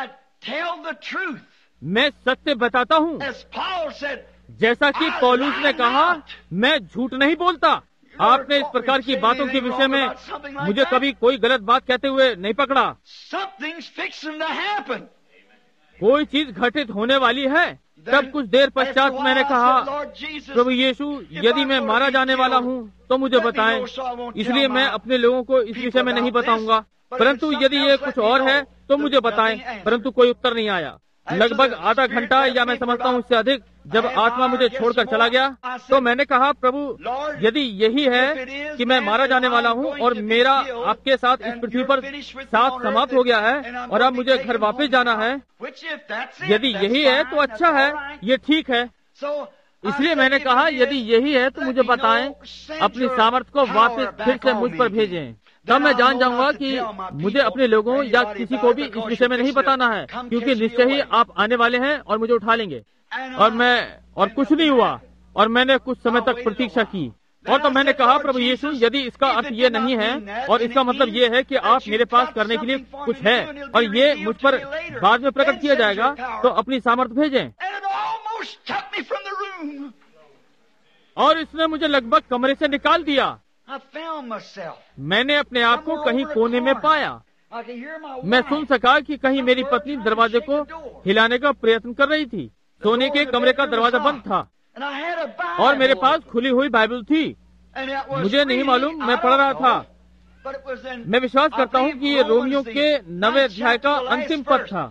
मैं सत्य बताता हूँ, जैसा कि पौलुस ने कहा, मैं झूठ नहीं बोलता। आपने इस प्रकार की बातों के विषय में मुझे कभी कोई गलत बात कहते हुए नहीं पकड़ा। कोई चीज घटित होने वाली है। तब कुछ देर पश्चात मैंने कहा, प्रभु यीशु, यदि मैं मारा जाने वाला हूँ तो मुझे बताएं, इसलिए मैं अपने लोगों को इस विषय में नहीं बताऊंगा, परंतु यदि ये कुछ और है तो मुझे बताएं। परंतु कोई उत्तर नहीं आया। लगभग आधा घंटा या मैं समझता हूँ उससे अधिक जब आत्मा मुझे छोड़कर चला गया, तो मैंने कहा, प्रभु, यदि यही है कि मैं मारा जाने वाला हूँ और मेरा आपके साथ इस पृथ्वी पर साथ समाप्त हो गया है और अब मुझे घर वापस जाना है, यदि यही है तो अच्छा है, ये ठीक है। इसलिए मैंने कहा, यदि यही है तो मुझे बताएं, अपनी सामर्थ को वापस फिर से मुझ पर भेजें। तब मैं जान जाऊंगा कि मुझे अपने लोगों या किसी को भी इस विषय में नहीं बताना है, क्योंकि निश्चय ही आप आने वाले हैं और मुझे उठा लेंगे। और मैं और कुछ नहीं हुआ और मैंने कुछ समय तक प्रतीक्षा की। और तो मैंने कहा, प्रभु यीशु, यदि इसका अर्थ ये नहीं है और इसका मतलब ये है कि आप मेरे पास करने के लिए कुछ है और ये मुझ पर बाद में प्रकट किया जाएगा, तो अपनी सामर्थ भेजें। और इसने मुझे लगभग कमरे से निकाल दिया। मैंने अपने आप को कहीं कोने में पाया। मैं सुन सका कि कहीं मेरी पत्नी दरवाजे को हिलाने का प्रयत्न कर रही थी। सोने के कमरे का दरवाजा बंद था और मेरे पास खुली हुई बाइबल थी। मुझे नहीं मालूम, मैं पढ़ रहा था। मैं विश्वास करता हूँ कि ये रोमियो के नवे अध्याय का अंतिम पद था।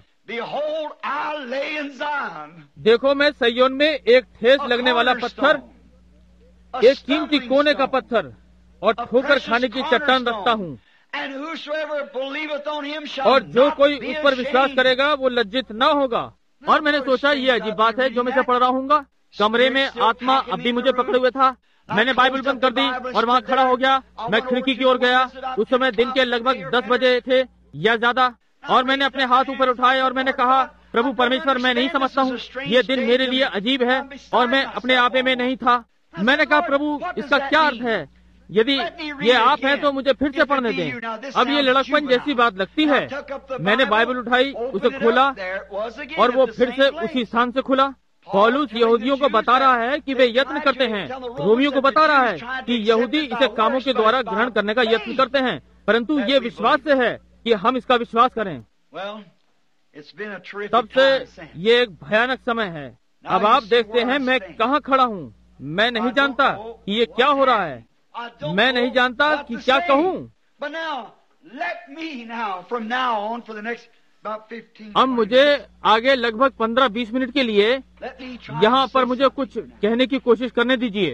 देखो, मैं सयोन में एक ठेस लगने वाला पत्थर, एक कीमती कोने का पत्थर और ठोकर खाने की चट्टान रखता हूँ, और जो कोई उस पर विश्वास करेगा वो लज्जित न होगा। और मैंने सोचा, ये अजीब बात है जो मैं से पढ़ रहा हूँ। कमरे में आत्मा अब भी मुझे पकड़े हुए था। मैंने बाइबल बंद कर दी और वहाँ खड़ा हो गया। मैं खिड़की की ओर गया। उस समय दिन के लगभग दस बजे थे या ज्यादा, और मैंने अपने हाथ ऊपर उठाए और मैंने कहा, प्रभु परमेश्वर, मैं नहीं समझता हूँ, ये दिन मेरे लिए अजीब है और मैं अपने आपे में नहीं था। मैंने कहा, प्रभु, इसका क्या अर्थ है? यदि ये आप हैं तो मुझे फिर से पढ़ने दें। अब ये लड़कपन जैसी बात लगती है। मैंने बाइबल उठाई, उसे खोला और वो फिर से उसी स्थान से खुला। पौलुस यहूदियों को बता रहा है कि वे यत्न करते हैं। रोमियो को बता रहा है कि यहूदी इसे कामों के द्वारा ग्रहण करने का यत्न करते हैं, परंतु ये विश्वास से है कि हम इसका विश्वास करें। तब से ये एक भयानक समय है। अब आप देखते हैं मैं कहाँ खड़ा हूँ। मैं नहीं जानता कि ये क्या हो रहा है। मैं नहीं जानता कि क्या कहूँ। अब मुझे आगे लगभग पंद्रह बीस मिनट के लिए यहाँ पर मुझे कुछ कहने की कोशिश करने दीजिए।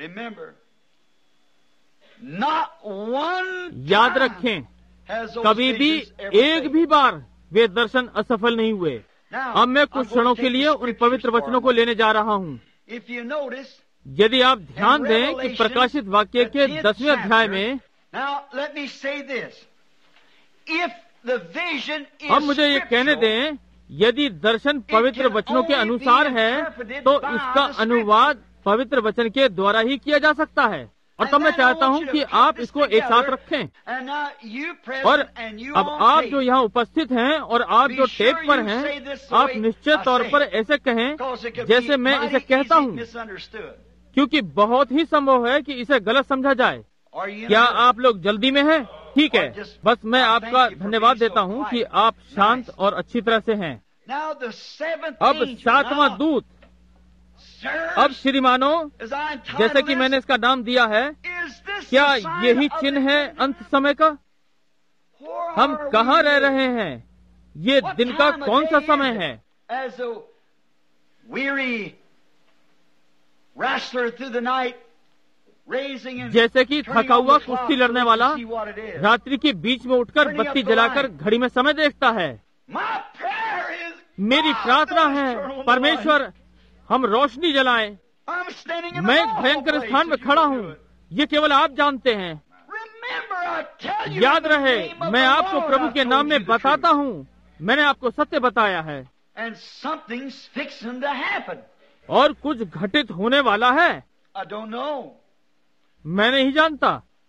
याद रखें, कभी भी एक भी बार वे दर्शन असफल नहीं हुए। अब मैं कुछ क्षणों के लिए उन पवित्र वचनों को लेने जा रहा हूँ। यदि आप ध्यान दें कि प्रकाशित वाक्य के दसवें अध्याय में, अब मुझे ये कहने दें, यदि दर्शन पवित्र वचनों के अनुसार है तो इसका अनुवाद पवित्र वचन के द्वारा ही किया जा सकता है। और तब मैं चाहता हूँ कि आप इसको एक साथ रखें। और अब आप जो यहाँ उपस्थित हैं और आप जो टेप पर हैं, आप निश्चित तौर पर ऐसे कहें जैसे मैं इसे कहता हूँ, क्योंकि बहुत ही संभव है कि इसे गलत समझा जाए। क्या आप लोग जल्दी में हैं? ठीक है, बस मैं आपका धन्यवाद देता हूँ कि आप शांत और अच्छी तरह से हैं। अब सातवां दूत, अब श्रीमानो, जैसे कि मैंने इसका नाम दिया है, क्या यही चिन्ह है अंत समय का? हम कहाँ रह रहे हैं? ये दिन का कौन सा समय है? जैसे कि थका हुआ कुश्ती लड़ने वाला रात्रि के बीच में उठकर बत्ती जलाकर घड़ी में समय देखता है। मेरी प्रार्थना है, परमेश्वर, हम रोशनी जलाएं। मैं एक भयंकर स्थान में खड़ा हूँ, ये केवल आप जानते हैं। याद रहे, मैं आपको प्रभु के नाम में बताता हूँ, मैंने आपको सत्य बताया है। और कुछ घटित होने वाला है। मैं नहीं जानता।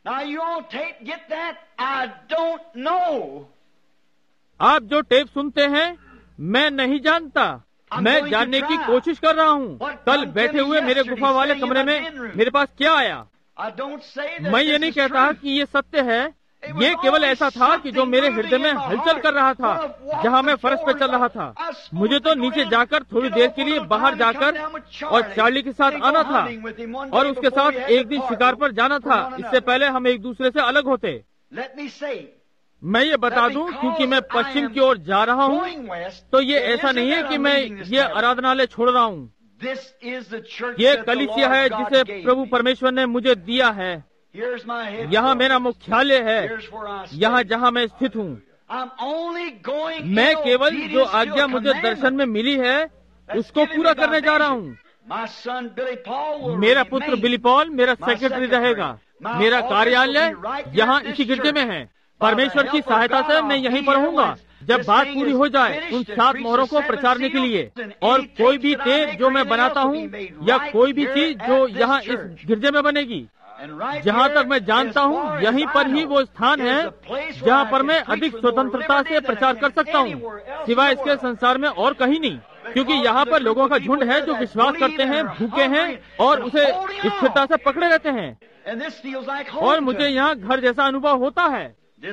आप जो टेप सुनते हैं, मैं नहीं जानता। मैं जानने की कोशिश कर रहा हूँ। कल बैठे हुए मेरे गुफा वाले कमरे में मेरे पास क्या आया। मैं ये नहीं कहता कि ये सत्य है, ये केवल ऐसा था कि जो मेरे हृदय में हलचल कर रहा था, जहाँ मैं फर्श पे चल रहा था। मुझे तो नीचे जाकर थोड़ी देर के लिए बाहर जाकर और चार्ली के साथ आना था और उसके साथ एक दिन शिकार पर जाना था। इससे पहले हम एक दूसरे से अलग होते। मैं ये बता दूं, क्योंकि मैं पश्चिम की ओर जा रहा हूँ, तो ये ऐसा नहीं है कि मैं ये आराधनालय छोड़ रहा हूँ। ये कलीसिया है जिसे प्रभु परमेश्वर ने मुझे दिया है। यहाँ मेरा मुख्यालय है, यहाँ जहाँ मैं स्थित हूँ। मैं केवल जो आज्ञा मुझे दर्शन में मिली है उसको पूरा करने जा रहा हूँ। मेरा पुत्र बिली पॉल मेरा सेक्रेटरी रहेगा। मेरा कार्यालय यहाँ इसी गिरजे में है। परमेश्वर की सहायता से मैं यहीं पर रहूंगा जब बात पूरी हो जाए उन सात मोहरों को प्रचारने के लिए। और कोई भी तेज जो मैं बनाता हूँ या कोई भी चीज जो यहाँ इस गिरजे में बनेगी, जहाँ तक मैं जानता हूँ यहीं पर ही वो स्थान है जहाँ पर मैं अधिक स्वतंत्रता से प्रचार कर सकता हूँ, सिवाय इसके संसार में और कहीं नहीं। क्योंकि यहाँ पर लोगों का झुंड है जो विश्वास करते हैं, भूखे हैं और उसे स्थिरता से पकड़े रहते हैं। और मुझे यहाँ घर जैसा अनुभव होता है।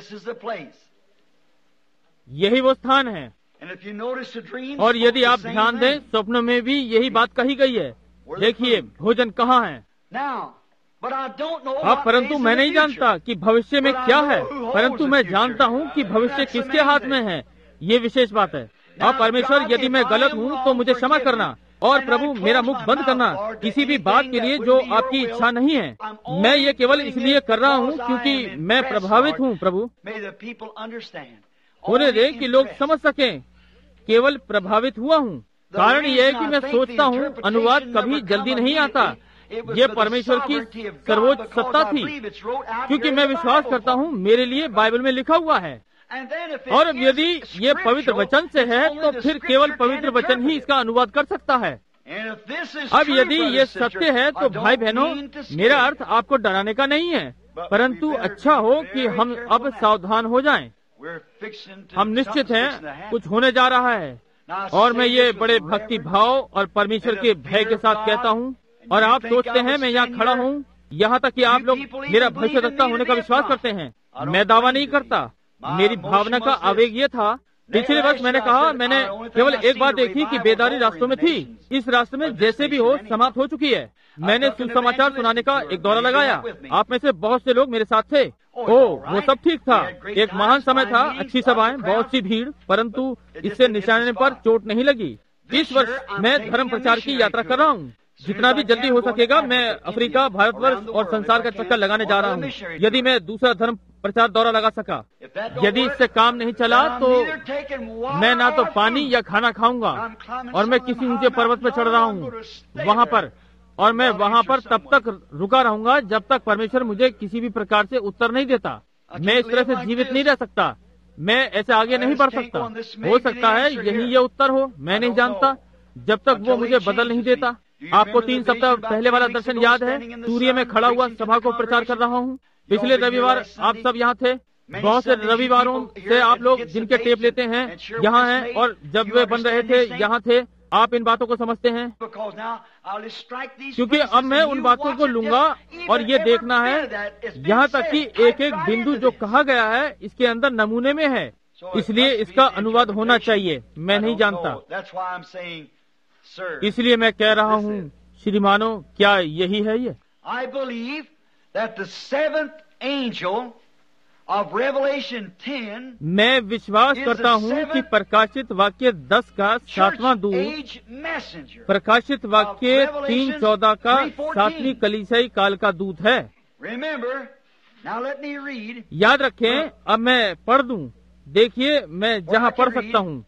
यही वो स्थान है। और यदि आप ध्यान दें, स्वप्न में भी यही बात कही गई है। देखिए भोजन कहाँ है। अब परंतु मैं नहीं जानता कि भविष्य में क्या है, परंतु मैं जानता हूँ कि भविष्य किसके हाथ में है। ये विशेष बात है। अब परमेश्वर, यदि मैं गलत हूँ तो मुझे क्षमा करना, और प्रभु मेरा मुख बंद करना किसी भी बात के लिए जो आपकी इच्छा नहीं है। मैं ये केवल इसलिए कर रहा हूँ क्योंकि मैं प्रभावित हूँ। प्रभु होने दे कि लोग समझ सकें। केवल प्रभावित हुआ हूँ। कारण यह है कि मैं सोचता हूँ अनुवाद कभी जल्दी नहीं आता। ये परमेश्वर की सर्वोच्च सत्ता थी, क्योंकि मैं विश्वास करता हूँ मेरे लिए बाइबल में लिखा हुआ है। और अब यदि ये पवित्र वचन से है तो फिर केवल पवित्र वचन ही इसका अनुवाद कर सकता है। अब यदि ये सत्य है तो भाई बहनों, मेरा अर्थ आपको डराने का नहीं है, परंतु अच्छा हो कि हम अब सावधान हो जाएं। हम निश्चित हैं कुछ होने जा रहा है। और मैं ये बड़े भक्ति भाव और परमेश्वर के भय के साथ कहता हूँ। और आप सोचते हैं मैं यहाँ खड़ा हूँ, यहाँ तक कि आप लोग मेरा भविष्यवक्ता होने का विश्वास करते हैं। मैं दावा नहीं करता। मेरी भावना का आवेग ये था। पिछले वर्ष मैंने कहा, मैंने केवल एक बात देखी कि बेदारी रास्तों में थी। इस रास्ते में जैसे भी हो समाप्त हो चुकी है। मैंने सुसमाचार सुनाने का एक दौरा लगाया। आप में से बहुत से लोग मेरे साथ थे। ओ, वो सब ठीक था। एक महान समय था, अच्छी सभाएं, बहुत सी भीड़, परंतु इससे निशाने पर चोट नहीं लगी। इस वर्ष मैं धर्म प्रचार की यात्रा कर रहा हूँ। जितना भी जल्दी हो सकेगा मैं अफ्रीका, भारतवर्ष और संसार का चक्कर लगाने जा रहा हूँ, यदि मैं दूसरा धर्म प्रचार दौरा लगा सका। यदि इससे काम नहीं चला तो मैं ना तो पानी या खाना खाऊंगा, और मैं किसी ऊंचे पर्वत पर चढ़ रहा हूँ वहाँ पर, और मैं वहाँ पर तब तक रुका रहूंगा जब तक परमेश्वर मुझे किसी भी प्रकार से उत्तर नहीं देता। मैं इस तरह से जीवित नहीं रह सकता। मैं ऐसे आगे नहीं बढ़ सकता। हो सकता है यही ये उत्तर हो, मैं नहीं जानता, जब तक वो मुझे बदल नहीं देता। आपको तीन सप्ताह पहले वाला दर्शन याद है? सूर्य में खड़ा हुआ सभा को प्रचार कर रहा हूँ। पिछले रविवार आप सब यहाँ थे। बहुत से रविवारों से आप लोग जिनके टेप लेते हैं यहाँ हैं, और जब वे बन रहे थे यहाँ थे। आप इन बातों को समझते हैं, क्योंकि अब मैं उन बातों को लूंगा और ये देखना है यहाँ तक कि एक एक बिंदु जो कहा गया है इसके अंदर नमूने में है। इसलिए इसका अनुवाद होना चाहिए। मैं नहीं जानता, इसलिए मैं कह रहा हूँ श्रीमानो, क्या यही है ये? I believe that the seventh angel of Revelation ten, मैं विश्वास करता हूँ कि प्रकाशित वाक्य दस का सातवां दूत प्रकाशित वाक्य तीन चौदह का सातवीं कलीसियाई काल का दूत है। Remember, now let me read. याद रखें, अब मैं पढ़ दूं। देखिए मैं जहाँ पढ़ सकता हूँ।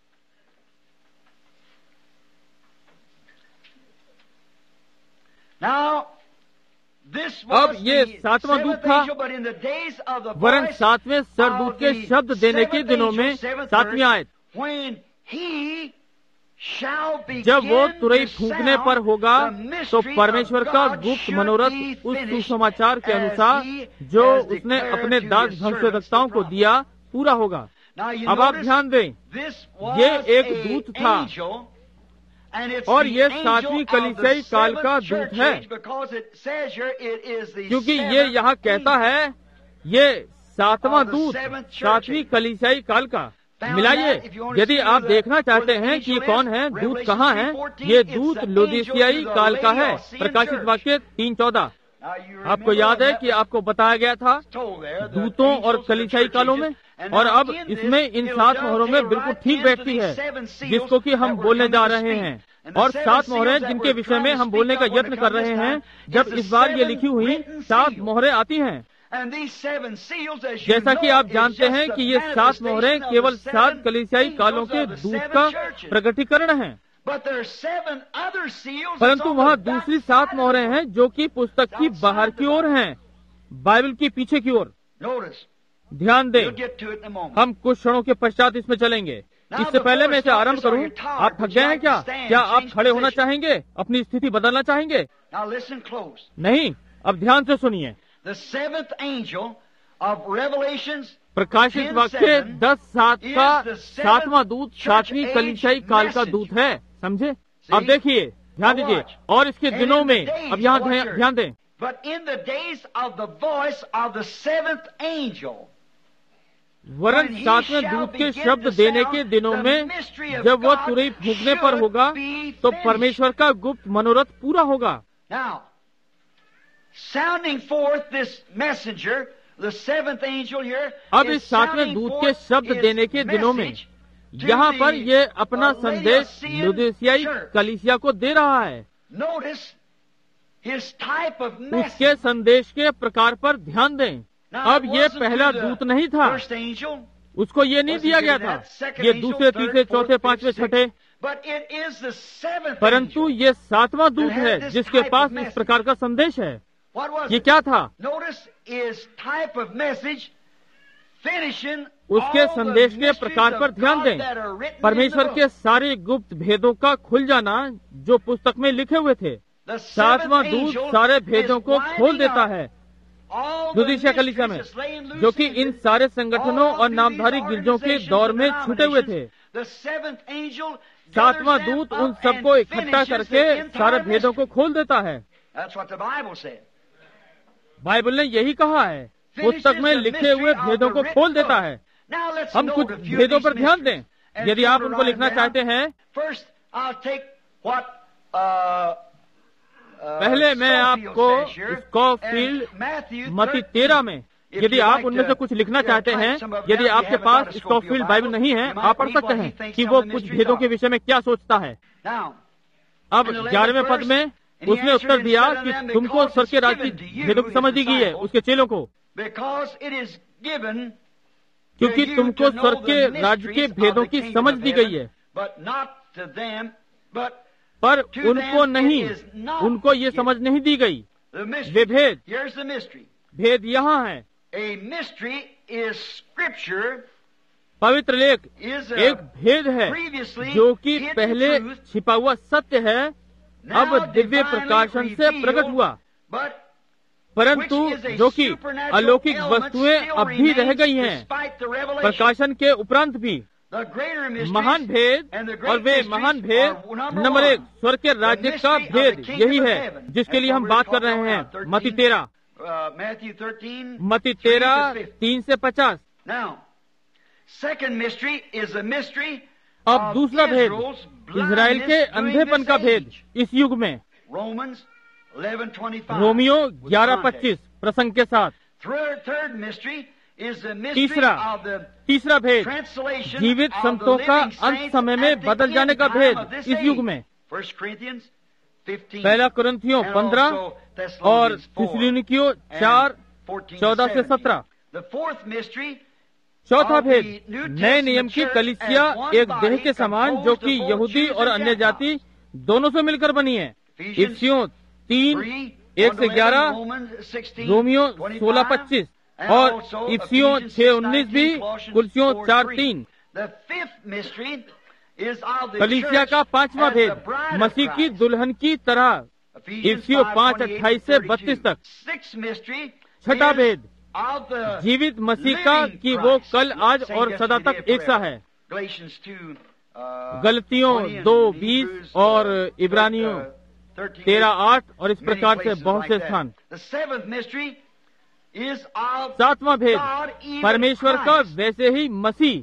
Now, this अब was ये the सातवां दूत seventh था, angel, but in the days of the वरन voice सातवें सरदूत of के the शब्द देने के seventh दिनों angel, में seventh सातवीं verse, आयत, when he shall begin जब वो तुरई to फूंकने sound पर होगा the तो mystery परमेश्वर of का God गुप्त should मनोरथ be उस finished सुसमाचार के as अनुसार he जो has उसने declared अपने to दास his भविष्यद्वक्ताओं servants को the दिया पूरा होगा। Now you अब आप notice ध्यान दें, this was ये एक a दूत था, angel, and it's और the ये angel सातवीं of कलीसियाई the काल का seventh दूत church है, age, because it says here it is the क्योंकि ये seventh यहाँ कहता angel. है ये सातवां दूत सातवीं कलीसियाई काल का। मिलाइए, यदि आप देखना चाहते हैं कि ये कौन है, दूत कहाँ है, ये दूत लुदीसियाई काल का है। प्रकाशित वाक्य तीन चौदह। आपको याद है कि आपको बताया गया था दूतों और कलीसियाई कालों में, और अब इसमें इन सात मोहरों में बिल्कुल ठीक बैठती है जिसको कि हम बोलने जा रहे हैं। और सात मोहरें जिनके विषय में हम बोलने का यत्न कर रहे हैं, जब इस बार ये लिखी हुई सात मोहरें आती हैं, जैसा कि आप जानते हैं कि ये सात मोहरें केवल सात कलीसियाई कालों के दूत का प्रकटीकरण है, परंतु वहाँ दूसरी सात मोहरें हैं जो कि पुस्तक की बाहर की ओर हैं, बाइबल की पीछे की ओर। ध्यान दें, हम कुछ क्षणों के पश्चात इसमें चलेंगे। इससे पहले मैं इसे आरंभ करूं, आप थक गए हैं क्या? क्या आप खड़े होना चाहेंगे, अपनी स्थिति बदलना चाहेंगे? नहीं, अब ध्यान से सुनिए। प्रकाशित वाक्य दस सात का सातवां दूत सातवीं कलीसियाई काल का दूत है, समझे? अब देखिए, ध्यान दीजिए, और इसके दिनों में, अब यहाँ ध्यान दें, वरन सातवें दूत के शब्द देने के दिनों में जब वह तुरही फूंकने पर होगा तो परमेश्वर का गुप्त मनोरथ पूरा होगा। अब इस सातवें दूत के शब्द देने के दिनों में यहाँ पर ये अपना संदेश लुदीसियाई कलीसिया को दे रहा है। उसके संदेश के प्रकार पर ध्यान दें। अब ये पहला दूत नहीं था, उसको ये नहीं दिया गया था, ये दूसरे तीसरे चौथे पांचवे छठे, परंतु ये सातवां दूत है जिसके पास इस प्रकार का संदेश है। ये क्या था? उसके संदेश के प्रकार पर ध्यान दें। परमेश्वर के सारे गुप्त भेदों का खुल जाना जो पुस्तक में लिखे हुए थे। सातवां दूत सारे भेदों को खोल देता है लुदीसिया कलीसिया में, जो कि इन सारे संगठनों और नामधारी गिरजों के दौर में छूटे हुए थे। सातवां दूत उन सबको इकट्ठा करके सारे भेदों को खोल देता है। बाइबल ने यही कहा है, पुस्तक में लिखे हुए भेदों को खोल देता है। हम कुछ भेदों पर ध्यान दें, यदि आप उनको लिखना चाहते हैं। पहले मैं आपको स्कॉफील्ड मत्ती तेरह में, यदि आप उनमें से कुछ लिखना चाहते हैं, यदि आपके पास स्कॉफील्ड बाइबल नहीं है, आप पढ़ सकते हैं कि वो कुछ भेदों के विषय में क्या सोचता है। अब ग्यारहवें पद में उसने उत्तर दिया कि तुमको स्वर्ग के राज्य की भेदों की समझ दी गई है, उसके चेलों को, क्योंकि तुमको स्वर्ग के राज्य के भेदों की समझ दी गई है, पर उनको नहीं, उनको ये समझ नहीं दी गई। वे भेद, भेद यहाँ है। पवित्र लेख एक भेद है जो कि पहले छिपा हुआ सत्य है, अब दिव्य प्रकाशन से प्रकट हुआ, परंतु जो कि अलौकिक वस्तुएं अब भी रह गई हैं प्रकाशन के उपरांत भी। महान भेद, और वे महान भेद नंबर एक स्वर्ग के राज्य का भेद यही है जिसके लिए हम बात कर रहे हैं। मत्ती तेरह मत्ती तेरह तीन से पचास। अब दूसरा भेद इजराइल के अंधेपन का भेद इस युग में, रोमियो ग्यारह पच्चीस प्रसंग के साथ। तीसरा तीसरा भेद जीवित संतों का अंत समय में बदल जाने का भेद इस युग में। पहला कुरिन्थियों पंद्रह और थिस्सलुनीकियों चार चौदह से सत्रह। चौथा भेद नए नियम की कलीसिया एक देह के समान जो कि यहूदी और अन्य जाति दोनों से मिलकर बनी है। इफिसियों तीन एक से ग्यारह, रोमियो सोलह पच्चीस और इफिसियों छह उन्नीस भी, कुलसियों चार तीन। कलीसिया का पांचवा भेद मसीह की दुल्हन की तरह, इफिसियों पांच अट्ठाईस से बत्तीस तक। छठा भेद जीवित मसीह का कि वो कल आज और सदा तक एक सा है, गलतियों दो बीस और इब्रानियों तेरह आठ और इस प्रकार से बहुत से स्थान। सातवां भेद, परमेश्वर का वैसे ही मसीह,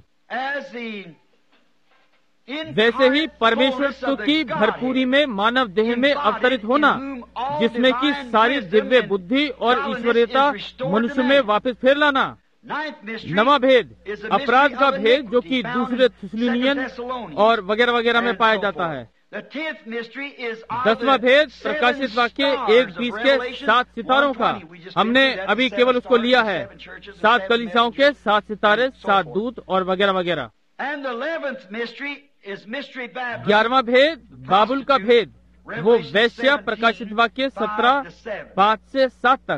वैसे ही परमेश्वर की भरपूरी में मानव देह में अवतरित होना, जिसमें कि सारी दिव्य बुद्धि और ईश्वरीयता मनुष्य में वापस फेर लाना। नवा भेद, अपराध का भेद, जो कि दूसरे थिस्सलुनीयन और वगैरह वगैरह में पाया जाता है। दसवां भेद, प्रकाशित वाक्य एक बीस के सात सितारों का, हमने अभी केवल उसको लिया है। सात कलीसियाओं के सात सितारे, सात दूत और वगैरह वगैरह। ग्यारहवां भेद, बाबुल का भेद, वो वैश्या, प्रकाशित वाक्य सत्रह पाँच से सात तक।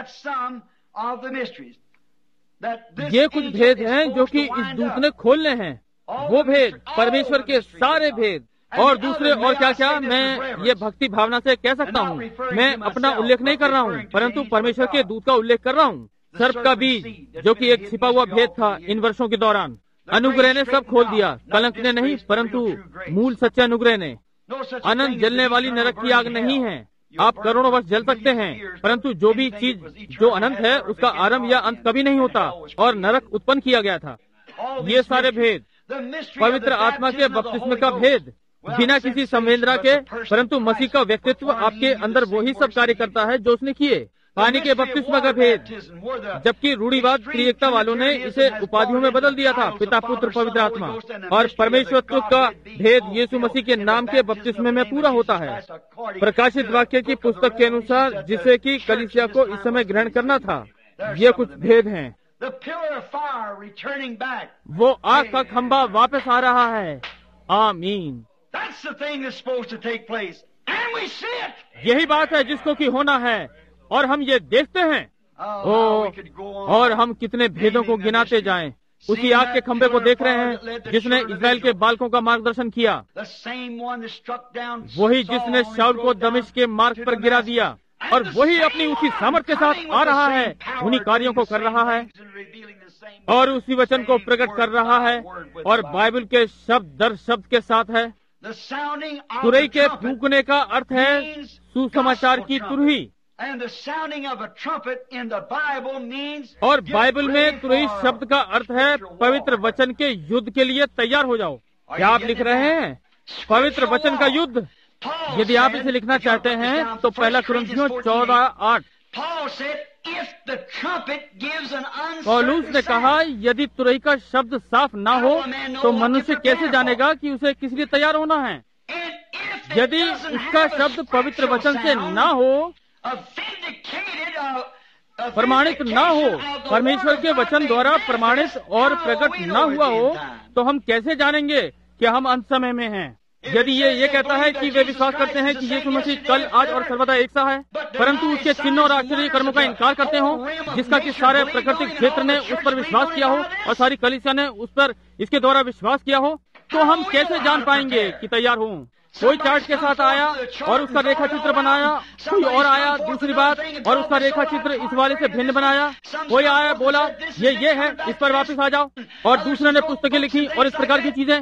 ये कुछ भेद हैं जो कि इस दूत ने खोलने हैं। वो भेद, परमेश्वर के सारे भेद और दूसरे और क्या क्या, मैं ये भक्ति भावना से कह सकता हूँ। मैं अपना उल्लेख नहीं कर रहा हूँ, परंतु परमेश्वर के दूत का उल्लेख कर रहा हूँ। सर्प का बीज, जो कि एक छिपा हुआ भेद था इन वर्षों के दौरान, अनुग्रह ने सब खोल दिया। कलंक ने नहीं, परंतु मूल सच्चे अनुग्रह ने। अनंत जलने वाली नरक की आग नहीं है। आप करोड़ों वर्ष जल सकते हैं, परंतु जो भी चीज जो अनंत है उसका आरंभ या अंत कभी नहीं होता, और नरक उत्पन्न किया गया था। ये सारे भेद, पवित्र आत्मा के बपतिस्मे का भेद, बिना किसी संवेदना के, परंतु मसीह का व्यक्तित्व आपके अंदर वही सब कार्य करता है जो उसने किए। पानी के बपतिस्मा का भेद, जबकि रूढ़िवाद त्रिएकता वालों ने इसे उपाधियों में बदल दिया था, पिता पुत्र पवित्र आत्मा। और परमेश्वरत्व का भेद यीशु मसीह के नाम के बपतिस्मे में पूरा होता है। प्रकाशित वाक्य की पुस्तक के अनुसार, जिसे कि कलीसिया को इस समय ग्रहण करना था। ये कुछ भेद हैं। वो आग का खंभा वापस आ रहा है। आमीन। यही बात है जिसको कि होना है, और हम ये देखते हैं। ओ, और हम कितने भेदों को गिनाते जाएं। उसी आग के खंभे को देख रहे हैं जिसने इस्राएल के बालकों का मार्गदर्शन किया, वही जिसने शाऊल को दमिश्क के मार्ग पर गिरा दिया, और वही अपनी उसी सामर्थ्य के साथ आ रहा है, उन्हीं कार्यों को कर रहा है और उसी वचन को प्रकट कर रहा है, और बाइबल के शब्द दर शब्द के साथ है। तुरही के फूंकने का अर्थ है सुसमाचार की तुरही, और बाइबल में तुरही शब्द का अर्थ है पवित्र वचन के युद्ध के लिए तैयार हो जाओ। क्या आप लिख रहे हैं? पवित्र वचन का युद्ध। यदि आप इसे लिखना चाहते हैं तो पहला कुरिन्थियों चौदह आठ। पौलुस ने कहा, यदि तुरही का शब्द साफ ना हो तो मनुष्य कैसे जानेगा कि उसे किस लिए तैयार होना है? यदि उसका शब्द पवित्र वचन से ना हो, प्रमाणित ना हो, परमेश्वर के वचन द्वारा प्रमाणित और प्रकट ना हुआ हो, तो हम कैसे जानेंगे कि हम अंत समय में हैं? यदि ये ये कहता है कि वे विश्वास करते हैं कि यीशु मसीह कल, आज और सर्वदा एक सा है, परंतु उसके चिन्हों और आश्चर्य कर्मों का इनकार करते हो, जिसका कि सारे प्राकृतिक क्षेत्र ने उस पर विश्वास किया हो और सारी कलीसिया ने उस पर इसके द्वारा विश्वास किया हो, तो हम कैसे जान पाएंगे कि तैयार हो? कोई चार्ट के साथ आया और उसका रेखा चित्र बनाया, कोई और आया दूसरी बात और उसका रेखा चित्र इस वाले से भिन्न बनाया, कोई आया बोला ये ये है, इस पर वापस आ जाओ, और दूसरे ने पुस्तकें लिखी और इस प्रकार की चीजें।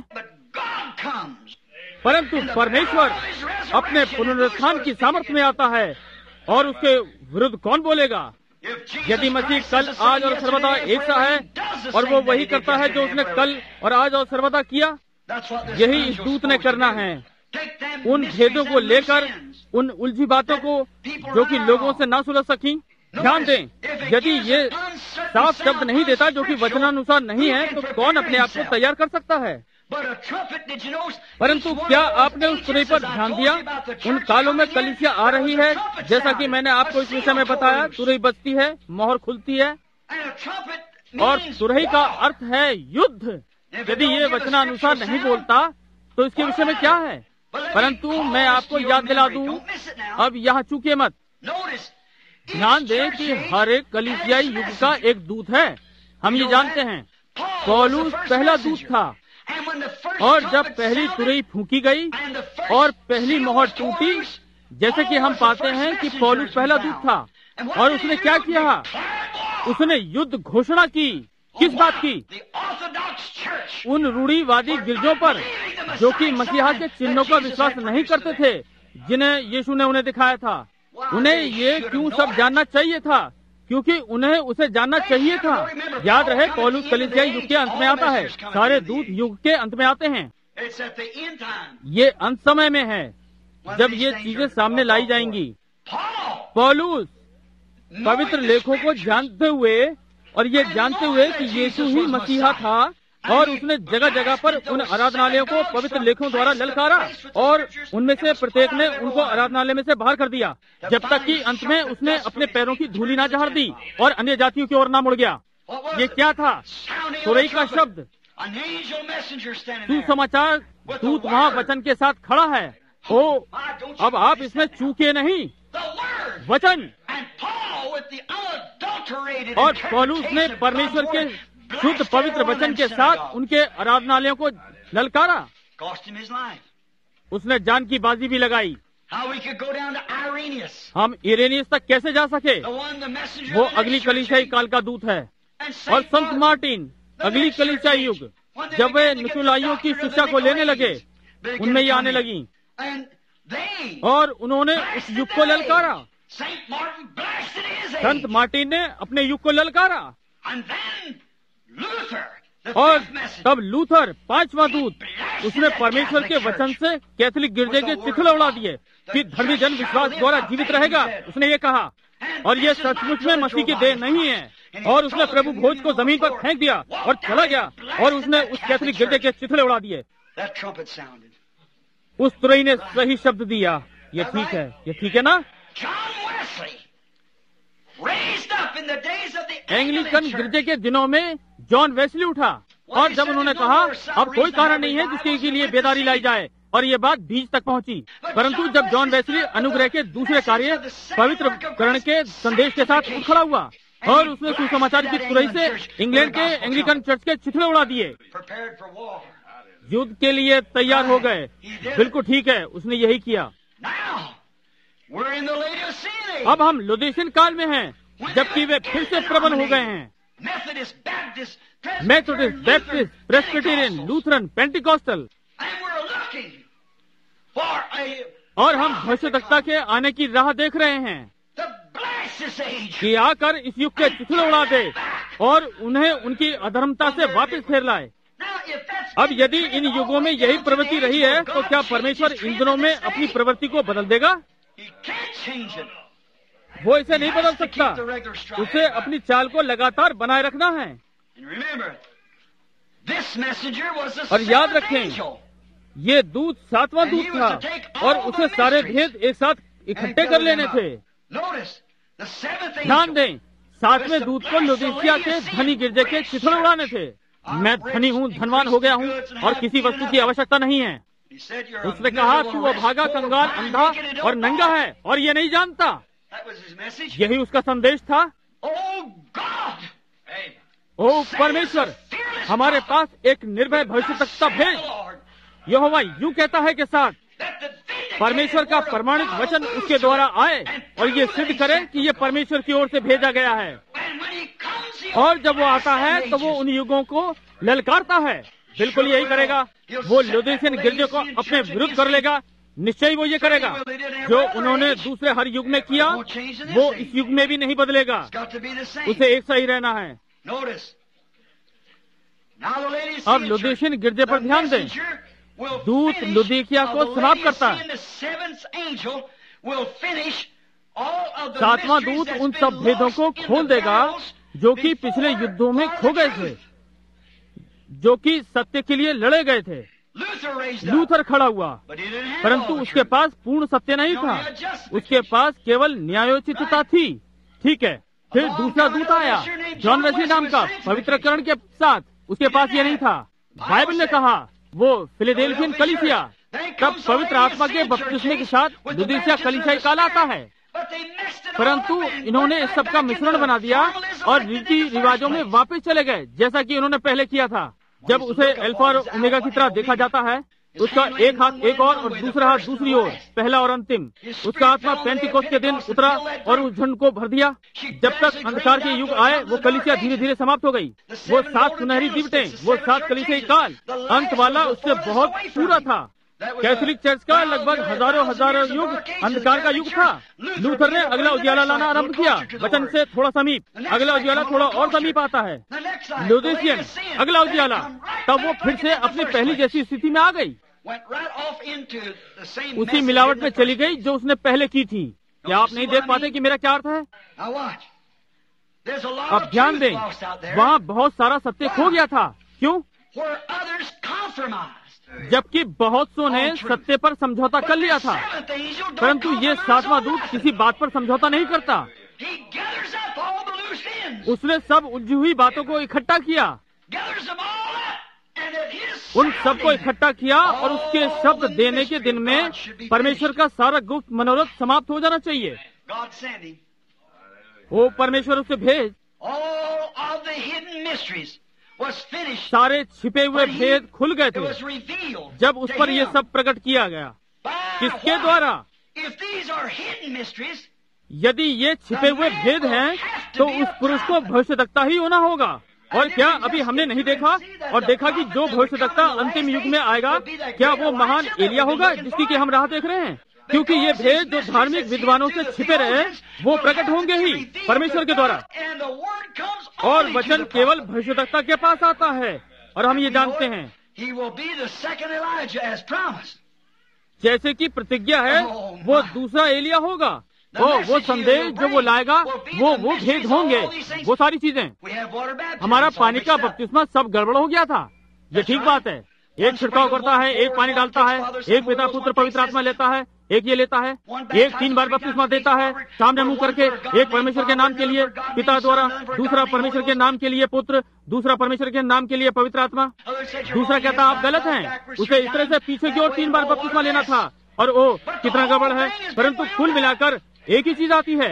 परंतु परमेश्वर अपने पुनरुत्थान की सामर्थ्य में आता है, और उसके विरुद्ध कौन बोलेगा? यदि मसीह कल, आज और सर्वदा एक सा है, और वो वही करता है जो उसने कल और आज और सर्वदा किया, यही इस दूत ने करना है। उन भेदों को लेकर, उन उलझी बातों को जो कि लोगों से ना सुलझ सकी, ध्यान दें। यदि ये साफ शब्द नहीं देता जो कि वचनानुसार नहीं है, तो कौन अपने आप को तैयार कर सकता है? परंतु क्या आपने उस तुरही पर ध्यान दिया? उन कालों में कलीसिया आ रही है, जैसा कि मैंने आपको इस विषय में बताया। तुरही बजती है, मोहर खुलती है, और तुरही का अर्थ है युद्ध। यदि ये वचनानुसार नहीं बोलता तो इसके विषय में क्या है? परंतु मैं आपको याद दिला दूं, अब यहाँ चूके मत। ध्यान दें कि हर एक कलीसियाई युग का एक दूत है, हम ये जानते हैं। पौलुस पहला दूत था, और जब पहली तुरही फूंकी गई और पहली मोहर टूटी, जैसे कि हम पाते हैं कि पौलुस पहला दूत था, और उसने क्या किया? उसने युद्ध घोषणा की। किस बात की? उन रूढ़िवादी गिरजों पर जो कि मसीहा के चिन्हों का विश्वास नहीं करते थे, जिन्हें यीशु ने उन्हें दिखाया था। उन्हें ये क्यों सब जानना चाहिए था क्योंकि उन्हें उसे जानना चाहिए था। याद रहे, पौलुस कलीसियाई युग के अंत में आता है, सारे दूत युग के अंत में आते हैं। ये अंत समय में है जब ये चीजें सामने लाई जाएंगी। पौलुस पवित्र लेखों को जानते हुए और ये जानते हुए कि यीशु ही मसीहा था, और उसने जगह जगह पर उन आराधनालयों को पवित्र लेखों द्वारा ललकारा, और उनमें से प्रत्येक ने उनको आराधनालय में से बाहर कर दिया, जब तक कि अंत में उसने अपने पैरों की धूली ना झाड़ दी और अन्य जातियों की ओर ना मुड़ गया। ये क्या था? तुरई का शब्द। सुसमाचार दूत वहाँ वचन के साथ खड़ा है। ओ, अब आप इसमें चूके नहीं, वचन। और पौलुस ने परमेश्वर के शुद्ध पवित्र वचन के साथ उनके आराधनालयों को ललकारा। उसने जान की बाजी भी लगाई। हम इरेनियस तक कैसे जा सके? वो अगली कलीसियाई काल का दूत है। और संत मार्टिन अगली कलीसियाई युग, जब वे निकुलाइयों की शिक्षा को लेने लगे, उनमें ये आने लगी और उन्होंने उस युग को ललकारा। संत मार्टिन ने अपने युग को ललकारा, और तब लूथर पांचवा दूत, उसने परमेश्वर के वचन से कैथोलिक गिरजे के चिथड़े उड़ा दिए कि धर्मी जन विश्वास द्वारा जीवित रहेगा। उसने ये कहा, और ये सचमुच में मसीह की देह नहीं है। और उसने प्रभु भोज को जमीन पर फेंक दिया और चला गया, और उसने उस कैथोलिक गिरजे के चिथड़े उड़ा दिए। उस तुरई ने सही शब्द दिया। ये ठीक है, ये ठीक है ना? एंग्लिकन गिरजे के दिनों में जॉन वेस्ली उठा, और जब उन्होंने कहा अब कोई कारण नहीं है जिसके लिए बेदारी लाई जाए, और ये बात बीज तक पहुंची। परंतु जब जॉन वेस्ली अनुग्रह के दूसरे कार्य पवित्रकरण के संदेश के साथ उठ खड़ा हुआ, और उसने सुसमाचार की तुरई से इंग्लैंड के एंग्लिकन चर्च के चिथड़े उड़ा दिए। युद्ध के लिए तैयार हो गए। बिल्कुल ठीक है, उसने यही किया। अब हम लुदीसियन काल में हैं, जबकि वे फिर से प्रबल हो गए हैं। Methodist, Baptist, Presbyterian, Lutheran, Pentecostal, और हम भविष्यवक्ता के आने की राह देख रहे हैं कि आकर इस युग के चिथड़े उड़ा दे और उन्हें उनकी अधर्मता से वापस फेर लाए। अब यदि इन युगों में यही प्रवृत्ति रही है, तो क्या परमेश्वर इन दिनों में अपनी प्रवृत्ति को बदल देगा? वो इसे नहीं बदल सकता। उसे अपनी चाल को लगातार बनाए रखना है। और याद रखें, ये दूत सातवां दूत था, और उसे सारे भेद एक साथ इकट्ठे कर लेने थे। ध्यान दें, सातवें दूत को लुदीसिया के धनी गिरजे के चिथड़े उड़ाने थे। मैं धनी हूँ, धनवान हो गया हूँ, और किसी वस्तु की आवश्यकता नहीं है। उसने कहा तू अभागा, कंगाल, अंधा और नंगा है, और ये नहीं जानता। यही उसका संदेश था। ओ परमेश्वर, हमारे पास एक निर्भय भविष्यवक्ता भेज। यहोवा यूं कहता है के साथ परमेश्वर का प्रमाणित वचन उसके द्वारा आए और ये सिद्ध करे कि ये परमेश्वर की ओर से भेजा गया है। और जब वो आता है तो वो उन युगों को ललकारता है। बिल्कुल यही करेगा। वो लुदीसियन गिरजे को अपने विरुद्ध कर लेगा। निश्चय वो ये करेगा जो उन्होंने दूसरे हर युग में किया, वो इस युग में भी नहीं बदलेगा। उसे एक सा ही रहना है। अब लुदीसियन गिरजे पर ध्यान दें। दूत लुदीकिया को समाप्त करता है। सातवां दूत उन सब भेदों को खोल देगा जो कि पिछले युद्धों में खो गए थे, जो कि सत्य के लिए लड़े गए थे। लूथर खड़ा हुआ, परंतु उसके पास पूर्ण सत्य नहीं था। उसके पास केवल न्यायोचितता थी। ठीक है। फिर दूसरा दूत आया, जॉन वेस्ली नाम का, पवित्रकरण के साथ। उसके पास ये नहीं था। बाइबल ने कहा वो फिलाडेल्फियन कलीसिया। तब पवित्र आत्मा के बपतिस्मे के साथ लुदीसिया कलीसियाई काल आता है। परंतु इन्होंने इस सब का मिश्रण बना दिया और रीति रिवाजों में वापस चले गए, जैसा कि उन्होंने पहले किया था। जब उसे अल्फा और ओमेगा की तरह देखा जाता है, उसका एक हाथ एक और और दूसरा हाथ दूसरी ओर, पहला और अंतिम। उसका आत्मा पेंटिकोस्ट के दिन उतरा और उस झंड को भर दिया। जब तक अंधकार के युग आए, वो कलीसिया धीरे धीरे समाप्त हो गई। वो सात सुनहरी दिवटें, वो सात कलीसियाई काल, अंत वाला उससे बहुत पूरा था। कैथोलिक चर्च का लगभग हजारों हजारों युग अंधकार का युग था। लूथर ने अगला उजियाला लाना आरंभ किया, वचन से थोड़ा समीप। अगला उजियाला थोड़ा और समीप आता है, लुथेरियन अगला उजियाला, तब वो फिर से अपनी पहली जैसी स्थिति में आ गई, उसी मिलावट में चली गई जो उसने पहले की थी। क्या आप नहीं देख पाते कि मेरा क्या अर्थ है? अब ध्यान दें, वहाँ बहुत सारा सत्य खो गया था। क्यों? जबकि बहुत सो ने सत्य पर समझौता कर लिया था, परंतु ये सातवां दूत किसी बात पर समझौता नहीं करता। उसने सब उलझी हुई बातों को इकट्ठा किया, उन सबको इकट्ठा किया, और उसके शब्द देने के दिन में परमेश्वर का सारा गुप्त मनोरथ समाप्त हो जाना चाहिए। वो परमेश्वर उसे भेज, सारे छिपे हुए भेद खुल गए थे जब उस पर यह सब प्रकट किया गया। किसके द्वारा? यदि ये छिपे हुए भेद हैं तो उस पुरुष को भविष्यद्वक्ता ही होना होगा। और क्या अभी हमने नहीं देखा और देखा कि जो भविष्यद्वक्ता अंतिम युग में आएगा, क्या वो महान एलिया होगा जिसकी कि हम राह देख रहे हैं? क्योंकि ये भेद जो धार्मिक विद्वानों से छिपे रहे वो प्रकट होंगे ही परमेश्वर के द्वारा, और वचन केवल भविष्यद्वक्ता के पास आता है। और हम ये जानते हैं जैसे कि प्रतिज्ञा है, वो दूसरा एलिया होगा। ओ वो संदेश जो वो लाएगा, वो वो भेद होंगे, वो सारी चीजें। हमारा पानी का बपतिस्मा सब गड़बड़ हो गया था, ये ठीक बात है। एक छिड़काव करता है, एक पानी डालता है, एक पिता पुत्र पवित्र आत्मा लेता है, एक ये लेता है, एक तीन बार बपतिस्मा देता है सामने मुंह करके, एक परमेश्वर के नाम के लिए पिता द्वारा, दूसरा परमेश्वर के नाम के लिए पुत्र, दूसरा परमेश्वर के नाम के लिए पवित्र आत्मा। दूसरा कहता आप गलत हैं, उसे इस तरह से पीछे की ओर तीन बार बपतिस्मा लेना था, और वो कितना गड़बड़ है। परंतु कुल मिलाकर एक ही चीज आती है,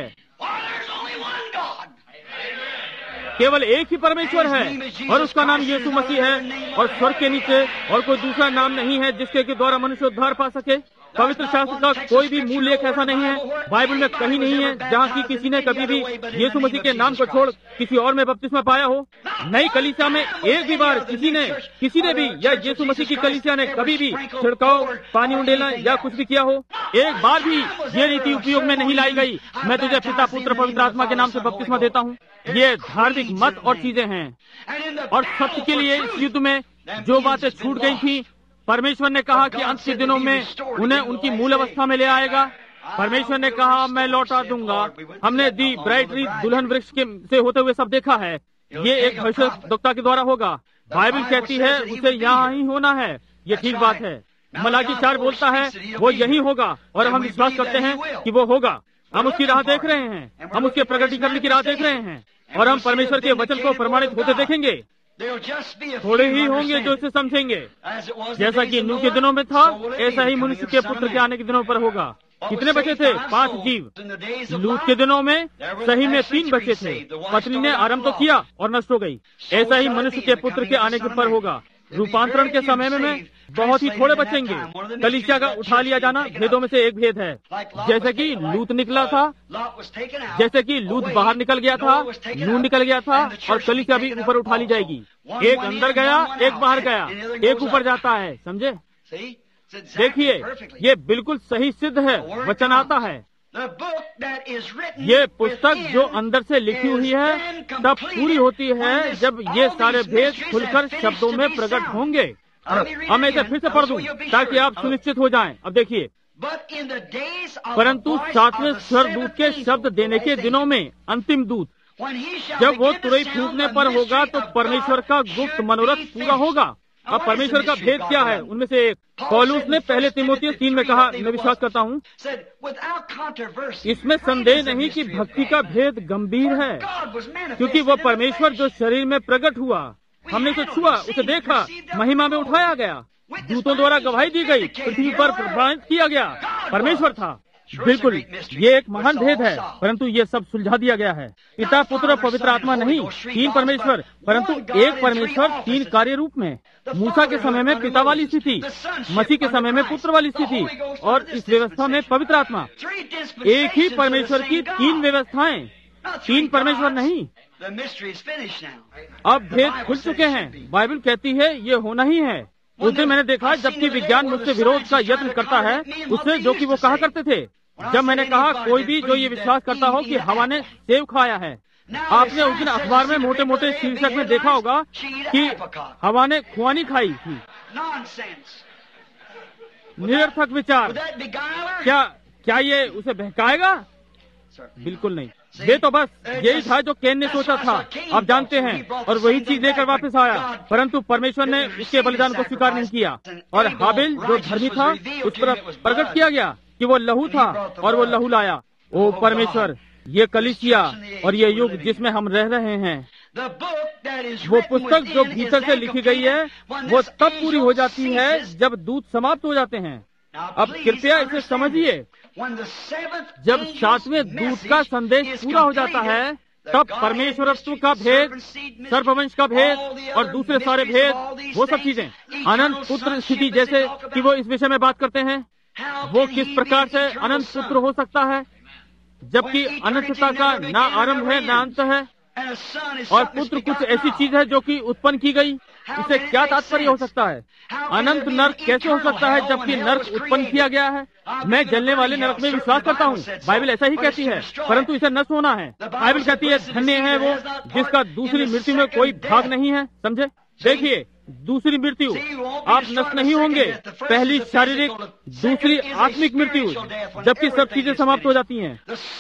केवल एक ही परमेश्वर है और उसका नाम यीशु मसीह है, और स्वर्ग के नीचे और कोई दूसरा नाम नहीं है जिसके के द्वारा मनुष्य उद्धार पा सके। पवित्र शास्त्र का कोई भी मूल लेख ऐसा नहीं है, बाइबल में कहीं नहीं है जहाँ की किसी ने कभी भी यीशु मसीह के नाम को छोड़ किसी और में बपतिस्मा पाया हो। नई कलीसिया में एक भी बार किसी ने किसी ने भी या यीशु मसीह की कलीसिया ने कभी भी छिड़काव, पानी उंडेला या कुछ भी किया हो, एक बार भी ये रीति उपयोग में नहीं लाई गई। मैं तुझे पिता पुत्र पवित्र आत्मा के नाम से बपतिस्मा देता हूँ। ये धार्मिक मत और चीजें हैं। और सत्य के लिए इस युद्ध में जो बातें छूट गई थी, परमेश्वर ने कहा कि अंत के दिनों में उन्हें उनकी मूल अवस्था में ले आएगा। परमेश्वर ने कहा मैं लौटा दूंगा। हमने दी ब्राइट ट्री दुल्हन वृक्ष के से होते हुए सब देखा है। ये एक भविष्यद्वक्ता के द्वारा होगा। बाइबल कहती है उसे यहाँ ही होना है। ये ठीक बात है। मलाकी चार बोलता है वो यही होगा, और हम विश्वास करते हैं कि वो होगा। हम उसकी राह देख रहे हैं, हम उसके प्रकटीकरण की राह देख रहे हैं, और हम परमेश्वर के वचन को प्रमाणित होते देखेंगे। थोड़े ही होंगे जो इसे समझेंगे। जैसा कि नूह के दिनों में था, ऐसा ही मनुष्य के पुत्र के आने के दिनों पर होगा। कितने बचे थे? पांच जीव। लूत के दिनों में सही में तीन बचे थे। पत्नी ने आरंभ तो किया और नष्ट हो गई। ऐसा ही मनुष्य के पुत्र के आने के पर होगा। रूपांतरण के समय में, में बहुत ही थोड़े बचेंगे। कलीसिया का उठा लिया जाना भेदों में से एक भेद है। जैसे कि लूत निकला था, जैसे कि लूत बाहर निकल गया था, नूह निकल गया था, और कलीसिया भी ऊपर उठा ली जाएगी। एक अंदर गया, एक बाहर गया, एक ऊपर जाता है। समझे? देखिए ये बिल्कुल सही सिद्ध है। वचन आता है, ये पुस्तक जो अंदर से लिखी हुई है तब पूरी होती है जब ये सारे भेद खुलकर शब्दों में प्रकट होंगे। अब मैं इसे फिर से पढ़ दूं ताकि आप सुनिश्चित हो जाएं। अब देखिए, परंतु सातवें स्वर्गदूत के शब्द देने के दिनों में, अंतिम दूत जब वो तुरई फूंकने पर होगा तो परमेश्वर का गुप्त मनोरथ पूरा होगा। अब परमेश्वर का भेद क्या है? उनमें से एक पौलुस ने पहले तीमुथियुस तीन में कहा, मैं विश्वास करता हूँ इसमें संदेह नहीं कि भक्ति का भेद गंभीर है, क्योंकि वो परमेश्वर जो शरीर में प्रकट हुआ, हमने उसे छुआ, उसे देखा, महिमा में उठाया गया, दूतों द्वारा गवाही दी गई, पृथ्वी पर प्रमाणित किया गया, परमेश्वर था। बिल्कुल, ये एक महान भेद है, परंतु ये सब सुलझा दिया गया है। पिता पुत्र और पवित्र आत्मा नहीं, तीन परमेश्वर, परंतु एक परमेश्वर तीन कार्य रूप में। मूसा के समय में पिता वाली स्थिति, मसीह के समय में पुत्र वाली स्थिति, और इस व्यवस्था में पवित्र आत्मा। एक ही परमेश्वर की तीन व्यवस्थाएं, तीन परमेश्वर नहीं। अब भेद खुल चुके हैं। बाइबल कहती है ये होना ही है। उस दिन मैंने देखा जबकि विज्ञान मुझसे विरोध का यत्न करता है उससे, जो कि वो कहा करते थे। जब मैंने कहा कोई भी जो ये विश्वास करता हो कि हवा ने सेब खाया है। आपने उस दिन अखबार में मोटे मोटे शीर्षक में देखा होगा कि हवा ने खुआनी खाई थी। निरर्थक विचार। क्या क्या ये उसे बहकाएगा? बिल्कुल नहीं। ये तो बस यही था जो कैन ने सोचा था, आप जानते हैं, और वही चीज लेकर वापस आया। परंतु परमेश्वर ने उसके बलिदान को स्वीकार नहीं किया, और हाबिल जो धर्मी था उस पर प्रकट किया गया कि वो लहू था, और वो लहू लाया। ओ परमेश्वर, ये कलीसिया और ये युग जिसमें हम रह रहे हैं, वो पुस्तक जो भीतर से लिखी गई है वो तब पूरी हो जाती है जब दूत समाप्त हो जाते हैं। अब कृपया इसे समझिए, जब सातवें दूत का संदेश पूरा हो जाता है तब परमेश्वरत्व का भेद, सर्पवंश का भेद और दूसरे सारे भेद, वो सब चीजें, अनंत पुत्र स्थिति जैसे कि वो इस विषय में बात करते हैं, वो किस प्रकार से अनंत पुत्र हो सकता है जबकि अनंतता का ना आरंभ है ना अंत है, और पुत्र कुछ ऐसी चीज है जो कि उत्पन्न की गई। इसे क्या तात्पर्य हो सकता है? अनंत नरक कैसे हो सकता है जबकि नरक उत्पन्न किया गया है? मैं जलने वाले नरक में विश्वास करता हूँ, बाइबल ऐसा ही कहती है, परंतु इसे नष्ट होना है। बाइबल कहती है धन्य है वो जिसका दूसरी मृत्यु में कोई भाग नहीं है। समझे? देखिए, दूसरी मृत्यु, आप नष्ट नहीं होंगे। पहली शारीरिक, दूसरी आत्मिक मृत्यु, जबकि सब चीजें समाप्त हो जाती हैं।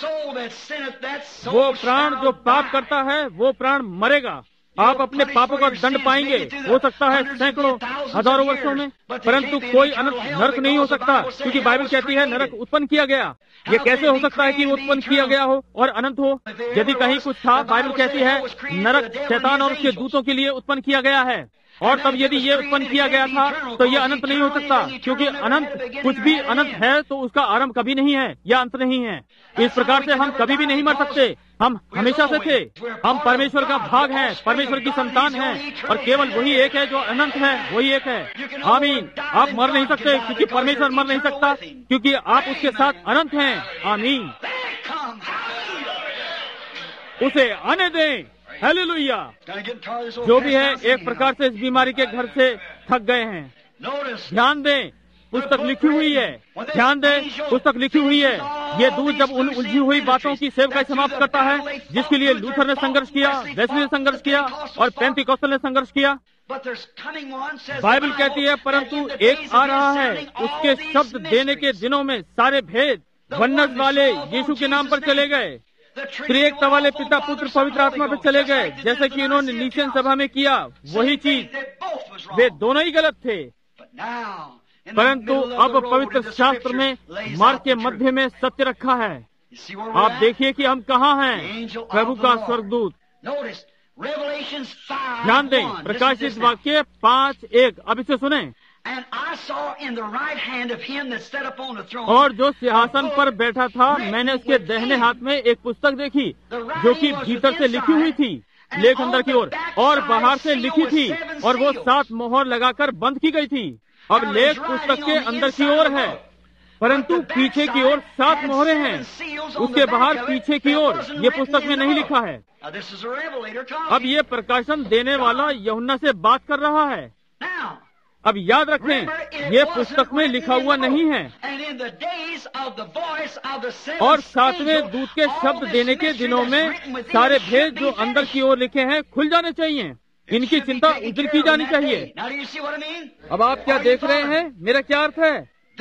वो प्राण जो पाप करता है वो प्राण मरेगा। आप अपने पापों का दंड पाएंगे, हो सकता है सैकड़ों हजारों वर्षों में, परंतु कोई अनंत नरक नहीं हो सकता, क्योंकि बाइबल कहती है नरक उत्पन्न किया गया। ये कैसे हो सकता है कि उत्पन्न किया गया हो और अनंत हो? यदि कहीं कुछ था, बाइबल कहती है नरक शैतान और उसके दूतों के लिए उत्पन्न किया गया है, और तब यदि ये उत्पन्न किया गया था तो ये अनंत नहीं हो सकता, क्योंकि अनंत कुछ भी अनंत है तो उसका आरंभ कभी नहीं है या अंत नहीं है। इस प्रकार से हम कभी भी नहीं मर सकते, हम हमेशा से थे। हम परमेश्वर का भाग हैं, परमेश्वर की संतान हैं, और केवल वही एक है जो अनंत है, वही एक है। आमीन। आप मर नहीं सकते क्योंकि परमेश्वर मर नहीं सकता, क्योंकि आप उसके साथ अनंत हैं। आमीन। उसे आने दें। हालेलुया। जो भी है एक प्रकार से इस बीमारी के घर से थक गए हैं। ध्यान दें, पुस्तक लिखी हुई है। ध्यान दें, पुस्तक लिखी हुई है। ये दूत जब उन उलझी हुई बातों की सेवकाई समाप्त करता है जिसके लिए लूथर ने संघर्ष किया, वेस्ली ने संघर्ष किया और पेंटिकॉस्टल ने संघर्ष किया। बाइबल कहती है परंतु एक आ रहा है, उसके शब्द देने के दिनों में सारे भेद वन्नस वाले यीशु के नाम पर चले गए। त्रिएकता वाले पिता पुत्र पवित्र आत्मा पर चले गए, जैसे कि उन्होंने नीचेन सभा में किया। वही चीज, वे दोनों ही गलत थे। परंतु अब पवित्र शास्त्र में मार्ग के मध्य में सत्य रखा है। आप देखिए कि हम कहाँ हैं। प्रभु का स्वर्गदूत। ध्यान दें, प्रकाशित वाक्य पांच एक। अब इसे सुने। और जो सिंहासन पर बैठा था, मैंने उसके दाहिने हाथ में एक पुस्तक देखी जो कि भीतर से लिखी हुई थी, लेख अंदर की ओर, और बाहर से लिखी थी, और वो सात मोहर लगाकर बंद की गई थी। अब लेख पुस्तक के अंदर की ओर है, परंतु पीछे की ओर सात मोहरें हैं। उसके बाहर पीछे की ओर ये पुस्तक में नहीं लिखा है। अब ये प्रकाशन देने वाला यूहन्ना से बात कर रहा है। अब याद रखें, ये पुस्तक में लिखा हुआ नहीं है, और सातवें दूत के शब्द देने के दिनों में सारे भेद जो अंदर की ओर लिखे हैं खुल जाने चाहिए। इनकी चिंता उस दिन की जानी चाहिए। अब आप क्या देख रहे हैं? मेरा क्या अर्थ है?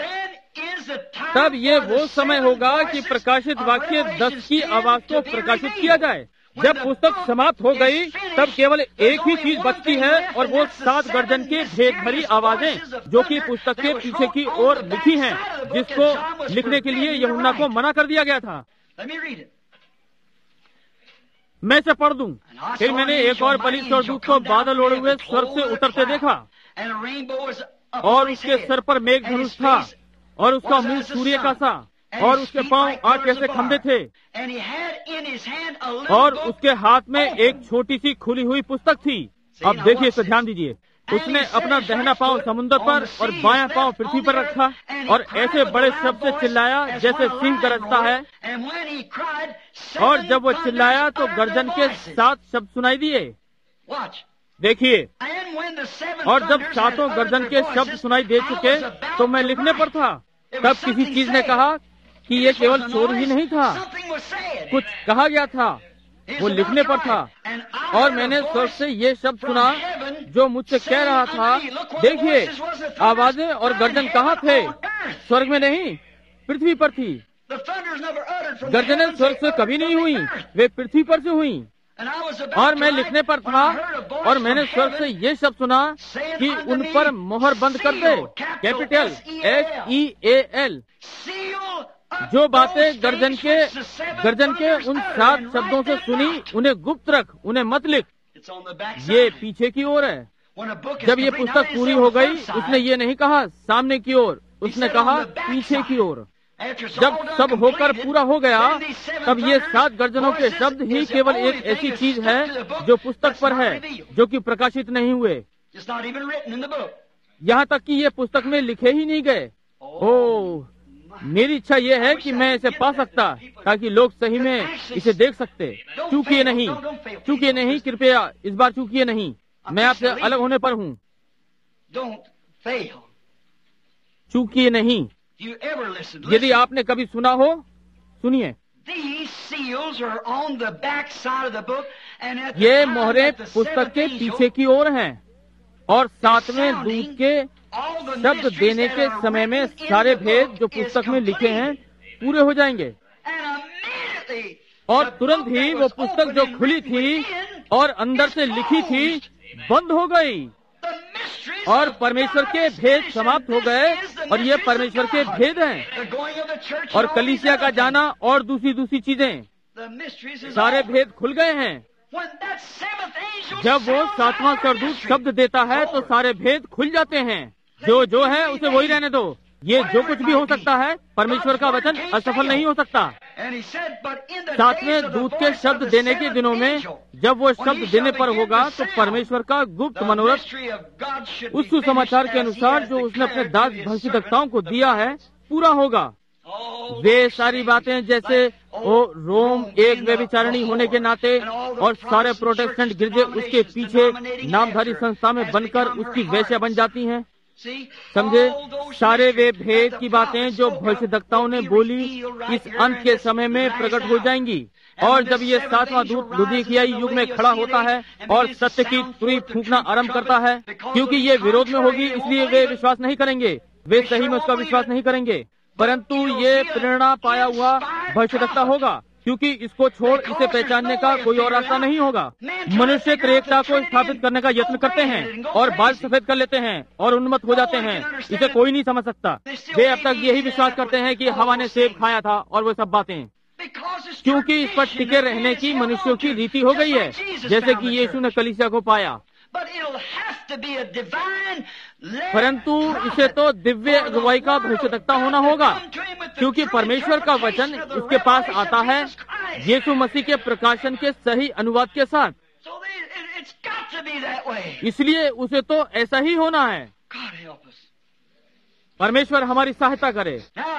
तब ये वो समय होगा कि प्रकाशित वाक्य दस की आवाज को प्रकाशित किया जाए। जब पुस्तक समाप्त हो गई तब केवल एक ही चीज बचती है, और वो सात गर्जन के भेद भरी आवाजें जो कि पुस्तक के पीछे की ओर लिखी हैं, जिसको लिखने के लिए यूहन्ना को मना कर दिया गया था। मैं इसे पढ़ दूं। फिर मैंने एक और बड़ी स्वर्गदूत को बादल ओढ़े हुए स्वर्ग से उतरते देखा, और उसके सर पर मेघ धनुष था, और उसका मुंह सूर्य का सा, और उसके पांव आग जैसे खंभे थे, और उसके हाथ में एक छोटी सी खुली हुई पुस्तक थी। अब देखिए, इसे ध्यान दीजिए। उसने अपना दाहिना पांव समुद्र पर और बायां पांव पृथ्वी पर रखा, और ऐसे बड़े शब्द से चिल्लाया जैसे सिंह गरजता है। और जब वो चिल्लाया तो गर्जन के सात शब्द सुनाई दिए। देखिए, और जब सातों गर्जन के शब्द सुनाई दे चुके तो मैं लिखने पर था। तब किसी चीज ने कहा कि ये केवल शोर ही नहीं था, कुछ कहा गया था, वो लिखने पर था। और मैंने स्वर्ग से ये शब्द सुना जो मुझसे कह रहा था, देखिए आवाजें और गर्जन कहाँ थे? स्वर्ग में नहीं, पृथ्वी पर थी। गर्जनें स्वर्ग से कभी नहीं हुई, वे पृथ्वी पर से हुई। और मैं लिखने पर था और मैंने स्वर्ग से ये शब्द सुना कि उन पर मोहर बंद कर दे, capital H E A L. जो बातें गर्जन के गर्जन के उन सात शब्दों से सुनी, उन्हें गुप्त रख, उन्हें मत लिख। ये पीछे की ओर है। जब ये पुस्तक पूरी हो गई, उसने ये नहीं कहा सामने की ओर, उसने कहा पीछे की ओर। जब सब होकर पूरा हो गया, तब ये सात गर्जनों के शब्द ही केवल एक ऐसी चीज है जो पुस्तक पर है, जो कि प्रकाशित नहीं हुए। यहाँ तक कि ये पुस्तक में लिखे ही नहीं गए। ओह, मेरी इच्छा ये है कि मैं इसे पा सकता, ताकि लोग सही में इसे देख सकते। चूकिए नहीं, चूकिए नहीं, कृपया इस बार चूकिए नहीं। मैं आपसे अलग होने पर हूँ। चूकिए नहीं। यदि आपने कभी सुना हो, सुनिए। ये मोहरें पुस्तक के पीछे की ओर हैं और सातवें दूत के शब्द देने के समय में सारे भेद जो पुस्तक में लिखे हैं पूरे हो जाएंगे। और तुरंत ही वो पुस्तक जो खुली थी और अंदर से लिखी थी, बंद हो गई और परमेश्वर के भेद समाप्त हो गए। और ये परमेश्वर के भेद हैं। और कलीसिया का जाना और दूसरी दूसरी चीजें, सारे भेद खुल गए हैं। जब वो सातवां सरदूत शब्द देता है तो सारे भेद खुल जाते हैं। जो जो है उसे वही रहने दो। ये जो कुछ भी हो सकता है, परमेश्वर का वचन असफल नहीं हो सकता। सातवें दूत के शब्द देने के दिनों में जब वो शब्द देने पर होगा तो परमेश्वर का गुप्त मनोरथ उस सुसमाचार के अनुसार जो उसने अपने दास भविष्यद्वक्ताओं को दिया है पूरा होगा। वे सारी बातें जैसे वो रोम एक व्यभिचारिणी होने के नाते और सारे प्रोटेस्टेंट गिरजे उसके पीछे नामधारी संस्था में बनकर उसकी वैश्या बन जाती हैं। समझे, सारे वे भेद की बातें जो भविष्यद्वक्ताओं ने बोली इस अंत के समय में प्रकट हो जाएंगी। और जब ये सातवां दूत लुदीकियाई युग में खड़ा होता है और सत्य की तुरही फूंकना आरंभ करता है, क्योंकि ये विरोध में होगी, इसलिए वे विश्वास नहीं करेंगे, वे सही में उसका विश्वास नहीं करेंगे। परंतु ये प्रेरणा पाया हुआ भविष्यद्वक्ता होगा, क्योंकि इसको छोड़ इसे पहचानने का कोई और रास्ता नहीं होगा। मनुष्य त्रेकता को स्थापित करने का यत्न करते हैं और बाल सफेद कर लेते हैं और उन्मत्त हो जाते हैं। इसे कोई नहीं समझ सकता। वे अब तक यही विश्वास करते हैं कि हवा ने सेब खाया था और वो सब बातें, क्योंकि इस पर टिके रहने की मनुष्यों की रीति हो गई है, जैसे कि यीशु ने कलीसिया को पाया। परंतु इसे तो दिव्य अगुवाई का भविष्यद्वक्ता होना होगा, क्योंकि परमेश्वर का वचन उसके पास आता है यीशु मसीह के प्रकाशन के सही अनुवाद के साथ। इसलिए उसे तो ऐसा ही होना है। परमेश्वर हमारी सहायता करे।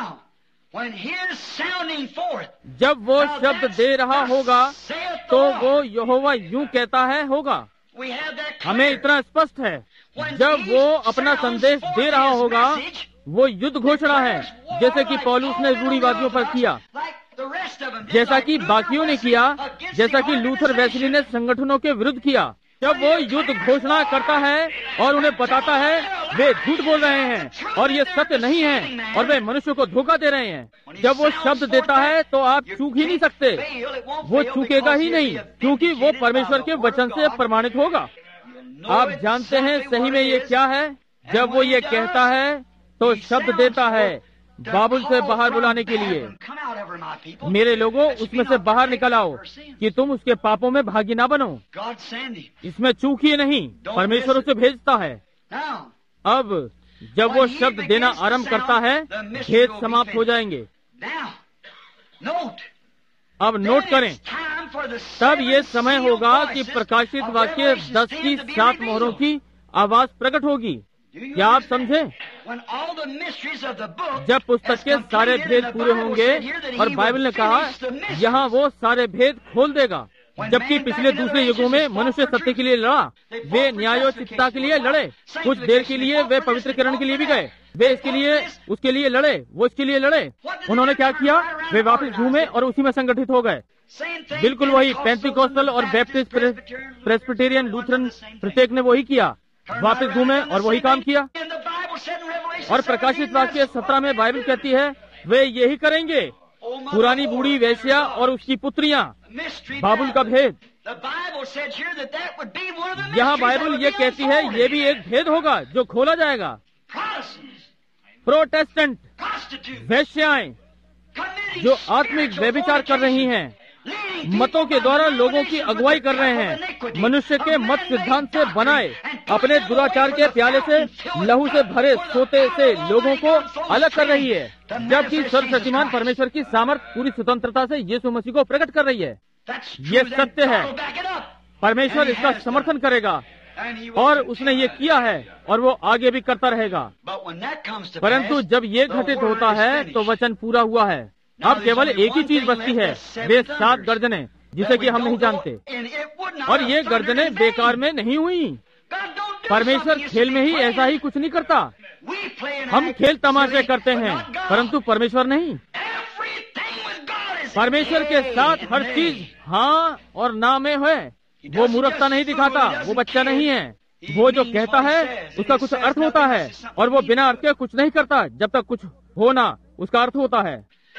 जब वो शब्द दे रहा होगा तो वो यहोवा यूं कहता है होगा। हमें इतना स्पष्ट है, जब वो अपना संदेश दे रहा होगा, वो युद्ध घोषणा है, जैसे कि पौलुस ने रूढ़िवादियों पर किया, जैसा कि बाकियों ने किया, जैसा कि लूथर वेस्ली ने संगठनों के विरुद्ध किया। जब वो युद्ध घोषणा करता है और उन्हें बताता है वे झूठ बोल रहे हैं और ये सत्य नहीं है और वे मनुष्य को धोखा दे रहे हैं, जब वो शब्द देता है तो आप चूक ही नहीं सकते। वो चूकेगा ही नहीं, क्योंकि वो परमेश्वर के वचन से प्रमाणित होगा। आप जानते हैं सही में ये क्या है? जब वो ये कहता है तो शब्द देता है बाबुल से बाहर बुलाने के लिए, मेरे लोगों उसमें से बाहर निकल आओ कि तुम उसके पापों में भागी ना बनो। इसमें चूकिए नहीं, परमेश्वर उसे भेजता है। अब जब वो शब्द देना आरंभ करता है, भेद समाप्त हो जाएंगे। अब नोट करें, तब ये समय होगा कि प्रकाशित वाक्य दस की सात मोहरों की आवाज प्रकट होगी। क्या आप समझे? जब पुस्तक के सारे भेद पूरे होंगे, और बाइबल ने कहा यहाँ वो सारे भेद खोल देगा। जबकि पिछले दूसरे युगों में मनुष्य सत्य के लिए लड़ा। वे न्यायोचितता के लिए लड़े, कुछ देर के लिए वे पवित्रकरण के लिए भी गए, वे इसके लिए उसके लिए लड़े, वो इसके लिए लड़े। उन्होंने क्या किया? वे वापस घूमे और उसी में संगठित हो गए। बिल्कुल वही पेंटिकोस्टल और बैप्टिस्ट, प्रेस्बिटेरियन, लूथरन, प्रत्येक ने वही किया, वापस घूमे और वही काम किया। और प्रकाशित वाक्य सत्रह में बाइबल कहती है वे यही करेंगे। पुरानी बूढ़ी वेश्या और उसकी पुत्रियां, बाबुल का भेद। यहाँ बाइबल ये कहती है ये भी एक भेद होगा जो खोला जाएगा। प्रोटेस्टेंट वेश्याएं जो आत्मिक व्यभिचार कर रही हैं, मतों के द्वारा लोगों की अगुवाई कर रहे हैं, मनुष्य के मत सिद्धांत से बनाए अपने दुराचार के प्याले से लहू से भरे सोते से लोगों को अलग कर रही है, जबकि सर्वशक्तिमान परमेश्वर की सामर्थ पूरी स्वतंत्रता से यीशु मसीह को प्रकट कर रही है। ये सत्य है, परमेश्वर इसका समर्थन करेगा और उसने ये किया है और वो आगे भी करता रहेगा। परंतु जब ये घटित होता है तो वचन पूरा हुआ है। अब केवल एक ही चीज बचती है, वे सात गर्जने जिसे कि हम नहीं जानते, और ये गर्जने बेकार में नहीं हुई। परमेश्वर खेल में ही ऐसा ही कुछ नहीं करता। हम खेल तमाशे करते हैं परंतु परमेश्वर नहीं। परमेश्वर के साथ हर चीज हाँ और ना में है। वो मूर्खता नहीं दिखाता, वो बच्चा नहीं है। वो जो कहता है उसका कुछ अर्थ होता है और वो बिना अर्थ के कुछ नहीं करता जब तक कुछ होना उसका अर्थ होता है।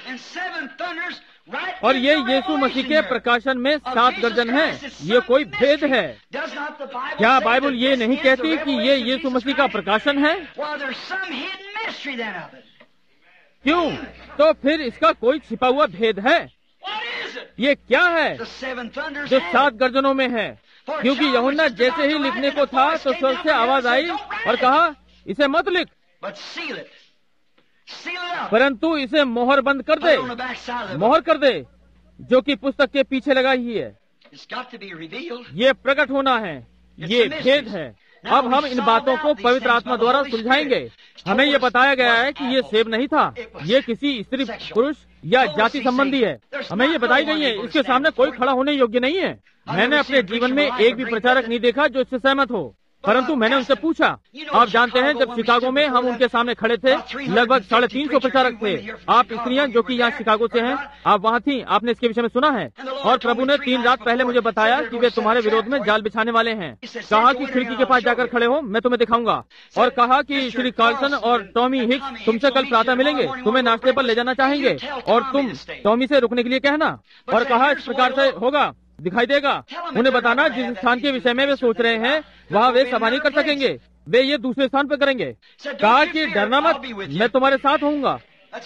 और ये यीशु मसीह के प्रकाशन में सात गर्जन है। ये कोई भेद है। क्या बाइबल ये नहीं कहती कि ये यीशु मसीह का प्रकाशन है? क्यों? तो फिर इसका कोई छिपा हुआ भेद है। ये क्या है जो सात गर्जनों में है? क्योंकि यूहन्ना जैसे ही लिखने को था तो स्वर्ग से आवाज आई और कहा इसे मत लिख, परंतु इसे मोहर बंद कर दे, मोहर कर दे, जो कि पुस्तक के पीछे लगाई ही है। ये प्रकट होना है, ये भेद है। अब हम इन बातों को पवित्र आत्मा द्वारा सुलझाएंगे। हमें ये बताया गया है कि ये सेब नहीं था, ये किसी स्त्री पुरुष या जाति संबंधी है। हमें ये बताई गई है, इसके सामने कोई खड़ा होने योग्य नहीं है। मैंने अपने जीवन में एक भी प्रचारक नहीं देखा जो इससे सहमत हो, परंतु मैंने उनसे पूछा। आप जानते हैं जब शिकागो में हम उनके सामने खड़े थे, लगभग साढ़े तीन सौ प्रचारक थे। आप स्त्रियां जो कि यहाँ शिकागो से हैं, आप वहाँ थी, आपने इसके विषय में सुना है। और प्रभु ने तीन रात पहले मुझे बताया कि वे तुम्हारे विरोध में जाल बिछाने वाले हैं। कहा कि खिड़की के पास जाकर खड़े हो, मैं तुम्हें दिखाऊंगा। और कहा कि श्री कार्लसन और टॉमी हिक्स तुमसे कल प्रातः मिलेंगे, तुम्हें नाश्ते पर ले जाना चाहेंगे और तुम टॉमी से रुकने के लिए कहना। और कहा इस प्रकार से होगा, दिखाई देगा। उन्हें बताना जिस स्थान के विषय में वे सोच रहे हैं वहाँ वे सभा नहीं कर सकेंगे, वे ये दूसरे स्थान पर करेंगे। कहा कि डरना मत, मैं तुम्हारे साथ होऊंगा।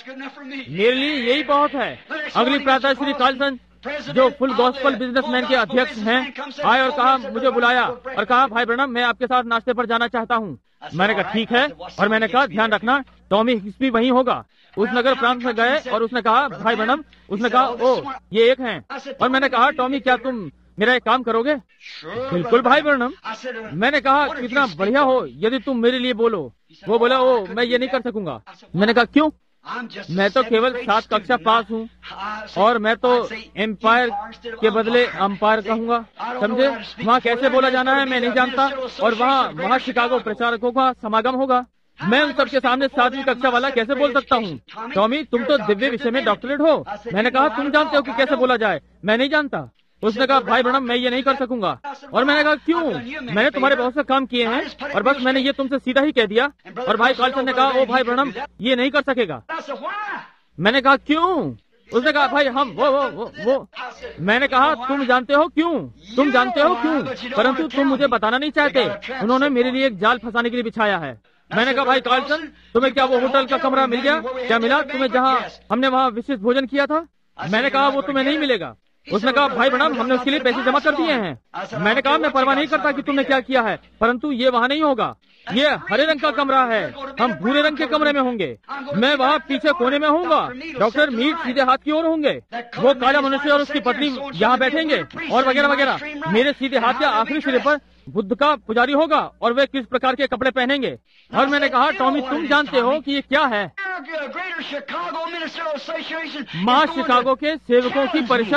मेरे लिए यही बहुत है। अगली प्रातः श्री कार्लसन जो फुल गॉस्पल बिजनेसमैन के अध्यक्ष हैं आए और कहा, मुझे बुलाया और कहा भाई ब्रनम मैं आपके साथ नाश्ते पर जाना चाहता हूँ। मैंने कहा ठीक है, और मैंने कहा ध्यान रखना टॉमी हिक्स भी वहीं होगा। उस नगर प्रांत में गए और उसने कहा भाई ब्रनम, उसने कहा ओ ये एक हैं। और मैंने कहा टॉमी क्या तुम मेरा एक काम करोगे? बिल्कुल भाई ब्रनम। मैंने कहा कितना बढ़िया हो यदि तुम मेरे लिए बोलो। वो बोला ओ मैं ये नहीं कर सकूंगा। मैंने कहा क्यों? मैं तो केवल सात कक्षा पास हूँ और मैं तो एम्पायर के बदले अंपायर कहूँगा, समझे? वहाँ कैसे बोला जाना है मैं नहीं जानता, और वहाँ वहाँ शिकागो प्रचारकों का समागम होगा। मैं उन सबके सामने सातवीं कक्षा वाला कैसे बोल सकता हूँ? टॉमी तुम तो दिव्य विषय में डॉक्टरेट हो। मैंने कहा तुम जानते हो कि कैसे बोला जाए? मैं नहीं जानता। उसने कहा भाई ब्रनम मैं ये नहीं कर सकूंगा। और मैंने कहा क्यों? मैंने तुम्हारे बहुत से काम किए हैं और बस मैंने ये तुमसे सीधा ही कह दिया। और भाई कार्लसन ने कहा ओ भाई ब्रनम ये नहीं कर सकेगा। मैंने कहा क्यों? उसने कहा भाई हम वो वो वो वो मैंने कहा तुम जानते हो क्यों? तुम जानते हो क्यों, परंतु तुम मुझे बताना नहीं चाहते। उन्होंने मेरे लिए एक जाल फंसाने के लिए बिछाया है। मैंने कहा भाई कार्लसन तुम्हें क्या वो होटल का कमरा मिल गया? क्या मिला तुम्हें जहाँ हमने वहाँ विशिष्ट भोजन किया था? मैंने कहा वो तुम्हें नहीं मिलेगा। उसने कहा भाई ब्रनम हमने उसके लिए पैसे जमा कर दिए हैं। मैंने कहा मैं परवाह नहीं करता कि तुमने क्या किया है, परंतु ये वहाँ नहीं होगा। ये हरे रंग का कमरा है, हम भूरे रंग के कमरे में होंगे। मैं वहाँ पीछे कोने में होऊंगा। डॉक्टर मीट सीधे हाथ की ओर होंगे, वो काला मनुष्य और उसकी पत्नी यहाँ बैठेंगे और वगैरह वगैरह। मेरे सीधे हाथ के आखिरी सिरे पर बुद्ध का पुजारी होगा और वे किस प्रकार के कपड़े पहनेंगे। और मैंने कहा टॉमी तुम जानते हो कि ये क्या है? महा शिकागो के सेवकों की परिषद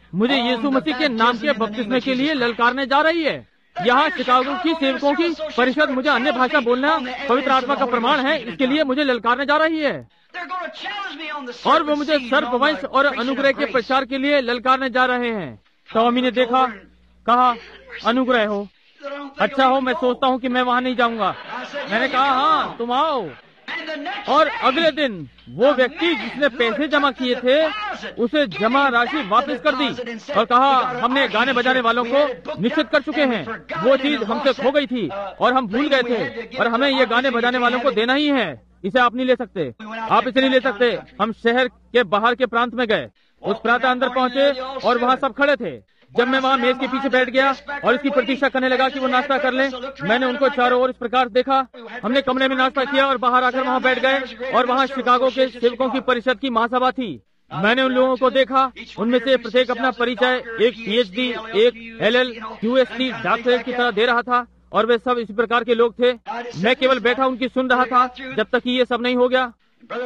मुझे यीशु मसीह के नाम के बपतिस्मे के लिए ललकारने जा रही है। यहाँ शिकागो की सेवकों की परिषद मुझे अन्य भाषा बोलना पवित्र आत्मा का प्रमाण है, इसके लिए मुझे ललकारने जा रही है। और वो मुझे सर्पवंश और अनुग्रह के प्रचार के लिए ललकारने जा रहे हैं। स्वामी ने देखा, कहा अनुग्रह हो, अच्छा हो, मैं सोचता हूँ कि मैं वहाँ नहीं जाऊँगा। मैंने कहा हाँ तुम आओ। और अगले दिन वो व्यक्ति जिसने पैसे जमा किए थे उसे जमा राशि वापस कर दी और कहा हमने गाने बजाने वालों को निश्चित कर चुके हैं, वो चीज हमसे खो गई थी और हम भूल गए थे और हमें ये गाने बजाने वालों को देना ही है, इसे आप नहीं ले सकते, आप इसे नहीं ले सकते। हम शहर के बाहर के प्रांत में गए, उस प्रांत अंदर पहुँचे और वहाँ सब खड़े थे। जब मैं वहाँ मेज के पीछे बैठ गया और इसकी प्रतीक्षा करने लगा कि वो नाश्ता कर लें, मैंने उनको चारों ओर इस प्रकार देखा। हमने कमरे में नाश्ता किया और बाहर आकर वहाँ बैठ गए और वहाँ शिकागो के सेवकों की परिषद की महासभा थी। मैंने उन लोगों को देखा, उनमें से प्रत्येक अपना परिचय एक पीएचडी, एक एलएल, यूएसडी डॉक्टरेट की तरह दे रहा था और वे सब इसी प्रकार के लोग थे। मैं केवल बैठा उनकी सुन रहा था जब तक कि ये सब नहीं हो गया।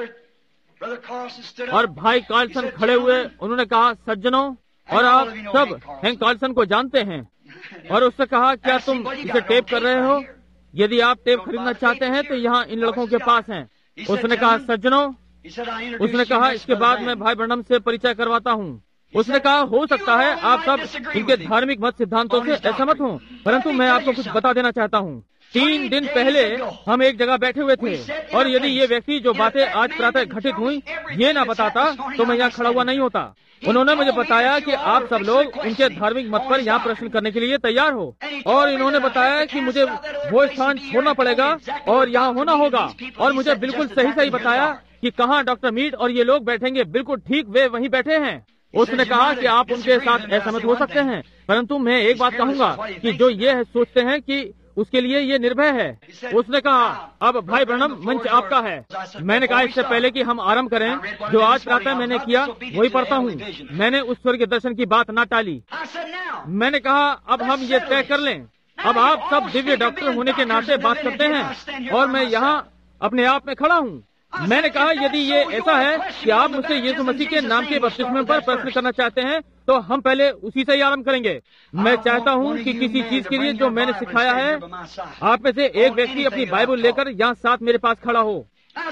और भाई कार्लसन खड़े हुए, उन्होंने कहा सज्जनों, और आप सब हैंक कार्लसन को जानते हैं, और उससे कहा क्या तुम इसे टेप कर रहे हो? यदि आप टेप खरीदना चाहते हैं तो यहाँ इन लड़कों के पास हैं। उसने कहा सज्जनों, उसने कहा इसके बाद मैं भाई ब्रनम से परिचय करवाता हूँ। उसने कहा हो सकता है आप सब इनके धार्मिक मत सिद्धांतों से असहमत हों, परंतु मैं आपको कुछ बता देना चाहता हूँ। तीन दिन पहले हम एक जगह बैठे हुए थे और यदि ये व्यक्ति जो बातें आज प्रातः घटित हुई ये ना बताता तो मैं यहाँ खड़ा हुआ नहीं होता। उन्होंने मुझे बताया कि आप सब लोग उनके धार्मिक मत पर यहाँ प्रश्न करने के लिए तैयार हो, और इन्होंने बताया कि मुझे वो स्थान छोड़ना पड़ेगा और यहाँ होना होगा, और मुझे बिल्कुल सही सही बताया कि कहाँ डॉक्टर मीड और ये लोग बैठेंगे, बिल्कुल ठीक वे वहीं बैठे हैं। उसने कहा कि आप उनके साथ असहमत हो सकते हैं, परंतु मैं एक बात कहूँगा कि जो ये सोचते हैं कि उसके लिए ये निर्भय है। उसने कहा अब भाई ब्रनम मंच आपका है। मैंने कहा इससे पहले कि हम आरंभ करें, जो आज प्रातः मैंने किया वही पढ़ता हूँ। मैंने उस स्वर्गीय दर्शन की बात न टाली। मैंने कहा अब हम ये तय कर लें, अब आप सब दिव्य डॉक्टर होने के नाते बात करते हैं और मैं यहाँ अपने आप में खड़ा हूँ। मैंने कहा यदि ये ऐसा है कि आप मुझसे यीशु मसीह के नाम के बपतिस्मे पर प्रश्न करना चाहते हैं तो हम पहले उसी से ही आरंभ करेंगे। मैं चाहता हूँ कि किसी चीज के लिए जो मैंने सिखाया है, आप में से एक व्यक्ति अपनी बाइबल लेकर यहाँ साथ मेरे पास खड़ा हो।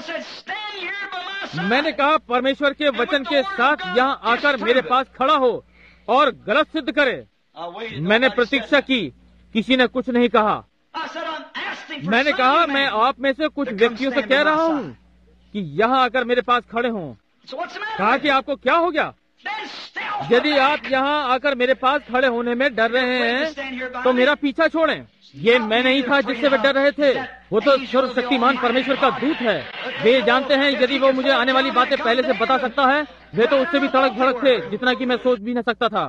मैंने कहा परमेश्वर के वचन के साथ यहाँ आकर मेरे पास खड़ा हो और गलत सिद्ध करे। मैंने प्रतीक्षा की, किसी ने कुछ नहीं कहा। मैंने कहा मैं आप में से कुछ व्यक्तियों से कह रहा हूँ कि यहाँ आकर मेरे पास खड़े हों। कहा कि आपको क्या हो गया? यदि आप यहाँ आकर मेरे पास खड़े होने में डर रहे हैं तो मेरा पीछा छोड़ें। ये मैं नहीं था जिससे वे डर रहे थे, वो तो सर्वशक्तिमान परमेश्वर का दूत है। वे जानते हैं यदि वो मुझे आने वाली बातें पहले से बता सकता है, वे तो उससे भी तड़क भड़क थे जितना कि मैं सोच भी न सकता था।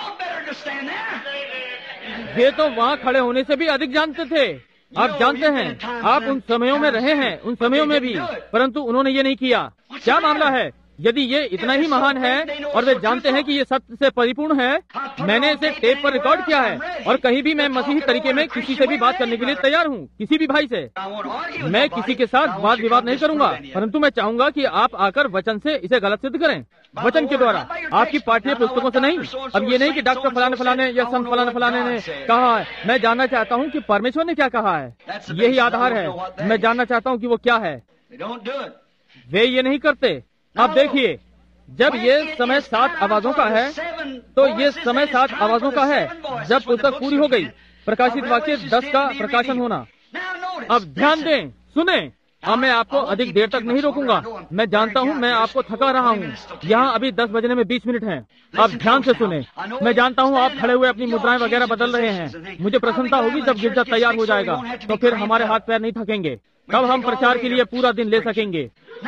वे तो वहाँ खड़े होने से भी अधिक जानते थे। आप जानते हैं, आप उन समयों में रहे हैं, उन समयों में भी, परंतु उन्होंने ये नहीं किया। क्या मामला है? यदि ये इतना ही महान है और वे जानते हैं कि ये सत्य से परिपूर्ण है, मैंने इसे टेप पर रिकॉर्ड किया है और कहीं भी मैं मसीही तरीके में किसी से भी बात करने के लिए तैयार हूँ, किसी भी भाई से। मैं किसी के साथ वाद विवाद नहीं करूँगा, परंतु मैं चाहूँगा कि आप आकर वचन से इसे गलत सिद्ध करें, वचन के द्वारा, आपकी पाठ्य पुस्तकों से नहीं। अब ये नहीं कि डॉक्टर फलाने फलाने या संत फलाने फलाने ने कहा है। मैं जानना चाहता हूँ कि परमेश्वर ने क्या कहा है, यही आधार है। मैं जानना चाहता हूँ कि वो क्या है। वे ये नहीं करते। आप देखिए, जब ये समय सात आवाजों का है तो ये समय सात आवाजों का है जब पुस्तक पूरी हो गई। प्रकाशित वाक्य दस का प्रकाशन होना। अब ध्यान दें, सुने। अब मैं आपको अधिक देर तक नहीं रोकूंगा। मैं जानता हूँ मैं आपको थका रहा हूँ। यहाँ अभी दस बजने में बीस मिनट हैं। अब ध्यान से सुने। मैं जानता हूँ आप खड़े हुए अपनी मुद्राएं वगैरह बदल रहे हैं। मुझे प्रसन्नता होगी जब गिरजा तैयार हो जाएगा, तो फिर हमारे हाथ पैर नहीं थकेंगे। तब हम प्रचार के लिए पूरा दिन ले सकेंगे।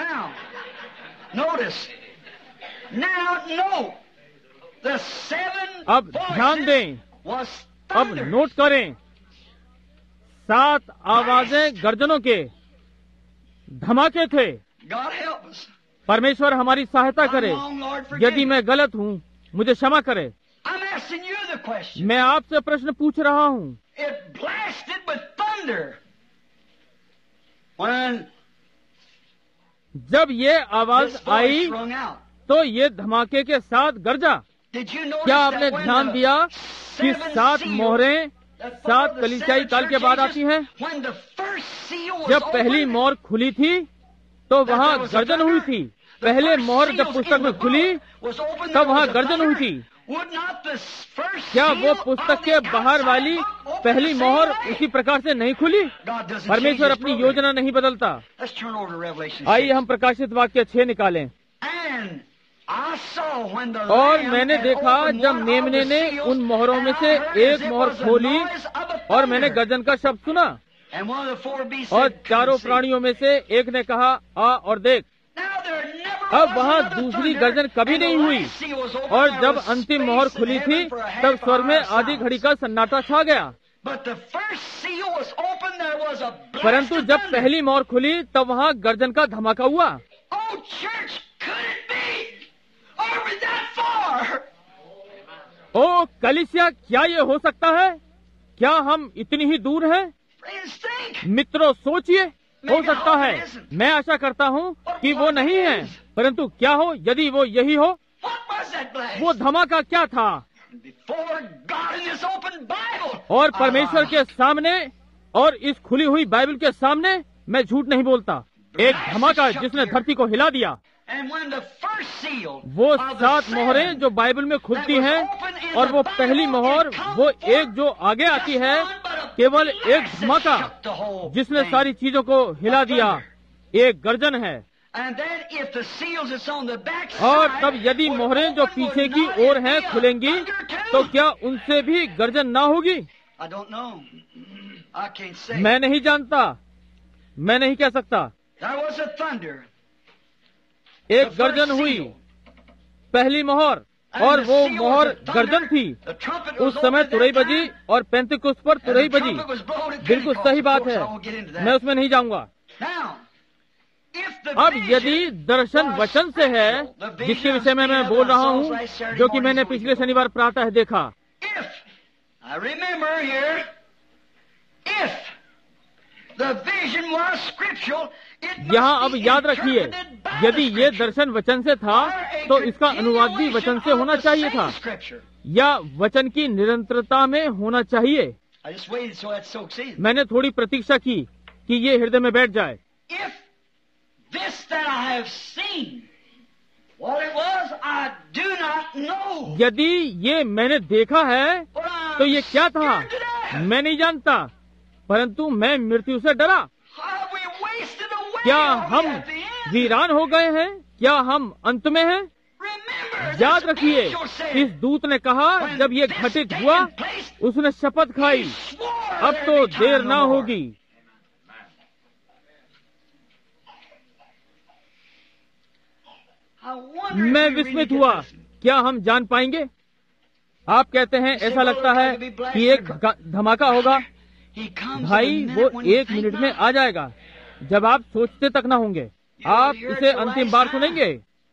अब ध्यान दें, अब नोट करें, सात आवाजें गर्जनों के धमाके थे। परमेश्वर हमारी सहायता करे। यदि मैं गलत हूँ मुझे क्षमा करे। मैं आपसे प्रश्न पूछ रहा हूँ। जब ये आवाज आई तो ये धमाके के साथ गरजा। क्या आपने ध्यान दिया कि सात मोहरें सात कलीसियाई काल के बाद आती हैं? जब पहली मोहर खुली थी तो वहाँ गर्जन हुई थी। पहले मोहर जब पुस्तक में खुली तब वहाँ गर्जन हुई थी। क्या वो पुस्तक के बाहर वाली पहली मोहर उसी प्रकार से नहीं खुली? परमेश्वर अपनी योजना नहीं बदलता। आइए हम प्रकाशित वाक्य छह निकालें। और मैंने देखा जब मेमने ने उन मोहरों में से एक मोहर खोली और मैंने गर्जन का शब्द सुना, और चारों प्राणियों में से एक ने कहा, आ और देख। अब वहाँ दूसरी गर्जन कभी नहीं हुई, और जब अंतिम मोहर खुली थी तब स्वर्ग में आधी घड़ी का सन्नाटा छा गया। परंतु जब पहली मोहर खुली तब वहाँ गर्जन का धमाका हुआ। ओ कलीसिया, क्या ये हो सकता है? क्या हम इतनी ही दूर हैं? मित्रों सोचिए, हो सकता है। मैं आशा करता हूँ कि वो नहीं है, परंतु क्या हो यदि वो यही हो? वो धमाका क्या था? और परमेश्वर के सामने और इस खुली हुई बाइबल के सामने मैं झूठ नहीं बोलता। एक धमाका जिसने धरती को हिला दिया। वो सात मोहरें जो बाइबल में खुलती हैं, और वो पहली मोहर वो एक जो आगे आती है, केवल एक धमाका जिसने सारी चीजों को हिला दिया, एक गर्जन है। और तब यदि मोहरें जो पीछे की ओर हैं खुलेंगी तो क्या उनसे भी गर्जन ना होगी? मैं नहीं जानता, मैं नहीं कह सकता। एक गर्जन हुई, पहली मोहर, और वो मोहर गर्जन थी। उस समय तुरई बजी और पेंतिकुस्त पर तुरई बजी। बिल्कुल सही बात है, मैं उसमें नहीं जाऊंगा। अब यदि दर्शन वचन से है, जिसके विषय में मैं बोल रहा हूँ, जो कि मैंने पिछले शनिवार प्रातः देखा, यहाँ अब याद रखिए, यदि ये दर्शन वचन से था तो इसका अनुवाद भी वचन से होना चाहिए था, या वचन की निरंतरता में होना चाहिए। मैंने थोड़ी प्रतीक्षा की कि ये हृदय में बैठ जाए। यदि ये मैंने देखा है तो ये क्या था मैं नहीं जानता, परंतु मैं मृत्यु से डरा। क्या हम वीरान हो गए हैं? क्या हम अंत में हैं? याद रखिए, इस दूत ने कहा जब ये घटित हुआ उसने शपथ खाई, अब तो देर ना होगी। मैं विस्मित हुआ, क्या हम जान पाएंगे? आप कहते हैं ऐसा लगता है कि एक धमाका होगा। भाई, वो एक मिनट में आ जाएगा, जब आप सोचते तक ना होंगे। आप इसे अंतिम बार सुनेंगे।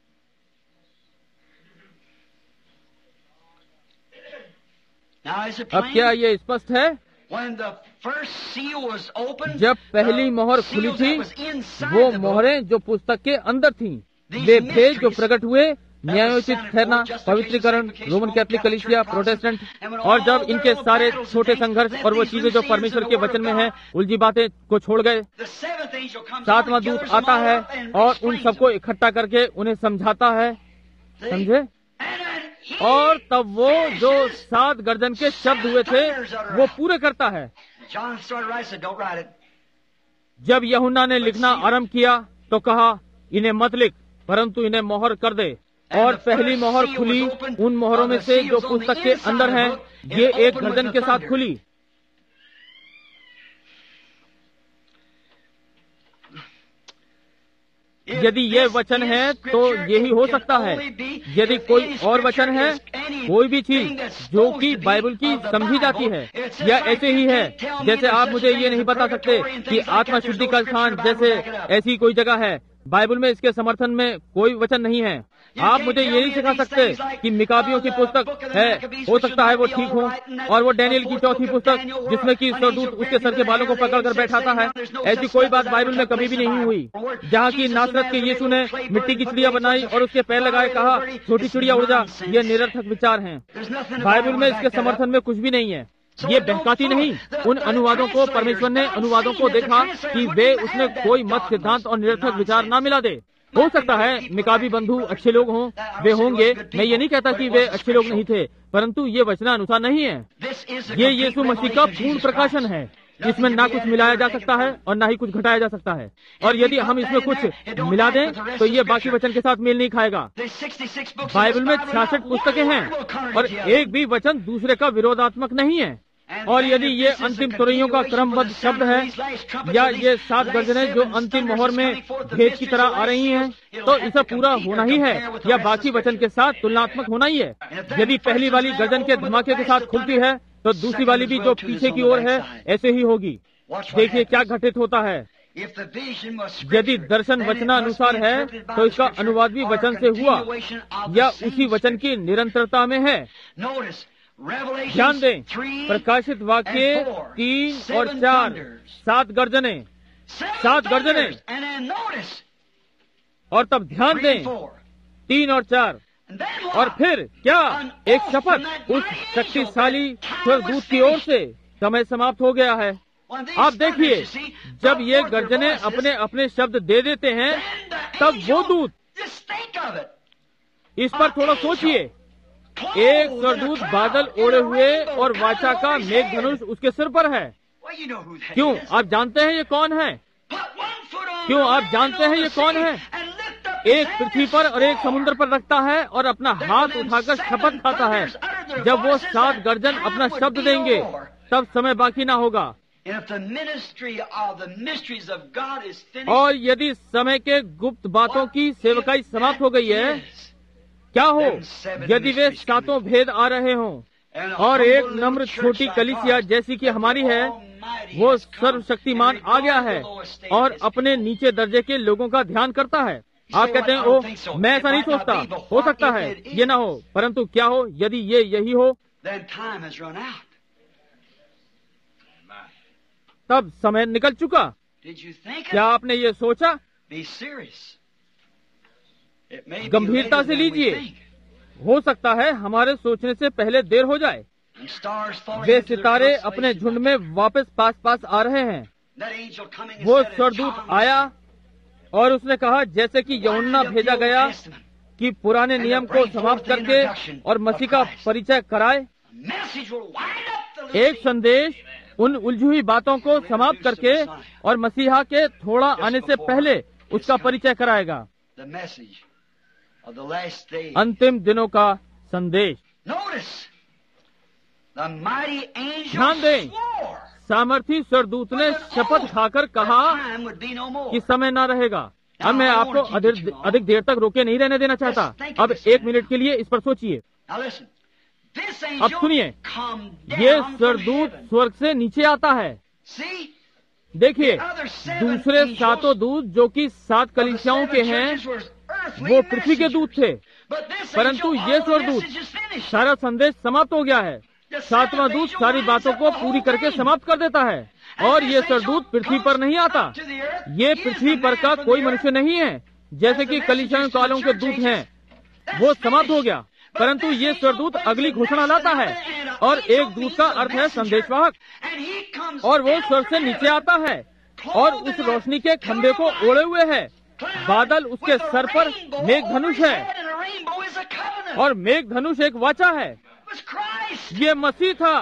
अब क्या ये स्पष्ट है? जब पहली मोहर खुली थी, वो मोहरें जो पुस्तक के अंदर थीं, वे भेद जो प्रकट हुए, न्यायोचित ठहरना, पवित्रीकरण, रोमन कैथोलिक कलीसिया, प्रोटेस्टेंट, और जब इनके सारे छोटे संघर्ष और वो चीजें जो परमेश्वर के वचन में हैं, उलझी बातें को छोड़ गए, सातवां दूत आता है और उन सबको इकट्ठा करके उन्हें समझाता है, समझे? और तब वो जो सात गर्जन के शब्द हुए थे वो पूरे करता है। जब यूहन्ना ने लिखना आरंभ किया तो कहा, इन्हें मत लिख, परंतु इन्हें मोहर कर दे। और पहली मोहर खुली उन मोहरों में से जो पुस्तक के अंदर हैं, ये एक गर्जन के साथ खुली। यदि ये वचन है तो यही हो सकता है। यदि कोई और वचन है, कोई भी चीज जो कि बाइबल की समझी जाती है, या ऐसे ही है जैसे आप मुझे ये नहीं बता सकते कि आत्मा शुद्धि का स्थान जैसे ऐसी कोई जगह है बाइबल में इसके समर्थन में कोई वचन नहीं है। आप मुझे ये नहीं सिखा सकते कि मिकाबियों की पुस्तक है, हो सकता है वो ठीक हो, और वो डैनियल की चौथी पुस्तक जिसमें कि सरदूत उसके सर के बालों को पकड़कर बैठाता है। ऐसी कोई बात बाइबल में कभी भी नहीं हुई, जहाँ की नासरत के यीशु ने मिट्टी की चिड़िया बनाई और उसके पैर लगाए, कहा छोटी चिड़िया उड़ जा। ये निरर्थक विचार हैं। बाइबल में इसके समर्थन में कुछ भी नहीं है। ये बहकाती नहीं। उन अनुवादों को, परमेश्वर ने अनुवादों को देखा कि वे उसमें कोई मत, सिद्धांत और निरर्थक विचार ना मिला दे। हो सकता है मिकाबी बंधु अच्छे लोग हों, वे होंगे, मैं ये नहीं कहता कि वे अच्छे लोग नहीं थे, परंतु ये वचनानुसार नहीं है। ये यीशु मसीह का पूर्ण प्रकाशन है, जिसमें ना कुछ मिलाया जा सकता है और ना ही कुछ घटाया जा सकता है। और यदि हम इसमें कुछ मिला दें तो ये बाकी वचन के साथ मेल नहीं खाएगा। बाइबल में छियासठ पुस्तकें हैं और एक भी वचन दूसरे का विरोधात्मक नहीं है। और यदि ये अंतिम तुरैयों का क्रमबद्ध शब्द है, या ये सात गर्जनें जो अंतिम मोहर में भेद की तरह आ रही हैं, तो इसे पूरा होना ही है, या बाकी वचन के साथ तुलनात्मक होना ही है। यदि पहली वाली गर्जन के धमाके के साथ खुलती है तो दूसरी वाली भी जो पीछे की ओर है ऐसे ही होगी। देखिए क्या घटित होता है। यदि दर्शन वचनानुसार है तो इसका अनुवाद भी वचन से हुआ या उसी वचन की निरंतरता में है। ध्यान दें, प्रकाशित वाक्य तीन और चार, सात गर्जने, सात गर्जने, और तब ध्यान दें तीन और चार, और फिर क्या, एक शपथ उस शक्तिशाली स्वर्गदूत की ओर से, समय समाप्त हो गया है। आप देखिए, जब ये गर्जने अपने अपने शब्द दे देते हैं, तब वो दूत, इस पर थोड़ा सोचिए, एक स्वर्गदूत बादल ओढ़े हुए और वाचा का मेघ धनुष उसके सिर पर है। क्यों? आप जानते हैं ये कौन है? क्यों आप जानते हैं ये कौन है? एक पृथ्वी पर और एक समुद्र पर रखता है और अपना हाथ उठाकर शपथ खाता है। जब वो सात गर्जन अपना शब्द देंगे तब समय बाकी ना होगा। और यदि समय के गुप्त बातों की सेवकाई समाप्त हो गई है, क्या हो यदि वे सातों भेद आ रहे हों और एक नम्र छोटी कलीसिया जैसी कि हमारी है, वो सर्वशक्तिमान आ गया है और अपने नीचे दर्जे के लोगों का ध्यान करता है। आप कहते हैं, ओ मैं ऐसा नहीं सोचता, हो सकता है ये ना हो, परंतु क्या हो यदि ये यही हो, तब समय निकल चुका। क्या आपने ये सोचा? गंभीरता से लीजिए। हो सकता है हमारे सोचने से पहले देर हो जाए। वे सितारे अपने झुंड में वापस पास पास आ रहे हैं। वो स्वर्गदूत आया और उसने कहा, जैसे कि यूहन्ना भेजा गया कि पुराने नियम को समाप्त करके और मसीह का परिचय कराए, एक संदेश उन उलझी हुई बातों को समाप्त करके और मसीहा के थोड़ा आने से पहले उसका परिचय कराएगा। अंतिम दिनों का संदेश। ध्यान दें, सामर्थी स्वर्गदूत ने शपथ खाकर कहा कि समय न रहेगा। अब मैं आपको अधिक अधिक देर तक रोके नहीं रहने देना चाहता। अब एक मिनट के लिए इस पर सोचिए। अब सुनिए, ये स्वर्गदूत स्वर्ग से नीचे आता है। देखिए, दूसरे सातों दूत जो कि सात कलीसियाओं के हैं, वो पृथ्वी के दूत थे, परंतु ये स्वर्गदूत, सारा संदेश समाप्त हो गया है। सातवां दूत सारी बातों को पूरी करके समाप्त कर देता है, और ये स्वर्गदूत पृथ्वी पर नहीं आता। ये पृथ्वी पर का कोई मनुष्य नहीं है, जैसे कि कलीसियाओं कालों के दूत हैं। वो समाप्त हो गया, परंतु ये स्वर्गदूत अगली घोषणा लाता है, और एक दूत का अर्थ है संदेशवाहक, और वो स्वर्ग से नीचे आता है और उस रोशनी के खंभे को ओढ़े हुए है। बादल उसके सर पर मेघ धनुष है, और मेघ धनुष एक वाचा है। ये मसीह था,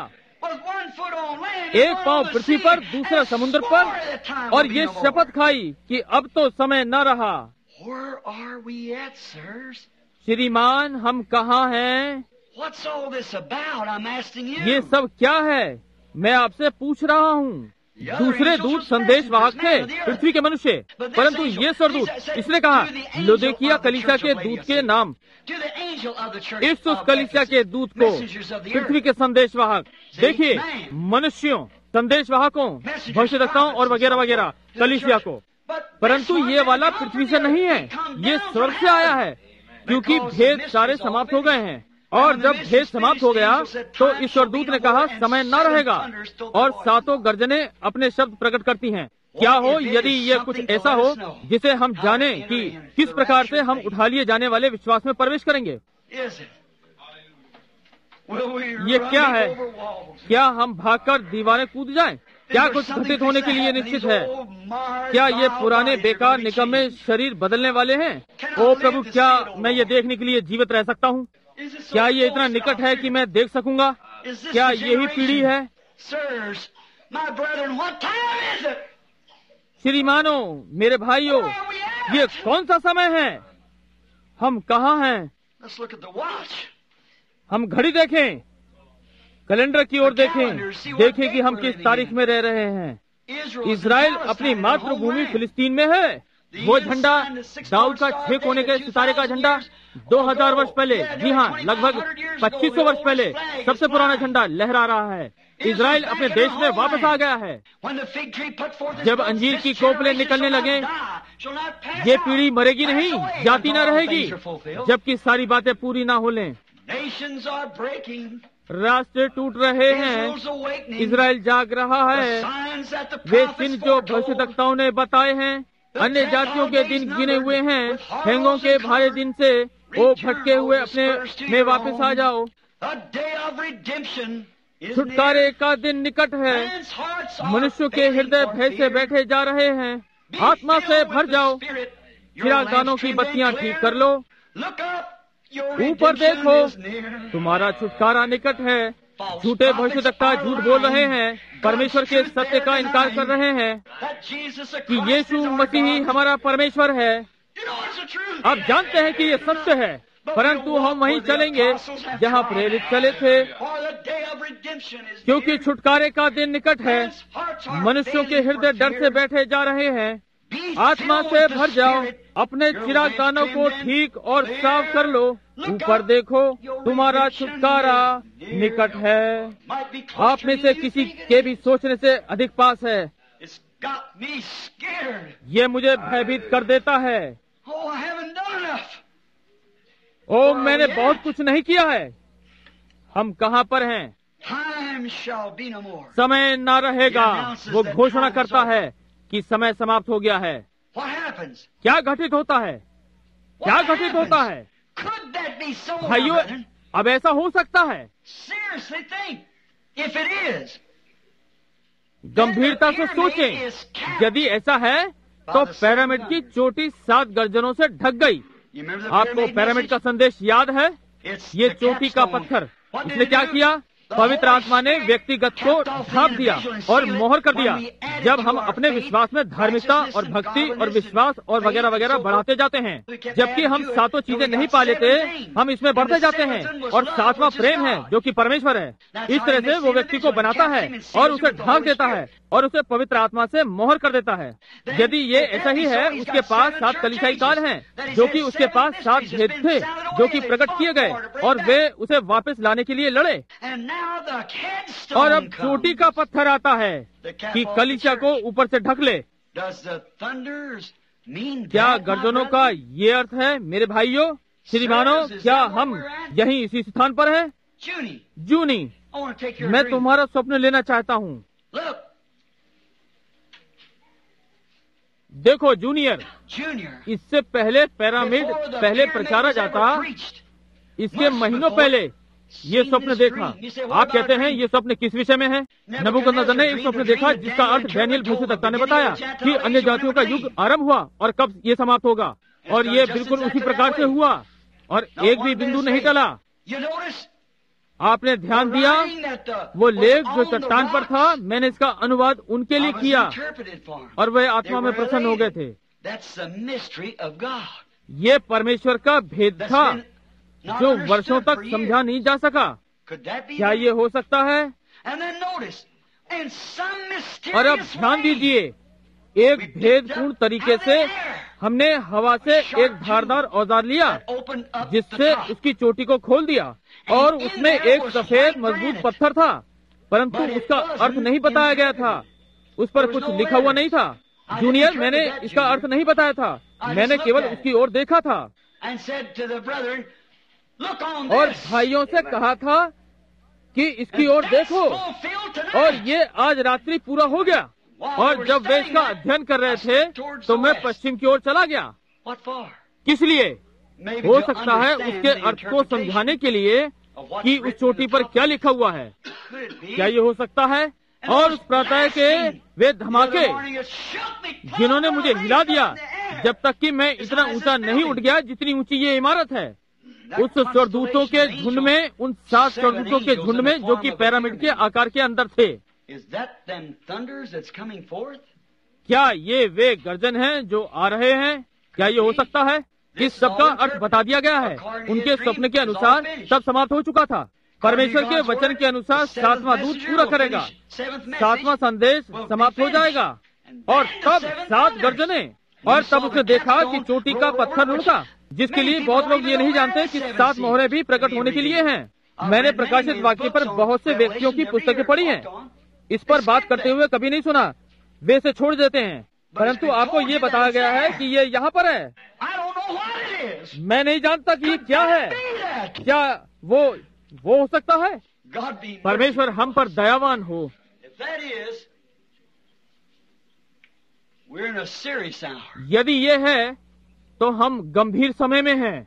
एक पांव पृथ्वी पर, दूसरा समुद्र पर, और ये शपथ खाई कि अब तो समय न रहा। श्रीमान, हम कहाँ हैं? ये सब क्या है? मैं आपसे पूछ रहा हूँ। दूसरे दूत संदेश वाहक थे, पृथ्वी के मनुष्य, परंतु ये स्वर्गदूत, इसने कहा लौदीकिया कलीसिया के दूत के नाम, इफिसुस कलीसिया के दूत को पृथ्वी के संदेशवाहक। देखिए, मनुष्यों, संदेशवाहकों, भविष्यद्वक्ताओं और वगैरह वगैरह कलीसिया को। परंतु ये वाला पृथ्वी से नहीं है, ये स्वर्ग से आया है, क्योंकि भेद सारे समाप्त हो गए हैं। और जब भेद समाप्त हो गया तो ईश्वरदूत ने कहा समय न रहेगा, और सातों गर्जने अपने शब्द प्रकट करती हैं। क्या हो यदि ये कुछ ऐसा हो जिसे हम जाने कि किस प्रकार से हम उठा लिए जाने वाले विश्वास में प्रवेश करेंगे। ये क्या है? क्या हम भागकर दीवारें कूद जाएं? क्या कुछ घटित होने के लिए निश्चित है? क्या ये पुराने बेकार निकम्मे शरीर बदलने वाले हैं? ओ प्रभु, क्या मैं ये देखने के लिए जीवित रह सकता हूँ? क्या ये इतना निकट है कि मैं देख सकूंगा? क्या यही पीढ़ी है? श्रीमानों, मेरे भाइयों, ये कौन सा समय है? हम कहाँ हैं? हम घड़ी देखें, कैलेंडर की ओर देखें, देखें कि हम किस तारीख में रह रहे हैं। इजराइल अपनी मातृभूमि फिलिस्तीन में है। वो झंडा, दाऊद का छह कोने के सितारे का झंडा, दो हजार वर्ष पहले, जी हाँ, लगभग पच्चीस सौ वर्ष पहले सबसे पुराना झंडा लहरा रहा है। इजराइल अपने देश में वापस आ गया है। जब अंजीर की कोपले निकलने लगे, ये पीढ़ी मरेगी नहीं, जाती न रहेगी, जबकि सारी बातें पूरी ना हो लें। रास्ते टूट रहे हैं, इजराइल जाग रहा है। वे चिन्ह जो भविष्यवक्ताओं ने बताए हैं, अन्य जातियों के दिन गिने हुए हैं। ठेंगों के भारे दिन से ओ भटके हुए अपने में वापस आ जाओ। छुटकारे का दिन निकट है। मनुष्य के हृदय भय से बैठे जा रहे हैं। आत्मा से भर जाओ, चिरागानों की बत्तियां ठीक कर लो। ऊपर देखो, तुम्हारा छुटकारा निकट है। झूठे भविष्यवक्ता झूठ बोल रहे हैं, परमेश्वर के सत्य का इनकार कर रहे हैं कि यीशु मसीह ही हमारा परमेश्वर है। आप जानते हैं कि ये सत्य है, परंतु हम वहीं चलेंगे जहाँ प्रेरित चले थे, क्योंकि छुटकारे का दिन निकट है। मनुष्यों के हृदय डर से बैठे जा रहे हैं। आत्मा से भर जाओ, अपने चिरागानों को ठीक और साफ कर लो। ऊपर देखो, तुम्हारा छुटकारा निकट है। आप में से किसी के भी सोचने से अधिक पास है। ये मुझे भयभीत कर देता है। ओ, मैंने बहुत कुछ नहीं किया है। हम कहाँ पर हैं? समय न रहेगा। वो घोषणा करता है कि समय समाप्त हो गया है। क्या घटित होता है? क्या घटित होता है? भाइयों, अब ऐसा हो सकता है? गंभीरता से सोचें। यदि ऐसा है तो पिरामिड की चोटी सात गर्जनों से ढक गई। आपको पिरामिड का संदेश याद है? ये चोटी का पत्थर, इसने क्या किया? पवित्र आत्मा ने व्यक्तिगत को ढांप दिया और मोहर कर दिया। जब हम अपने विश्वास में धार्मिकता और भक्ति और विश्वास और वगैरह वगैरह बढ़ाते जाते हैं, जबकि हम सातों चीजें नहीं पा लेते, हम इसमें बढ़ते जाते हैं। और सातवां प्रेम है जो कि परमेश्वर है। इस तरह से वो व्यक्ति को बनाता है और उसे ढांप देता है और उसे पवित्र आत्मा से मोहर कर देता है। यदि ये ऐसा ही है, उसके पास सात कलीसियाई काल हैं, जो कि उसके पास सात भेद थे जो कि प्रकट किए गए, और वे उसे वापस लाने के लिए लड़े। और अब चोटी का पत्थर आता है कि कलीसिया को ऊपर से ढक ले। क्या गर्जनों का ये अर्थ है? मेरे भाइयों, श्रीमानों, क्या हम यहीं इसी स्थान पर हैं? जूनी, मैं तुम्हारा स्वप्न लेना चाहता हूँ। देखो जूनियर, इससे पहले पिरामिड पहले प्रचारा जाता, इसके महीनों पहले ये स्वप्न देखा। आप कहते हैं ये स्वप्न किस विषय में है? नबूकदनेस्सर ने एक स्वप्न देखा जिसका अर्थ दानियेल भविष्यद्वक्ता ने बताया कि अन्य जातियों का युग आरंभ हुआ और कब ये समाप्त होगा। और ये बिल्कुल उसी प्रकार से हुआ और एक भी बिंदु नहीं टला। आपने ध्यान दिया, वो लेख जो चट्टान पर था, मैंने इसका अनुवाद उनके लिए किया और वे आत्मा में प्रसन्न हो गए थे। ये परमेश्वर का भेद था जो वर्षों तक समझा नहीं जा सका। क्या ये हो सकता है? और अब ध्यान दीजिए, एक भेदपूर्ण तरीके से हमने हवा से एक धारदार औजार लिया जिससे उसकी चोटी को खोल दिया, और उसमें एक सफेद मजबूत पत्थर था, परंतु उसका अर्थ नहीं बताया गया था। उस पर कुछ लिखा हुआ नहीं था। जूनियर, मैंने इसका अर्थ नहीं बताया था, मैंने केवल उसकी ओर देखा था और भाइयों से कहा था कि इसकी ओर देखो, और ये आज रात्रि पूरा हो गया। और जब वे इसका अध्ययन कर रहे थे तो मैं पश्चिम की ओर चला गया। किस लिए? हो सकता है उसके अर्थ को समझाने के लिए कि उस चोटी पर क्या लिखा हुआ है। क्या ये हो सकता है? और उस प्रातः के वे धमाके जिन्होंने मुझे हिला दिया जब तक कि मैं इतना ऊंचा नहीं उठ गया जितनी ऊंची ये इमारत है। उस स्वर्गदूतों के झुंड में, उन सात स्वर्गदूतों के झुंड में जो कि पिरामिड के आकार के अंदर थे। क्या ये वे गर्जन हैं जो आ रहे हैं? क्या ये हो सकता है? इस सब का अर्थ बता दिया गया है। उनके स्वप्न के अनुसार सब समाप्त हो चुका था। परमेश्वर के वचन के अनुसार सातवां दूत पूरा करेगा, सातवां संदेश समाप्त हो जाएगा और तब सात गर्जने। और तब उसने देखा कि चोटी का पत्थर लुढ़का, जिसके लिए बहुत लोग ये नहीं जानते कि सात मोहरें भी प्रकट होने के लिए हैं। मैंने प्रकाशित वाक्य पर बहुत से व्यक्तियों की पुस्तकें पढ़ी हैं, इस पर बात करते हुए कभी नहीं सुना, वे इसे छोड़ देते हैं। परंतु आपको ये बताया गया है कि ये यहाँ पर है। मैं नहीं जानता कि ये क्या है। क्या वो वो हो सकता है? परमेश्वर हम पर दयावान हो। यदि ये है तो हम गंभीर समय में हैं।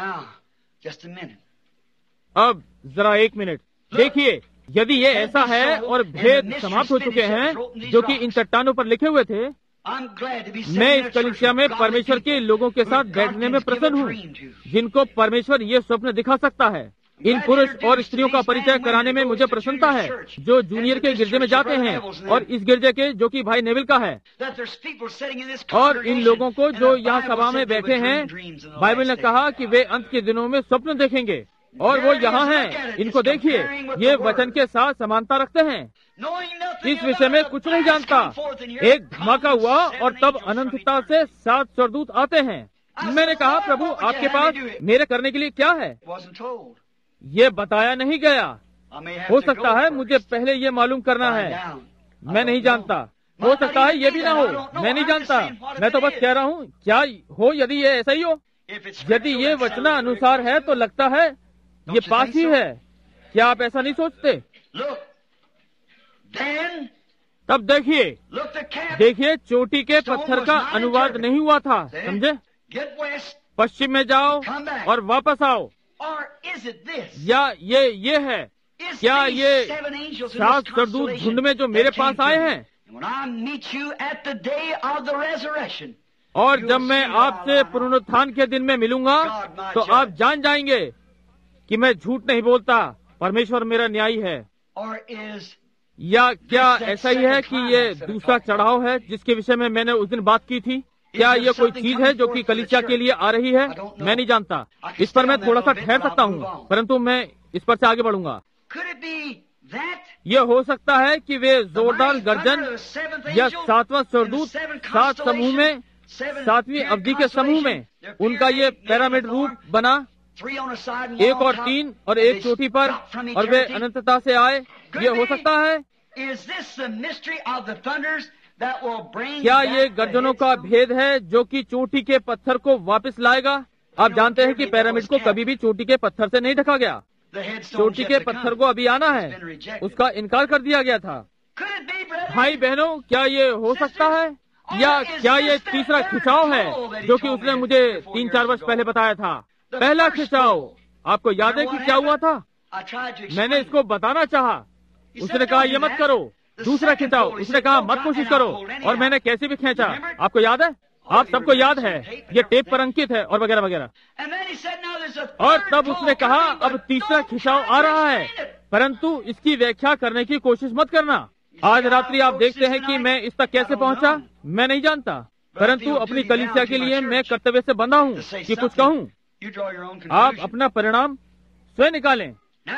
अब जरा एक मिनट देखिए, यदि ये ऐसा है और भेद समाप्त हो चुके हैं जो कि इन चट्टानों पर लिखे हुए थे, मैं इस कलीसिया में परमेश्वर के लोगों के साथ बैठने में प्रसन्न हूँ जिनको परमेश्वर ये स्वप्न दिखा सकता है। इन पुरुष और स्त्रियों का परिचय कराने में मुझे प्रसन्नता है जो जूनियर के गिरजे में जाते हैं और इस गिरजे के जो कि भाई नेविल का है। और इन लोगों को जो यहाँ सभा में बैठे हैं, बाइबल ने कहा कि वे अंत के दिनों में स्वप्न देखेंगे और वो यहाँ हैं। इनको देखिए, ये वचन के साथ समानता रखते हैं। इस विषय में कुछ नहीं जानता। एक धमाका हुआ और तब अनंतता से सात स्वर्गदूत आते हैं। मैंने कहा, प्रभु आपके पास मेरे करने के लिए क्या है? ये बताया नहीं गया। हो सकता है मुझे पहले ये मालूम करना है। मैं नहीं जानता। हो सकता है ये भी ना हो। मैं नहीं जानता। मैं तो बस कह रहा हूँ क्या हो। यदि ये ऐसा ही हो, यदि ये वचना अनुसार है तो लगता है ये पास ही है। क्या आप ऐसा नहीं सोचते? तब देखिए, देखिए चोटी के पत्थर का अनुवाद नहीं हुआ था, समझे? पश्चिम में जाओ और वापस आओ। या ये ये है, क्या ये सात स्वर्गदूत झुंड में जो मेरे पास आए हैं? और जब मैं आपसे पुनरुत्थान के दिन में मिलूंगा तो आप जान जाएंगे कि मैं झूठ नहीं बोलता। परमेश्वर मेरा न्यायी है। या क्या ऐसा ही है कि ये दूसरा चढ़ाव है जिसके विषय में मैंने उस दिन बात की थी? क्या ये कोई चीज है जो कि कलीसिया के लिए आ रही है? मैं नहीं जानता। इस पर मैं थोड़ा सा ठहर सकता हूँ, परंतु मैं इस पर से आगे बढ़ूंगा। ये हो सकता है कि वे जोरदार गर्जन या सातवां स्वर्गदूत सात समूह में, सातवीं अवधि के समूह में, उनका ये पिरामिड रूप बना, एक और तीन और एक चोटी पर, और वे अनंतता से आए। ये हो सकता है। क्या ये गर्जनों का भेद है जो कि चोटी के पत्थर को वापस लाएगा? आप जानते हैं कि पिरामिड को कभी भी चोटी के पत्थर से नहीं ढका गया। चोटी के पत्थर को अभी आना है, उसका इनकार कर दिया गया था। भाई बहनों, क्या ये हो सकता है? या क्या ये तीसरा खिंचाव है जो कि उसने मुझे तीन चार वर्ष पहले बताया था? पहला खिंचाव आपको याद है कि क्या हुआ था? मैंने इसको बताना चाहा, उसने कहा ये मत करो। दूसरा खिंचाव, उसने कहा मत कोशिश करो, और मैंने कैसे भी खींचा। आपको याद है? आप सबको याद है, ये टेप पर अंकित है और वगैरह वगैरह। और तब उसने कहा अब तीसरा खिंचाव आ रहा है, परंतु इसकी व्याख्या करने की कोशिश मत करना। आज रात्रि आप देखते हैं कि मैं इस तक कैसे पहुंचा, मैं नहीं जानता, परंतु अपनी कलीसिया के लिए मैं कर्तव्य से बंधा हूँ कि कुछ कहूँ। आप अपना परिणाम स्वयं निकालें।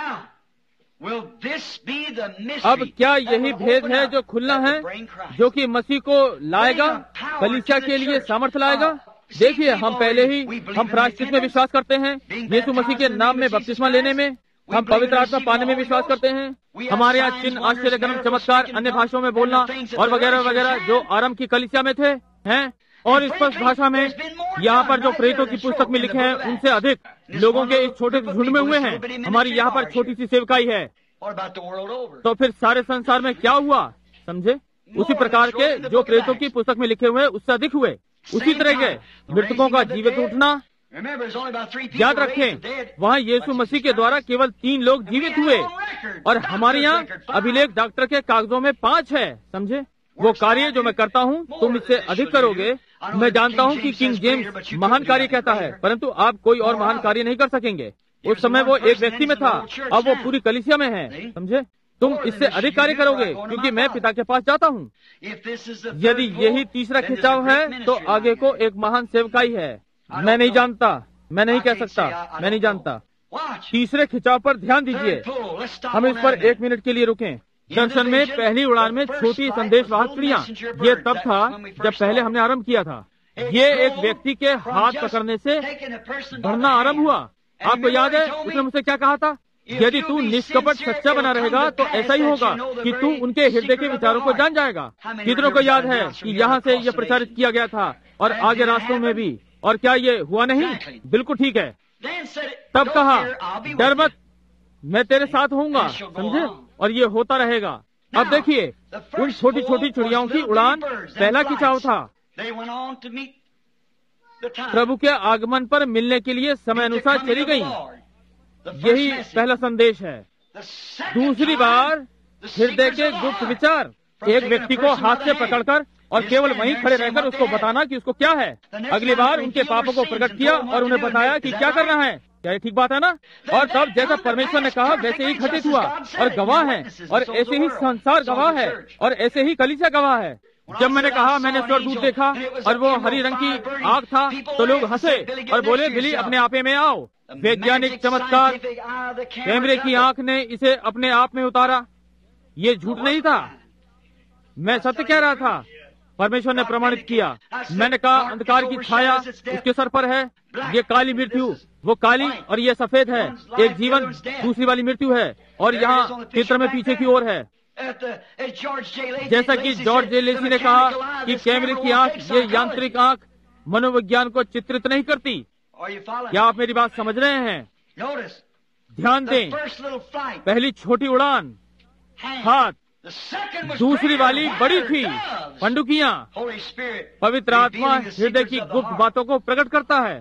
अब क्या यही भेद है जो खुलना है, जो कि मसीह को लाएगा, कलीसिया के लिए सामर्थ्य लाएगा? देखिए, हम पहले ही हम प्रायश्चित में विश्वास करते हैं, यीशु मसीह के नाम में बपतिस्मा लेने में, हम पवित्र आत्मा पाने में विश्वास करते हैं। हमारे यहाँ चिन्ह, आश्चर्यजनक चमत्कार, अन्य भाषाओं में बोलना और वगैरह वगैरह जो आरंभ की कलीसिया में थे हैं। और स्पष्ट भाषा में यहाँ पर जो प्रेरितों की पुस्तक में लिखे हैं उनसे अधिक लोगों के इस छोटे से झुंड में हुए हैं। हमारी यहाँ पर छोटी सी सेवकाई है, तो फिर सारे संसार में क्या हुआ, समझे? उसी प्रकार के जो प्रेरितों की पुस्तक में लिखे हुए उससे अधिक हुए। उसी तरह के मृतकों का जीवित उठना। याद रखें, वहाँ यीशु मसीह के द्वारा केवल तीन लोग जीवित हुए और हमारे यहाँ अभिलेख डॉक्टर के कागजों में पांच है, समझे? वो कार्य जो मैं करता हूँ तुम इससे अधिक करोगे। मैं जानता हूँ कि किंग जेम्स महान कार्य कहता है, परंतु आप कोई और महान कार्य नहीं कर सकेंगे। उस समय वो एक व्यक्ति में था, अब वो पूरी कलीसिया में है, समझे? तुम इससे अधिक कार्य करोगे क्योंकि मैं पिता के पास जाता हूँ। यदि यही तीसरा खिंचाव है तो आगे को एक महान सेवकाई है। मैं नहीं जानता, मैं नहीं कह सकता, मैं नहीं जानता। तीसरे खिंचाव पर ध्यान दीजिए। हम इस पर एक मिनट के लिए रुकें। दर्शन में पहली उड़ान में छोटी संदेशवाहक चिड़िया, ये तब था जब पहले हमने आरंभ किया था। ये एक व्यक्ति के हाथ पकड़ने से बढ़ना आरंभ हुआ। आपको याद है उसने मुझसे क्या कहा था? यदि तू निष्कपट सच्चा बना रहेगा तो ऐसा ही होगा कि तू उनके हृदय के विचारों को जान जाएगा। कितनों को याद है कि यहाँ से यह प्रचारित किया गया था और आगे रास्तों में भी, और क्या ये हुआ नहीं? बिल्कुल ठीक है। तब कहा, डर मत, मैं तेरे साथ होऊंगा, समझे? और ये होता रहेगा। अब देखिए, उन छोटी छोटी चिड़ियाओं की उड़ान पहला खिंचाव था। प्रभु के आगमन पर मिलने के लिए समय अनुसार चली गई। यही पहला संदेश है। दूसरी बार हृदय के गुप्त विचार, एक व्यक्ति को हाथ से पकड़कर और केवल वहीं खड़े रहकर उसको बताना कि उसको क्या है। अगली बार उनके पापों को प्रकट किया और उन्हें बताया कि क्या करना है। क्या ये ठीक बात है ना? और तब जैसा परमेश्वर ने कहा वैसे ही घटित हुआ और गवाह है, और ऐसे ही संसार गवाह है, और ऐसे ही कलीसिया गवाह है। जब मैंने कहा मैंने स्वर्गदूत देखा और वो हरी रंग की आग था, तो लोग हंसे और बोले, बिली अपने आपे में आओ। वैज्ञानिक चमत्कार, कैमरे की आंख ने इसे अपने आप में उतारा। ये झूठ नहीं था, मैं सत्य कह रहा था। परमेश्वर ने प्रमाणित किया। मैंने कहा अंधकार की छाया उसके सर पर है, ये काली मृत्यु, वो काली और ये सफेद है। एक जीवन, दूसरी वाली मृत्यु है, और यहाँ चित्र में पीछे की ओर है। जैसा कि जॉर्ज जे लेसी ने कहा कि कैमरे की आंख, ये यांत्रिक आंख मनोविज्ञान को चित्रित नहीं करती। क्या आप मेरी बात समझ रहे हैं? ध्यान दें, पहली छोटी उड़ान हाथ, दूसरी वाली बड़ी थी पंडुकियां। पवित्र आत्मा हृदय की गुप्त बातों को प्रकट करता है।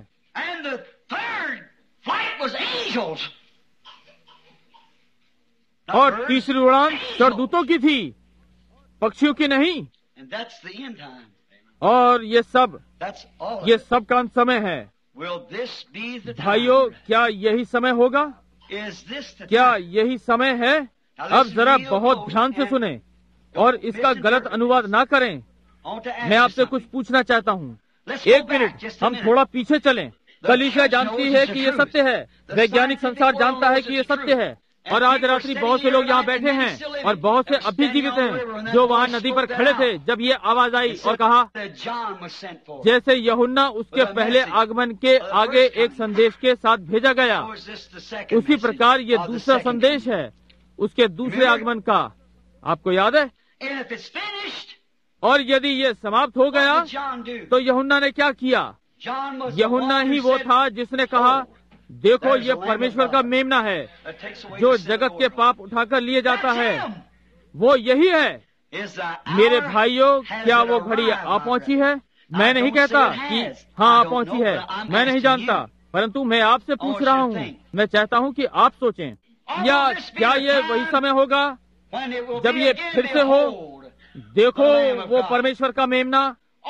और तीसरी उड़ान स्वर्गदूतों की थी, पक्षियों की नहीं। और ये सब ये सब का अंत समय है। भाइयों, क्या यही समय होगा? क्या यही समय है? अब जरा बहुत ध्यान से सुने और इसका गलत अनुवाद ना करें। मैं आपसे कुछ पूछना चाहता हूँ। एक मिनट, हम थोड़ा पीछे चलें। कलीसिया जानती है कि ये सत्य है, वैज्ञानिक संसार जानता है कि ये सत्य है, और आज रात्रि बहुत से लोग यहाँ बैठे हैं और बहुत से अभी जीवित हैं जो वहाँ नदी पर खड़े थे जब ये आवाज आई और कहा, जैसे यूहन्ना उसके पहले आगमन के आगे एक संदेश के साथ भेजा गया, उसी प्रकार ये दूसरा संदेश है उसके दूसरे आगमन का। आपको याद है? और यदि ये समाप्त हो गया तो यूहन्ना ने क्या किया? यूहन्ना ही वो था जिसने कहा, देखो ये परमेश्वर का मेमना है जो जगत के पाप उठाकर लिए जाता है। वो यही है। मेरे भाइयों, क्या वो घड़ी आ पहुंची है? मैं नहीं कहता कि हाँ आ पहुंची है, मैं नहीं जानता, परंतु मैं आपसे पूछ रहा हूँ। मैं चाहता हूँ कि आप सोचें, या क्या ये वही समय होगा जब ये फिर से हो? देखो वो परमेश्वर का मेमना,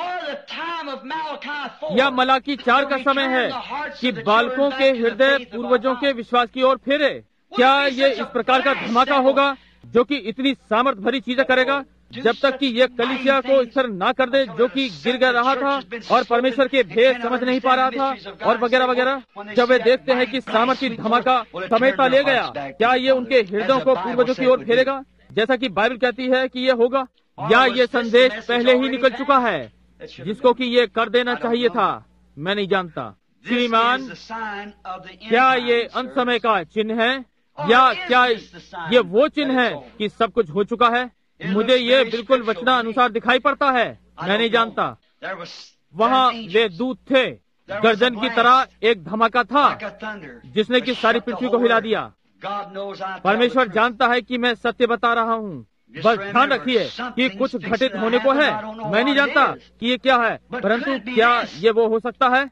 या मलाकी चार का समय है कि बालकों के हृदय पूर्वजों के विश्वास की ओर फेरे। क्या ये इस प्रकार का धमाका होगा जो कि इतनी सामर्थ भरी चीजें करेगा जब तक कि ये कलीसिया को स्थिर ना कर दे जो कि गिर गिर रहा था और परमेश्वर के भेद समझ नहीं पा रहा था और वगैरह वगैरह। जब वे देखते हैं कि सामर्थी धमाका समेटा ले गया, क्या ये उनके हृदयों को पूर्वजों की ओर फेरेगा जैसा कि बाइबल कहती है कि ये होगा? या ये संदेश पहले ही निकल चुका है जिसको कि ये कर देना चाहिए था? मैं नहीं जानता। श्रीमान, क्या ये अंत समय का चिन्ह है? या क्या ये वो चिन्ह है कि सब कुछ हो चुका है? मुझे ये बिल्कुल वचनानुसार दिखाई पड़ता है, मैं नहीं जानता। वहाँ वे दूत थे, गर्जन की तरह एक धमाका था जिसने कि सारी पृथ्वी को हिला दिया। परमेश्वर जानता है कि मैं सत्य बता रहा हूँ। बस ध्यान रखिए कि कुछ घटित होने को है। मैं नहीं जानता कि ये क्या है, परंतु क्या ये वो हो सकता है?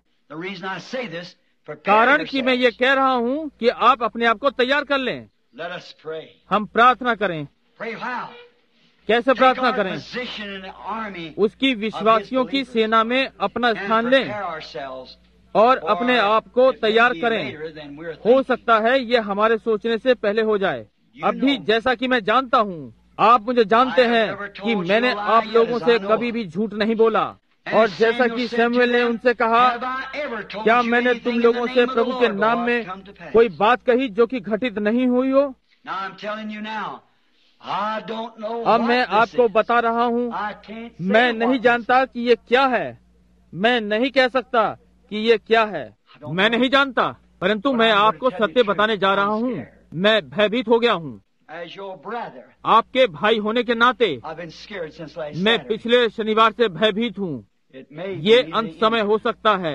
कारण कि मैं ये कह रहा हूँ कि आप अपने आप को तैयार कर लें। हम प्रार्थना करें। कैसे प्रार्थना करें? उसकी विश्वासियों की सेना में अपना स्थान लें और अपने आप को तैयार करें। हो सकता है ये हमारे सोचने से पहले हो जाए। अब भी जैसा कि मैं जानता हूँ, आप मुझे जानते हैं कि मैंने आप लोगों से कभी भी झूठ नहीं बोला। और जैसा कि शमूएल ने उनसे कहा, क्या मैंने तुम लोगों से प्रभु के नाम में कोई बात कही जो कि घटित नहीं हुई हो? अब मैं आपको बता रहा हूँ, मैं नहीं जानता कि ये क्या है। मैं नहीं कह सकता कि ये क्या है, मैं नहीं जानता, परंतु मैं आपको सत्य बताने जा रहा हूँ। मैं भयभीत हो गया हूँ। आपके भाई होने के नाते मैं पिछले शनिवार से भयभीत हूँ। ये अंत समय हो सकता है।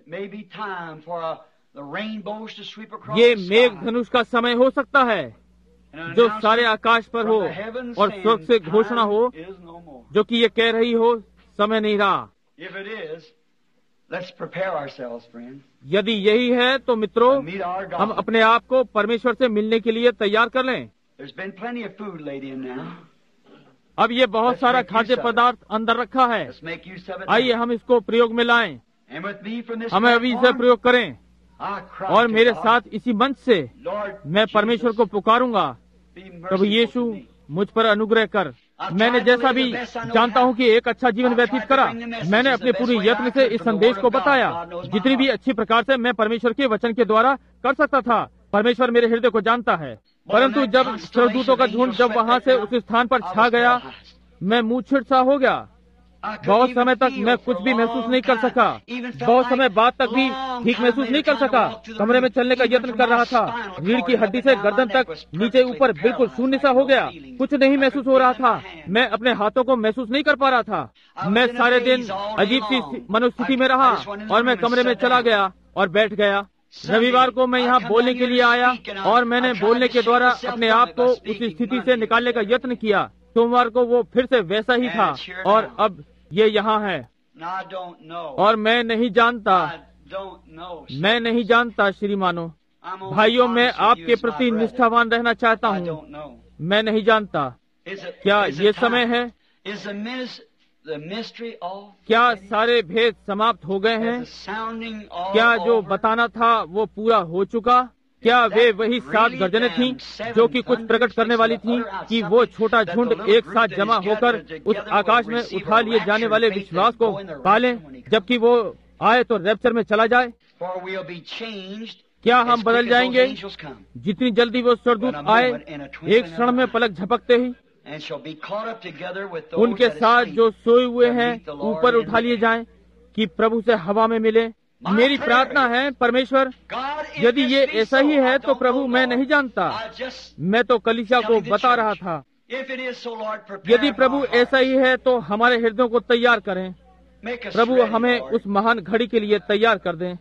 ये मेघ धनुष का समय हो सकता है जो सारे आकाश पर हो और स्वर्ग से घोषणा हो जो कि ये कह रही हो, समय नहीं रहा। यदि यही है तो मित्रों, हम अपने आप को परमेश्वर से मिलने के लिए तैयार कर लें। अब ये बहुत सारा खाद्य पदार्थ अंदर रखा है। आइए हम इसको प्रयोग में लाएं। हमें अभी इसे प्रयोग करें और मेरे साथ इसी मंच से मैं परमेश्वर को पुकारूंगा, प्रभु यीशु मुझ पर अनुग्रह कर। मैंने जैसा भी जानता हूँ कि एक अच्छा जीवन व्यतीत करा। मैंने अपने पूरी यत्न से इस संदेश को बताया जितनी भी अच्छी प्रकार से मैं परमेश्वर के वचन के द्वारा कर सकता था। परमेश्वर मेरे हृदय को जानता है। परंतु जब स्वर्गदूतों का झुंड जब वहाँ से उस स्थान पर छा गया, मैं मूर्छित सा हो गया। बहुत समय तक मैं कुछ भी महसूस नहीं कर सका। बहुत समय बाद तक भी ठीक महसूस नहीं कर सका। कमरे में चलने का यत्न कर रहा था। रीढ़ की हड्डी से गर्दन तक नीचे ऊपर बिल्कुल शून्य सा हो गया। कुछ नहीं महसूस हो रहा था। मैं अपने हाथों को महसूस नहीं कर पा रहा था। मैं सारे दिन अजीब सी मनोस्थिति में रहा और मैं कमरे में चला गया और बैठ गया। रविवार को मैं यहाँ बोलने के लिए आया और मैंने बोलने के द्वारा अपने आप को उस स्थिति से निकालने का यत्न किया। सोमवार को वो फिर से वैसा ही था और अब ये यहाँ है और मैं नहीं जानता, मैं नहीं जानता श्रीमानो भाइयों, मैं आपके प्रति निष्ठावान रहना चाहता हूँ। मैं नहीं जानता क्या ये समय है, क्या सारे भेद समाप्त हो गए हैं, क्या जो बताना था वो पूरा हो चुका, क्या वे वही सात गर्जनें थीं जो कि कुछ प्रकट करने वाली थीं कि वो छोटा झुंड एक साथ जमा होकर उस आकाश में उठा लिए जाने वाले विश्वास को पालें जबकि वो आए तो रैप्चर में चला जाए? क्या हम बदल जाएंगे जितनी जल्दी वो स्वर्गदूत आए, एक क्षण में पलक झपकते ही उनके साथ जो सोए हुए हैं ऊपर उठा लिए जाएं कि प्रभु से हवा में मिले? मेरी प्रार्थना है परमेश्वर, यदि ये ऐसा ही है तो प्रभु मैं नहीं जानता, मैं तो कलीसिया को बता रहा था। यदि प्रभु ऐसा ही है तो हमारे हृदयों को तैयार करें। प्रभु हमें उस महान घड़ी के लिए तैयार कर दें,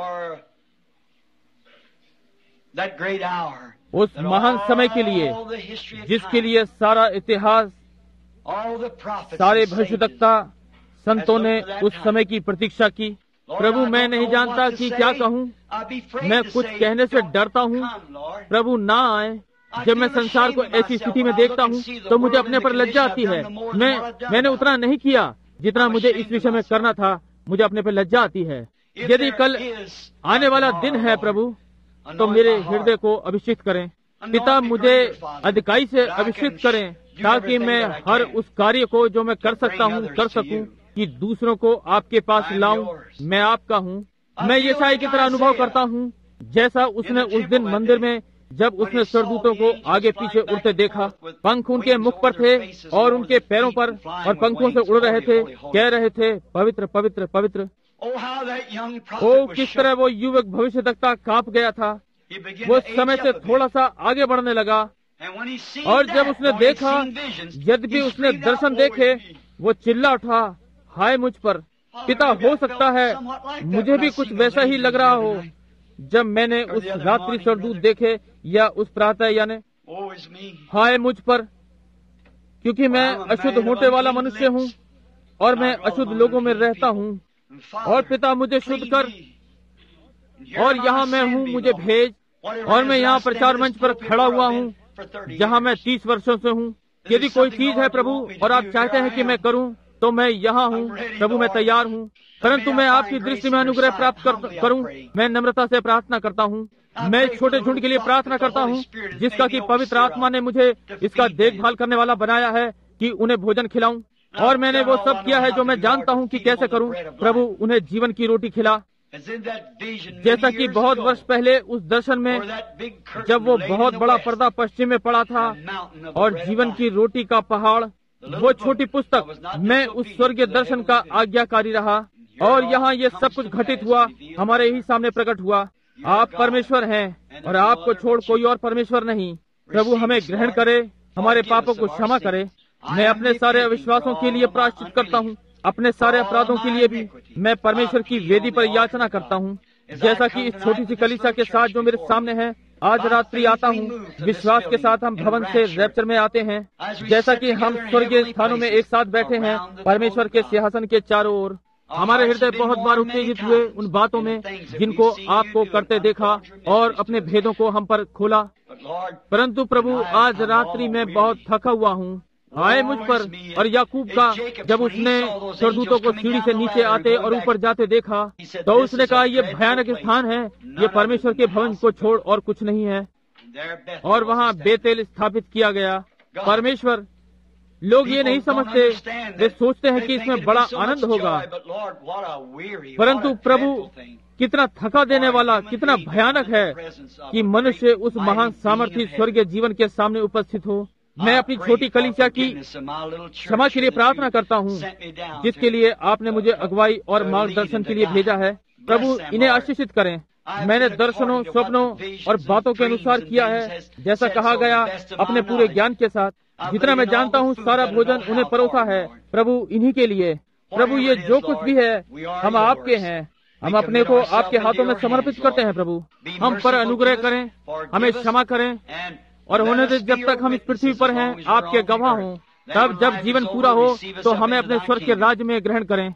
उस महान समय के लिए जिसके लिए सारा इतिहास, सारे भविष्यवक्ता संतों ने उस समय की प्रतीक्षा की। प्रभु मैं नहीं जानता कि क्या कहूँ, मैं कुछ कहने से डरता हूँ। प्रभु ना आए। जब मैं संसार को ऐसी स्थिति में देखता हूँ तो मुझे अपने पर लज्जा आती है। मैं मैंने उतना नहीं किया जितना मुझे इस विषय में करना था, मुझे अपने पर लज्जा आती है। यदि कल आने वाला दिन है प्रभु तो मेरे हृदय को अभिषेक करें। पिता मुझे अधिकारी से अभिषेक करें ताकि मैं हर उस कार्य को जो मैं कर सकता हूँ कर सकूँ कि दूसरों को आपके पास लाऊं। मैं आपका हूँ। मैं यशायाह की तरह अनुभव करता हूँ जैसा उसने उस दिन मंदिर में जब उसने स्वर्गदूतों को आगे पीछे उड़ते देखा। पंख उनके मुख पर थे और उनके पैरों पर और पंखों से उड़ रहे थे, कह रहे थे पवित्र पवित्र पवित्र। ओ किस तरह वो युवक भविष्यवक्ता कांप गया था। वो समय से थोड़ा सा आगे बढ़ने लगा, और जब उसने देखा, यद्यपि उसने दर्शन देखे, वो चिल्ला उठा, हाय मुझ पर। पिता, हो सकता है मुझे भी कुछ वैसा ही लग रहा हो जब मैंने उस रात्रि स्वर्गदूत देखे या उस प्रातः यानी, हाय मुझ पर, क्योंकि मैं अशुद्ध होंठे वाला मनुष्य हूँ और मैं अशुद्ध लोगों में रहता हूँ, और पिता मुझे शुद्ध कर, और यहाँ मैं हूँ, मुझे भेज। और मैं यहाँ प्रचार मंच पर खड़ा हुआ हूँ जहाँ मैं तीस वर्षों से हूँ। यदि कोई चीज है प्रभु और आप चाहते हैं कि मैं करूँ, तो मैं यहाँ हूँ प्रभु, मैं तैयार हूँ। परंतु मैं आपकी दृष्टि में अनुग्रह प्राप्त कर, करूँ, मैं नम्रता से प्रार्थना करता हूँ। मैं छोटे झुंड के लिए प्रार्थना करता हूँ जिसका कि पवित्र आत्मा ने मुझे इसका देखभाल करने वाला बनाया है कि उन्हें भोजन खिलाऊं। और मैंने वो सब किया है जो मैं जानता हूँ कि कैसे करूँ। प्रभु, उन्हें जीवन की रोटी खिला। जैसा कि बहुत वर्ष पहले उस दर्शन में, जब वो बहुत बड़ा पर्दा पश्चिम में पड़ा था और जीवन की रोटी का पहाड़, वो छोटी पुस्तक, मैं उस स्वर्गीय दर्शन का आज्ञाकारी रहा, और यहाँ ये सब कुछ घटित हुआ, हमारे ही सामने प्रकट हुआ। आप परमेश्वर हैं और आपको छोड़ कोई और परमेश्वर नहीं। प्रभु, हमें ग्रहण करे, हमारे पापों को क्षमा करे। मैं अपने सारे अविश्वासों के लिए प्रायश्चित करता हूँ, अपने सारे अपराधों के लिए भी मैं परमेश्वर की वेदी पर याचना करता हूँ। जैसा कि इस छोटी सी कलीसिया के साथ जो मेरे सामने है, आज रात्रि आता हूँ, विश्वास के साथ हम भवन से रैप्चर में आते हैं। जैसा कि हम स्वर्गीय स्थानों में एक साथ बैठे हैं परमेश्वर के सिंहासन के चारों ओर, हमारे हृदय बहुत बार उत्तेजित हुए उन बातों में जिनको आपको करते देखा और अपने भेदों को हम पर खोला। परंतु प्रभु, आज रात्रि में बहुत थका हुआ हूँ, आए मुझ पर। और याकूब का, जब उसने स्वर्गदूतों को सीढ़ी से नीचे आते और ऊपर जाते देखा, तो उसने कहा, ये भयानक स्थान है, ये परमेश्वर के भवन को छोड़ और कुछ नहीं है। और वहाँ बेतेल स्थापित किया गया। परमेश्वर, लोग ये नहीं समझते, वे सोचते हैं कि इसमें बड़ा आनंद होगा, परंतु प्रभु, कितना थका देने वाला, कितना भयानक है कि मनुष्य उस महान सामर्थी स्वर्गीय जीवन के सामने उपस्थित हो। मैं अपनी छोटी कलीसिया की क्षमा के लिए प्रार्थना करता हूँ, जिसके लिए आपने मुझे अगुवाई और मार्गदर्शन के लिए भेजा है। प्रभु, इन्हें आशीषित करें। मैंने दर्शनों, स्वप्नों और बातों के अनुसार किया है, जैसा कहा गया, अपने पूरे ज्ञान के साथ। जितना मैं जानता हूँ, सारा भोजन उन्हें परोसा है। प्रभु, इन्हीं के लिए। प्रभु, ये जो कुछ भी है, हम आपके हैं। हम अपने को आपके हाथों में समर्पित करते हैं। प्रभु, हम पर अनुग्रह करें, हमें क्षमा करें, और होने से जब तक हम इस पृथ्वी पर हैं, आपके गवाह हों। तब जब जीवन पूरा हो, तो हमें अपने स्वर्ग के राज्य में ग्रहण करें।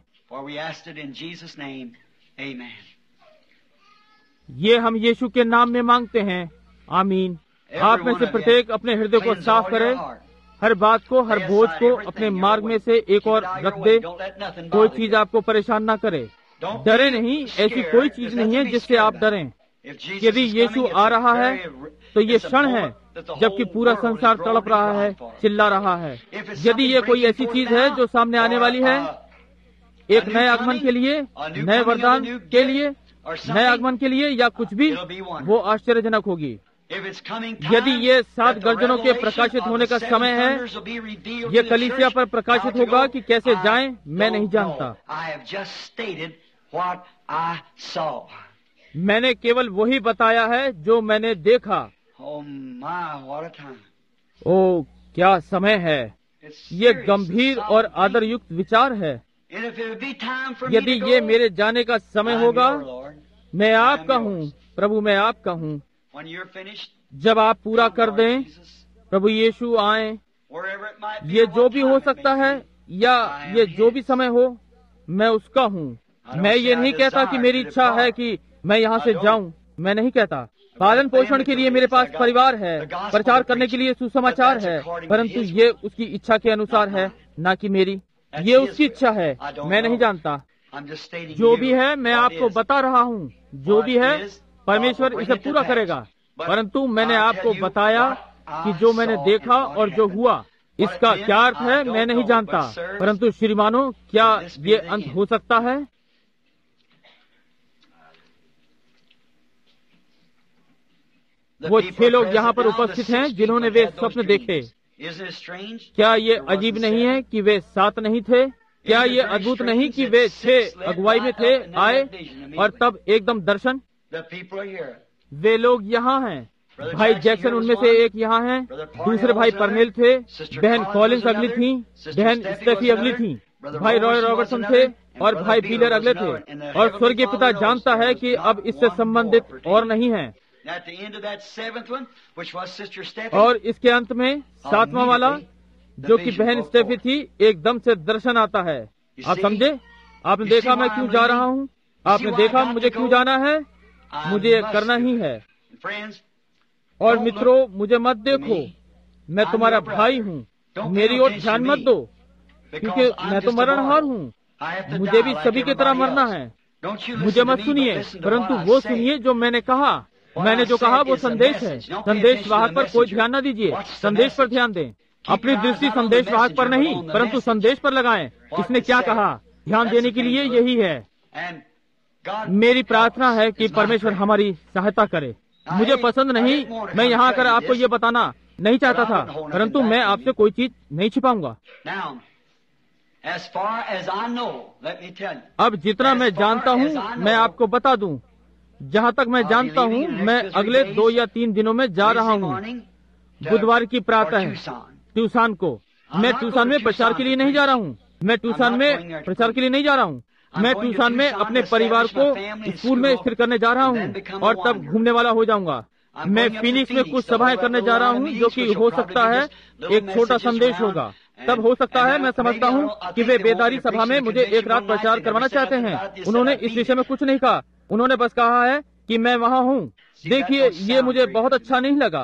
ये हम यीशु के नाम में मांगते हैं, आमीन। आप में से प्रत्येक अपने हृदय को साफ करे, हर बात को, हर बोझ को अपने मार्ग में से एक और रख दे। कोई चीज आपको परेशान न करे। डरे नहीं, ऐसी कोई चीज नहीं है जिससे आप डरें। यदि यीशु आ रहा है, तो ये क्षण है जबकि पूरा संसार तड़प रहा है, चिल्ला रहा है। यदि ये कोई ऐसी चीज है जो सामने आने वाली है, एक नए आगमन के लिए, नए वरदान के लिए, नए आगमन के लिए, या कुछ भी, वो आश्चर्यजनक होगी। यदि ये सात गर्जनों के प्रकाशित होने का समय है, ये कलीसिया पर प्रकाशित होगा कि कैसे जाएं, मैं नहीं जानता। मैंने केवल वही बताया है जो मैंने देखा। ओ, क्या समय है! ये गंभीर और आदरयुक्त विचार है। यदि ये मेरे जाने का समय होगा, मैं आपका हूँ प्रभु, मैं आपका हूँ। जब आप पूरा कर दें, प्रभु यीशु आए। ये जो भी हो सकता है, या ये जो भी समय हो, मैं उसका हूँ। मैं ये नहीं कहता कि मेरी इच्छा है कि मैं यहाँ से जाऊँ, मैं नहीं कहता। पालन पोषण के लिए मेरे पास परिवार है, प्रचार करने के लिए सुसमाचार है, परंतु ये उसकी इच्छा के अनुसार है, ना कि मेरी। ये उसकी इच्छा है, मैं नहीं जानता। जो भी है, मैं आपको बता रहा हूँ। जो भी है, परमेश्वर इसे पूरा करेगा। परंतु मैंने आपको बताया कि जो मैंने देखा और जो हुआ, इसका क्या अर्थ है मैं नहीं जानता। परंतु श्रीमानों, क्या ये अंत हो सकता है? वो छह लोग यहाँ पर उपस्थित हैं जिन्होंने वे स्वप्न देखे। क्या ये अजीब नहीं है कि वे सात नहीं थे? क्या ये अद्भुत नहीं कि वे छह अगुवाई में थे, आए और तब एकदम दर्शन? वे लोग यहाँ हैं। भाई जैक्सन उनमें से एक यहाँ हैं, दूसरे भाई परनेल थे, बहन कॉलिंस अगली थी, बहन स्टेफी अगली थी, भाई रॉय रॉबर्टसन थे और भाई पीलर अगले थे। और स्वर्गीय पिता जानता है कि अब इससे संबंधित और नहीं है। और इसके अंत में सातवां वाला जो कि बहन स्टेफी थी, एकदम से दर्शन आता है। आप समझे? आपने देखा मैं क्यों जा रहा हूँ? आपने देखा मुझे क्यों जाना है? मुझे ये करना ही है। और मित्रों, मुझे मत देखो, मैं तुम्हारा भाई हूँ, मेरी ओर ध्यान मत दो, क्योंकि मैं तो मरणहार हूँ। मुझे भी सभी की तरह मरना है। मुझे मत सुनिए, परंतु वो सुनिए जो मैंने कहा। मैंने जो कहा वो संदेश है। संदेश वाहक पर कोई ध्यान न दीजिए, संदेश पर ध्यान दें। अपनी दृष्टि संदेश वाहक पर नहीं, परंतु संदेश पर लगाएं। इसने क्या कहा, ध्यान देने के लिए यही है। मेरी प्रार्थना है कि परमेश्वर हमारी सहायता करे। मुझे पसंद नहीं, मैं यहाँ आकर आपको ये बताना नहीं चाहता था, परंतु मैं आपसे कोई चीज नहीं छिपाऊंगा। अब जितना मैं जानता हूँ मैं आपको बता दूं। जहाँ तक मैं जानता हूँ, मैं अगले दो या तीन दिनों में जा रहा हूँ, बुधवार की प्रातः ट्यूसान को। मैं ट्यूसान में प्रचार के लिए नहीं जा रहा हूँ। मैं ट्यूसान में प्रचार के लिए नहीं जा रहा हूँ। मैं ट्यूसान में अपने परिवार को स्कूल में स्थिर करने जा रहा हूँ और तब घूमने वाला हो जाऊंगा। मैं फिनिक्स में कुछ सभाएं करने जा रहा हूँ, जो कि हो सकता है एक छोटा संदेश होगा। तब हो सकता है, मैं समझता हूँ कि वे बेदारी सभा में मुझे एक रात प्रचार करवाना चाहते हैं। उन्होंने इस विषय में कुछ नहीं कहा। उन्होंने बस कहा है कि मैं वहाँ हूँ। देखिए, ये मुझे बहुत अच्छा नहीं लगा।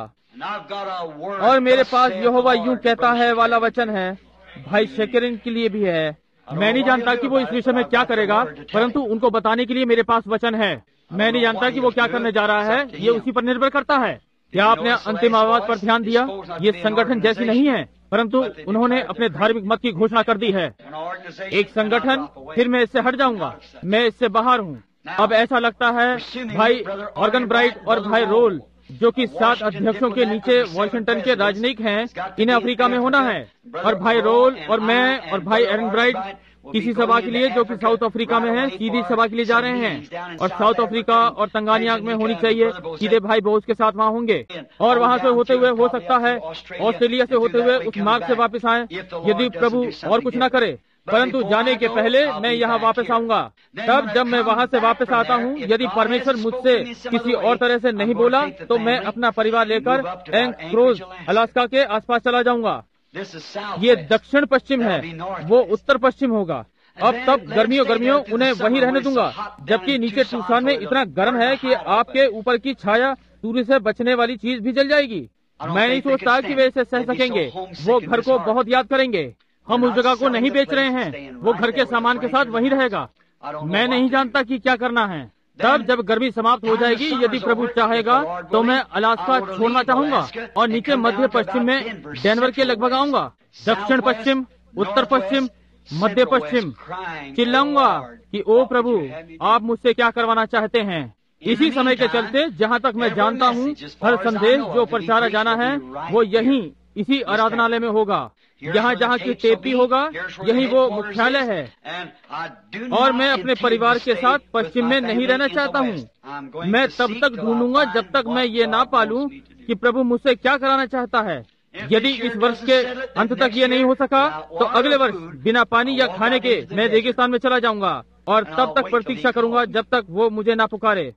और मेरे पास यहोवा यूं कहता है वाला वचन है, भाई शेकरिन के लिए भी है। मैं नहीं जानता कि वो इस विषय में क्या करेगा, परंतु उनको बताने के लिए मेरे पास वचन है। मैं नहीं जानता कि वो क्या करने जा रहा है, ये उसी पर निर्भर करता है। क्या आपने अंतिम आवाज पर ध्यान दिया? ये संगठन जैसी नहीं है, परंतु उन्होंने अपने धार्मिक मत की घोषणा कर दी है। एक संगठन, फिर मैं इससे हट जाऊंगा, मैं इससे बाहर हूँ। अब ऐसा लगता है भाई ऑर्गन ब्राइट और भाई रोल, जो कि सात अध्यक्षों के नीचे वॉशिंगटन के राजनयिक हैं, इन्हें अफ्रीका में होना है। और भाई रोल और मैं और भाई एरन ब्राइट किसी सभा के लिए जो कि साउथ अफ्रीका में है, सीधी सभा के लिए जा रहे हैं। और साउथ अफ्रीका और तंगानिया में होनी चाहिए। सीधे भाई बोस के साथ वहाँ होंगे और वहाँ से होते हुए हो सकता है ऑस्ट्रेलिया से होते हुए उस मार्ग से वापस आए, यदि प्रभु और कुछ न करे। परंतु जाने के पहले मैं यहाँ वापस आऊंगा। तब जब मैं वहाँ से वापस आता हूँ, यदि परमेश्वर मुझसे किसी और तरह से नहीं बोला, तो मैं अपना परिवार लेकर एंक्रोज अलास्का के आसपास चला जाऊंगा। ये दक्षिण पश्चिम है, वो उत्तर पश्चिम होगा। अब तब गर्मियों गर्मियों उन्हें वहीं रहने दूंगा, जबकि नीचे टूसान में इतना गर्म है कि आपके ऊपर की छाया सूर्य से बचने वाली चीज भी जल जाएगी। मैं नहीं सोचता कि वे इसे सह सकेंगे। वो घर को बहुत याद करेंगे। हम उस जगह को नहीं बेच रहे हैं, वो घर के सामान के साथ वहीं रहेगा। मैं नहीं जानता कि क्या करना है। तब जब गर्मी समाप्त हो जाएगी, यदि प्रभु चाहेगा, तो मैं अलास्का छोड़ना चाहूंगा और नीचे मध्य पश्चिम में डेनवर के लगभग आऊंगा। दक्षिण पश्चिम, उत्तर पश्चिम, मध्य पश्चिम चिल्लाऊंगा कि ओ प्रभु, आप मुझसे क्या करवाना चाहते हैं। इसी समय के चलते, जहाँ तक मैं जानता हूँ, हर संदेश जो प्रचारा जाना है वो यहीं इसी आराधनालय में होगा। यहाँ जहाँ की टेप भी होगा, यही वो मुख्यालय है। और मैं अपने परिवार के साथ पश्चिम में नहीं रहना चाहता हूँ। मैं तब तक ढूंढूंगा जब तक मैं ये ना पालूं कि प्रभु मुझसे क्या कराना चाहता है। यदि इस वर्ष के अंत तक ये नहीं हो सका, तो अगले वर्ष बिना पानी या खाने के मैं रेगिस्तान में चला जाऊंगा और तब तक प्रतीक्षा करूंगा जब तक वो मुझे ना पुकारे।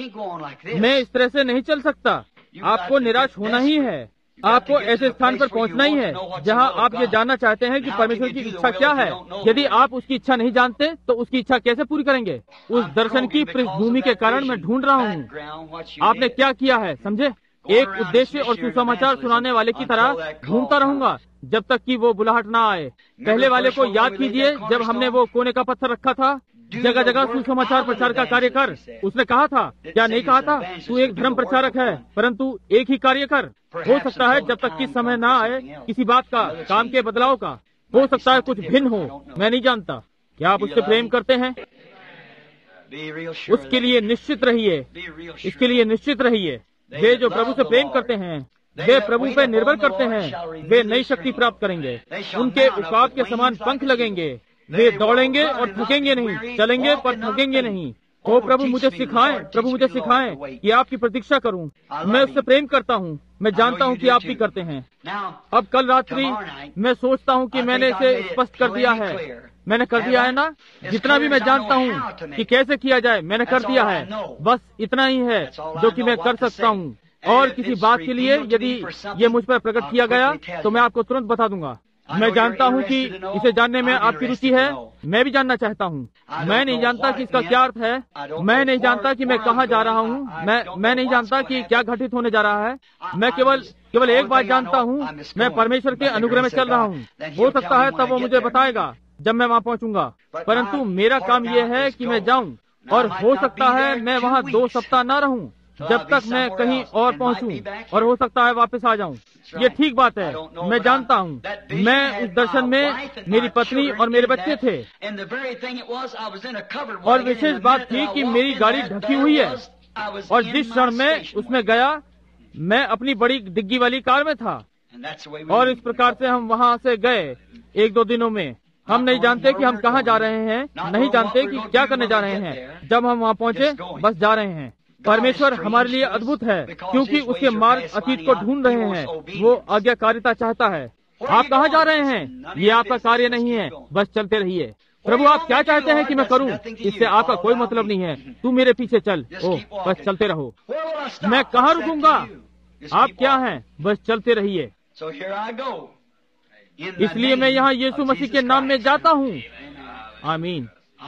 मैं इस तरह से नहीं चल सकता। आपको निराश होना ही है। आपको ऐसे स्थान पर पहुंचना ही है जहां आप ये जानना चाहते हैं कि परमेश्वर की इच्छा क्या है। यदि आप उसकी इच्छा नहीं जानते, तो उसकी इच्छा कैसे पूरी करेंगे? उस दर्शन की पृष्ठभूमि के कारण मैं ढूंढ रहा हूँ। आपने क्या किया है, समझे? एक उद्देश्य और सुसमाचार सुनाने वाले की तरह ढूंढता रहूंगा जब तक कि वो बुलाहट ना आए। पहले वाले को याद कीजिए, जब हमने वो कोने का पत्थर रखा था। जगह जगह सुसमाचार प्रचार का कार्य कर। उसने कहा था, क्या नहीं कहा था, तू एक धर्म प्रचारक है, परंतु एक ही कार्य कर। हो सकता है जब तक कि समय ना आए किसी बात का, काम के बदलाव का, हो सकता है कुछ भिन्न हो, मैं नहीं जानता। क्या आप उससे प्रेम करते हैं? उसके लिए निश्चित रहिए, इसके लिए निश्चित रहिए। वे जो प्रभु से प्रेम करते हैं, वे प्रभु पे निर्भर करते हैं, वे नई शक्ति प्राप्त करेंगे। उनके उकाब के समान पंख लगेंगे। वे दौड़ेंगे और थकेंगे नहीं, चलेंगे पर थकेंगे नहीं। ओ प्रभु मुझे सिखाएं, प्रभु मुझे सिखाएं कि आपकी प्रतीक्षा करूं। मैं उससे प्रेम करता हूं, मैं जानता हूं कि आप भी करते हैं। अब कल रात्रि मैं सोचता हूं कि मैंने इसे स्पष्ट कर दिया है। मैंने कर दिया है ना? जितना भी मैं जानता हूं कि कैसे किया जाए, मैंने कर दिया है। बस इतना ही है जो कि मैं कर सकता हूं। और किसी बात के लिए यदि ये मुझ पर प्रकट किया गया तो मैं आपको तुरंत बता दूंगा। मैं जानता हूं कि इसे जानने में आपकी रुचि है। मैं भी जानना चाहता हूं। मैं नहीं जानता कि इसका क्या अर्थ है। मैं नहीं जानता कि मैं कहाँ जा रहा हूं। मैं मैं नहीं जानता कि क्या घटित होने जा रहा है। मैं केवल केवल एक बात जानता हूं, मैं परमेश्वर के अनुग्रह में चल रहा हूं। हो सकता है तब वो मुझे बताएगा जब मैं वहाँ पहुंचूंगा। परंतु मेरा काम ये है कि मैं जाऊं, और हो सकता है मैं वहाँ दो सप्ताह न रहूं जब तक मैं कहीं और पहुंचूं, और हो सकता है वापस आ जाऊं। ये ठीक बात है, मैं जानता हूं। मैं उस दर्शन में मेरी पत्नी और मेरे बच्चे थे, और विशेष बात थी कि मेरी गाड़ी ढकी हुई है, और जिस क्षण मैं उसमें गया मैं अपनी बड़ी डिग्गी वाली कार में था। और इस प्रकार से हम वहाँ से गए एक दो दिनों में। हम नहीं जानते कि हम कहाँ जा रहे हैं, नहीं जानते कि क्या करने जा रहे हैं। जब हम वहाँ पहुँचे बस जा रहे हैं। परमेश्वर हमारे लिए अद्भुत है, क्योंकि उसके मार्ग अतीत को ढूंढ रहे हैं। वो आज्ञाकारिता चाहता है। आप कहाँ जा रहे हैं? ये आपका कार्य नहीं है, बस चलते रहिए। प्रभु आप क्या चाहते हैं कि मैं करूं? इससे आपका कोई मतलब नहीं है। तू मेरे पीछे चल। ओह बस चलते रहो। मैं कहाँ रुकूंगा? आप क्या हैं? बस चलते रहिए। इसलिए मैं यहाँ यीशु मसीह के नाम में जाता हूँ। आमीन।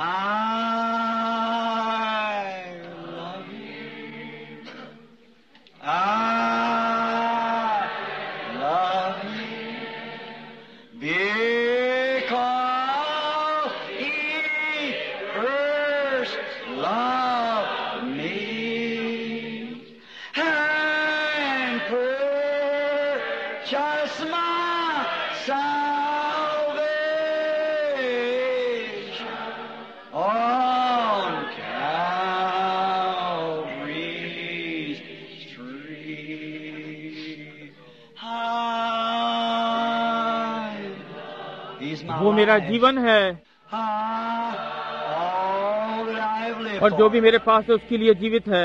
वो मेरा जीवन है, और जो भी मेरे पास है उसके लिए जीवित है।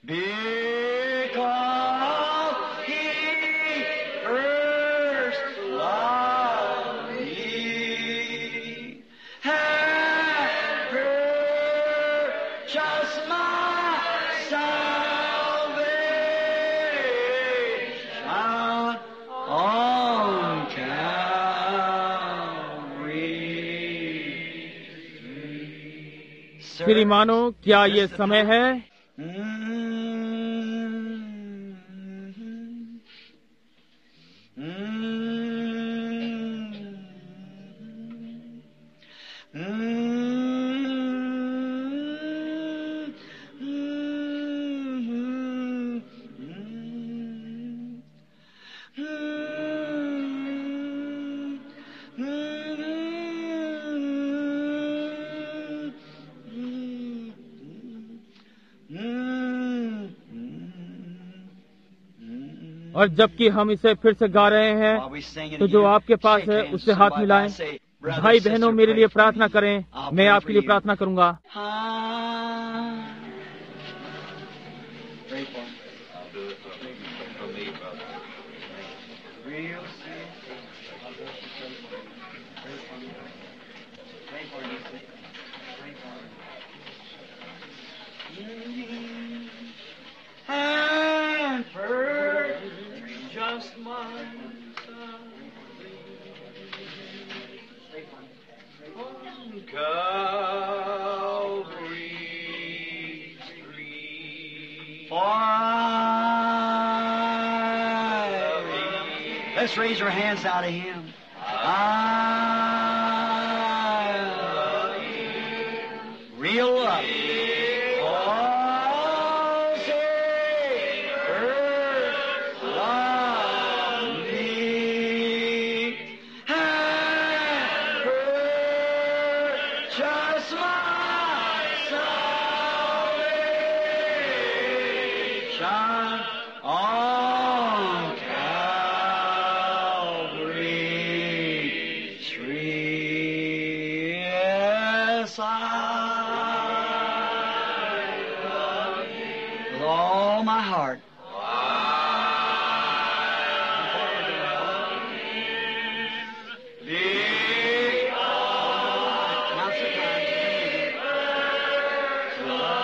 श्रीमानो क्या ये समय है? और जबकि हम इसे फिर से गा रहे हैं तो जो आपके पास है उससे हाथ मिलाएं। भाई बहनों मेरे लिए प्रार्थना करें, मैं आपके लिए प्रार्थना करूंगा। Let's raise our hands out to Him. I love you. Real love. Oh, Savior, love me. And purchase my salvation on all my heart. Now, sit down.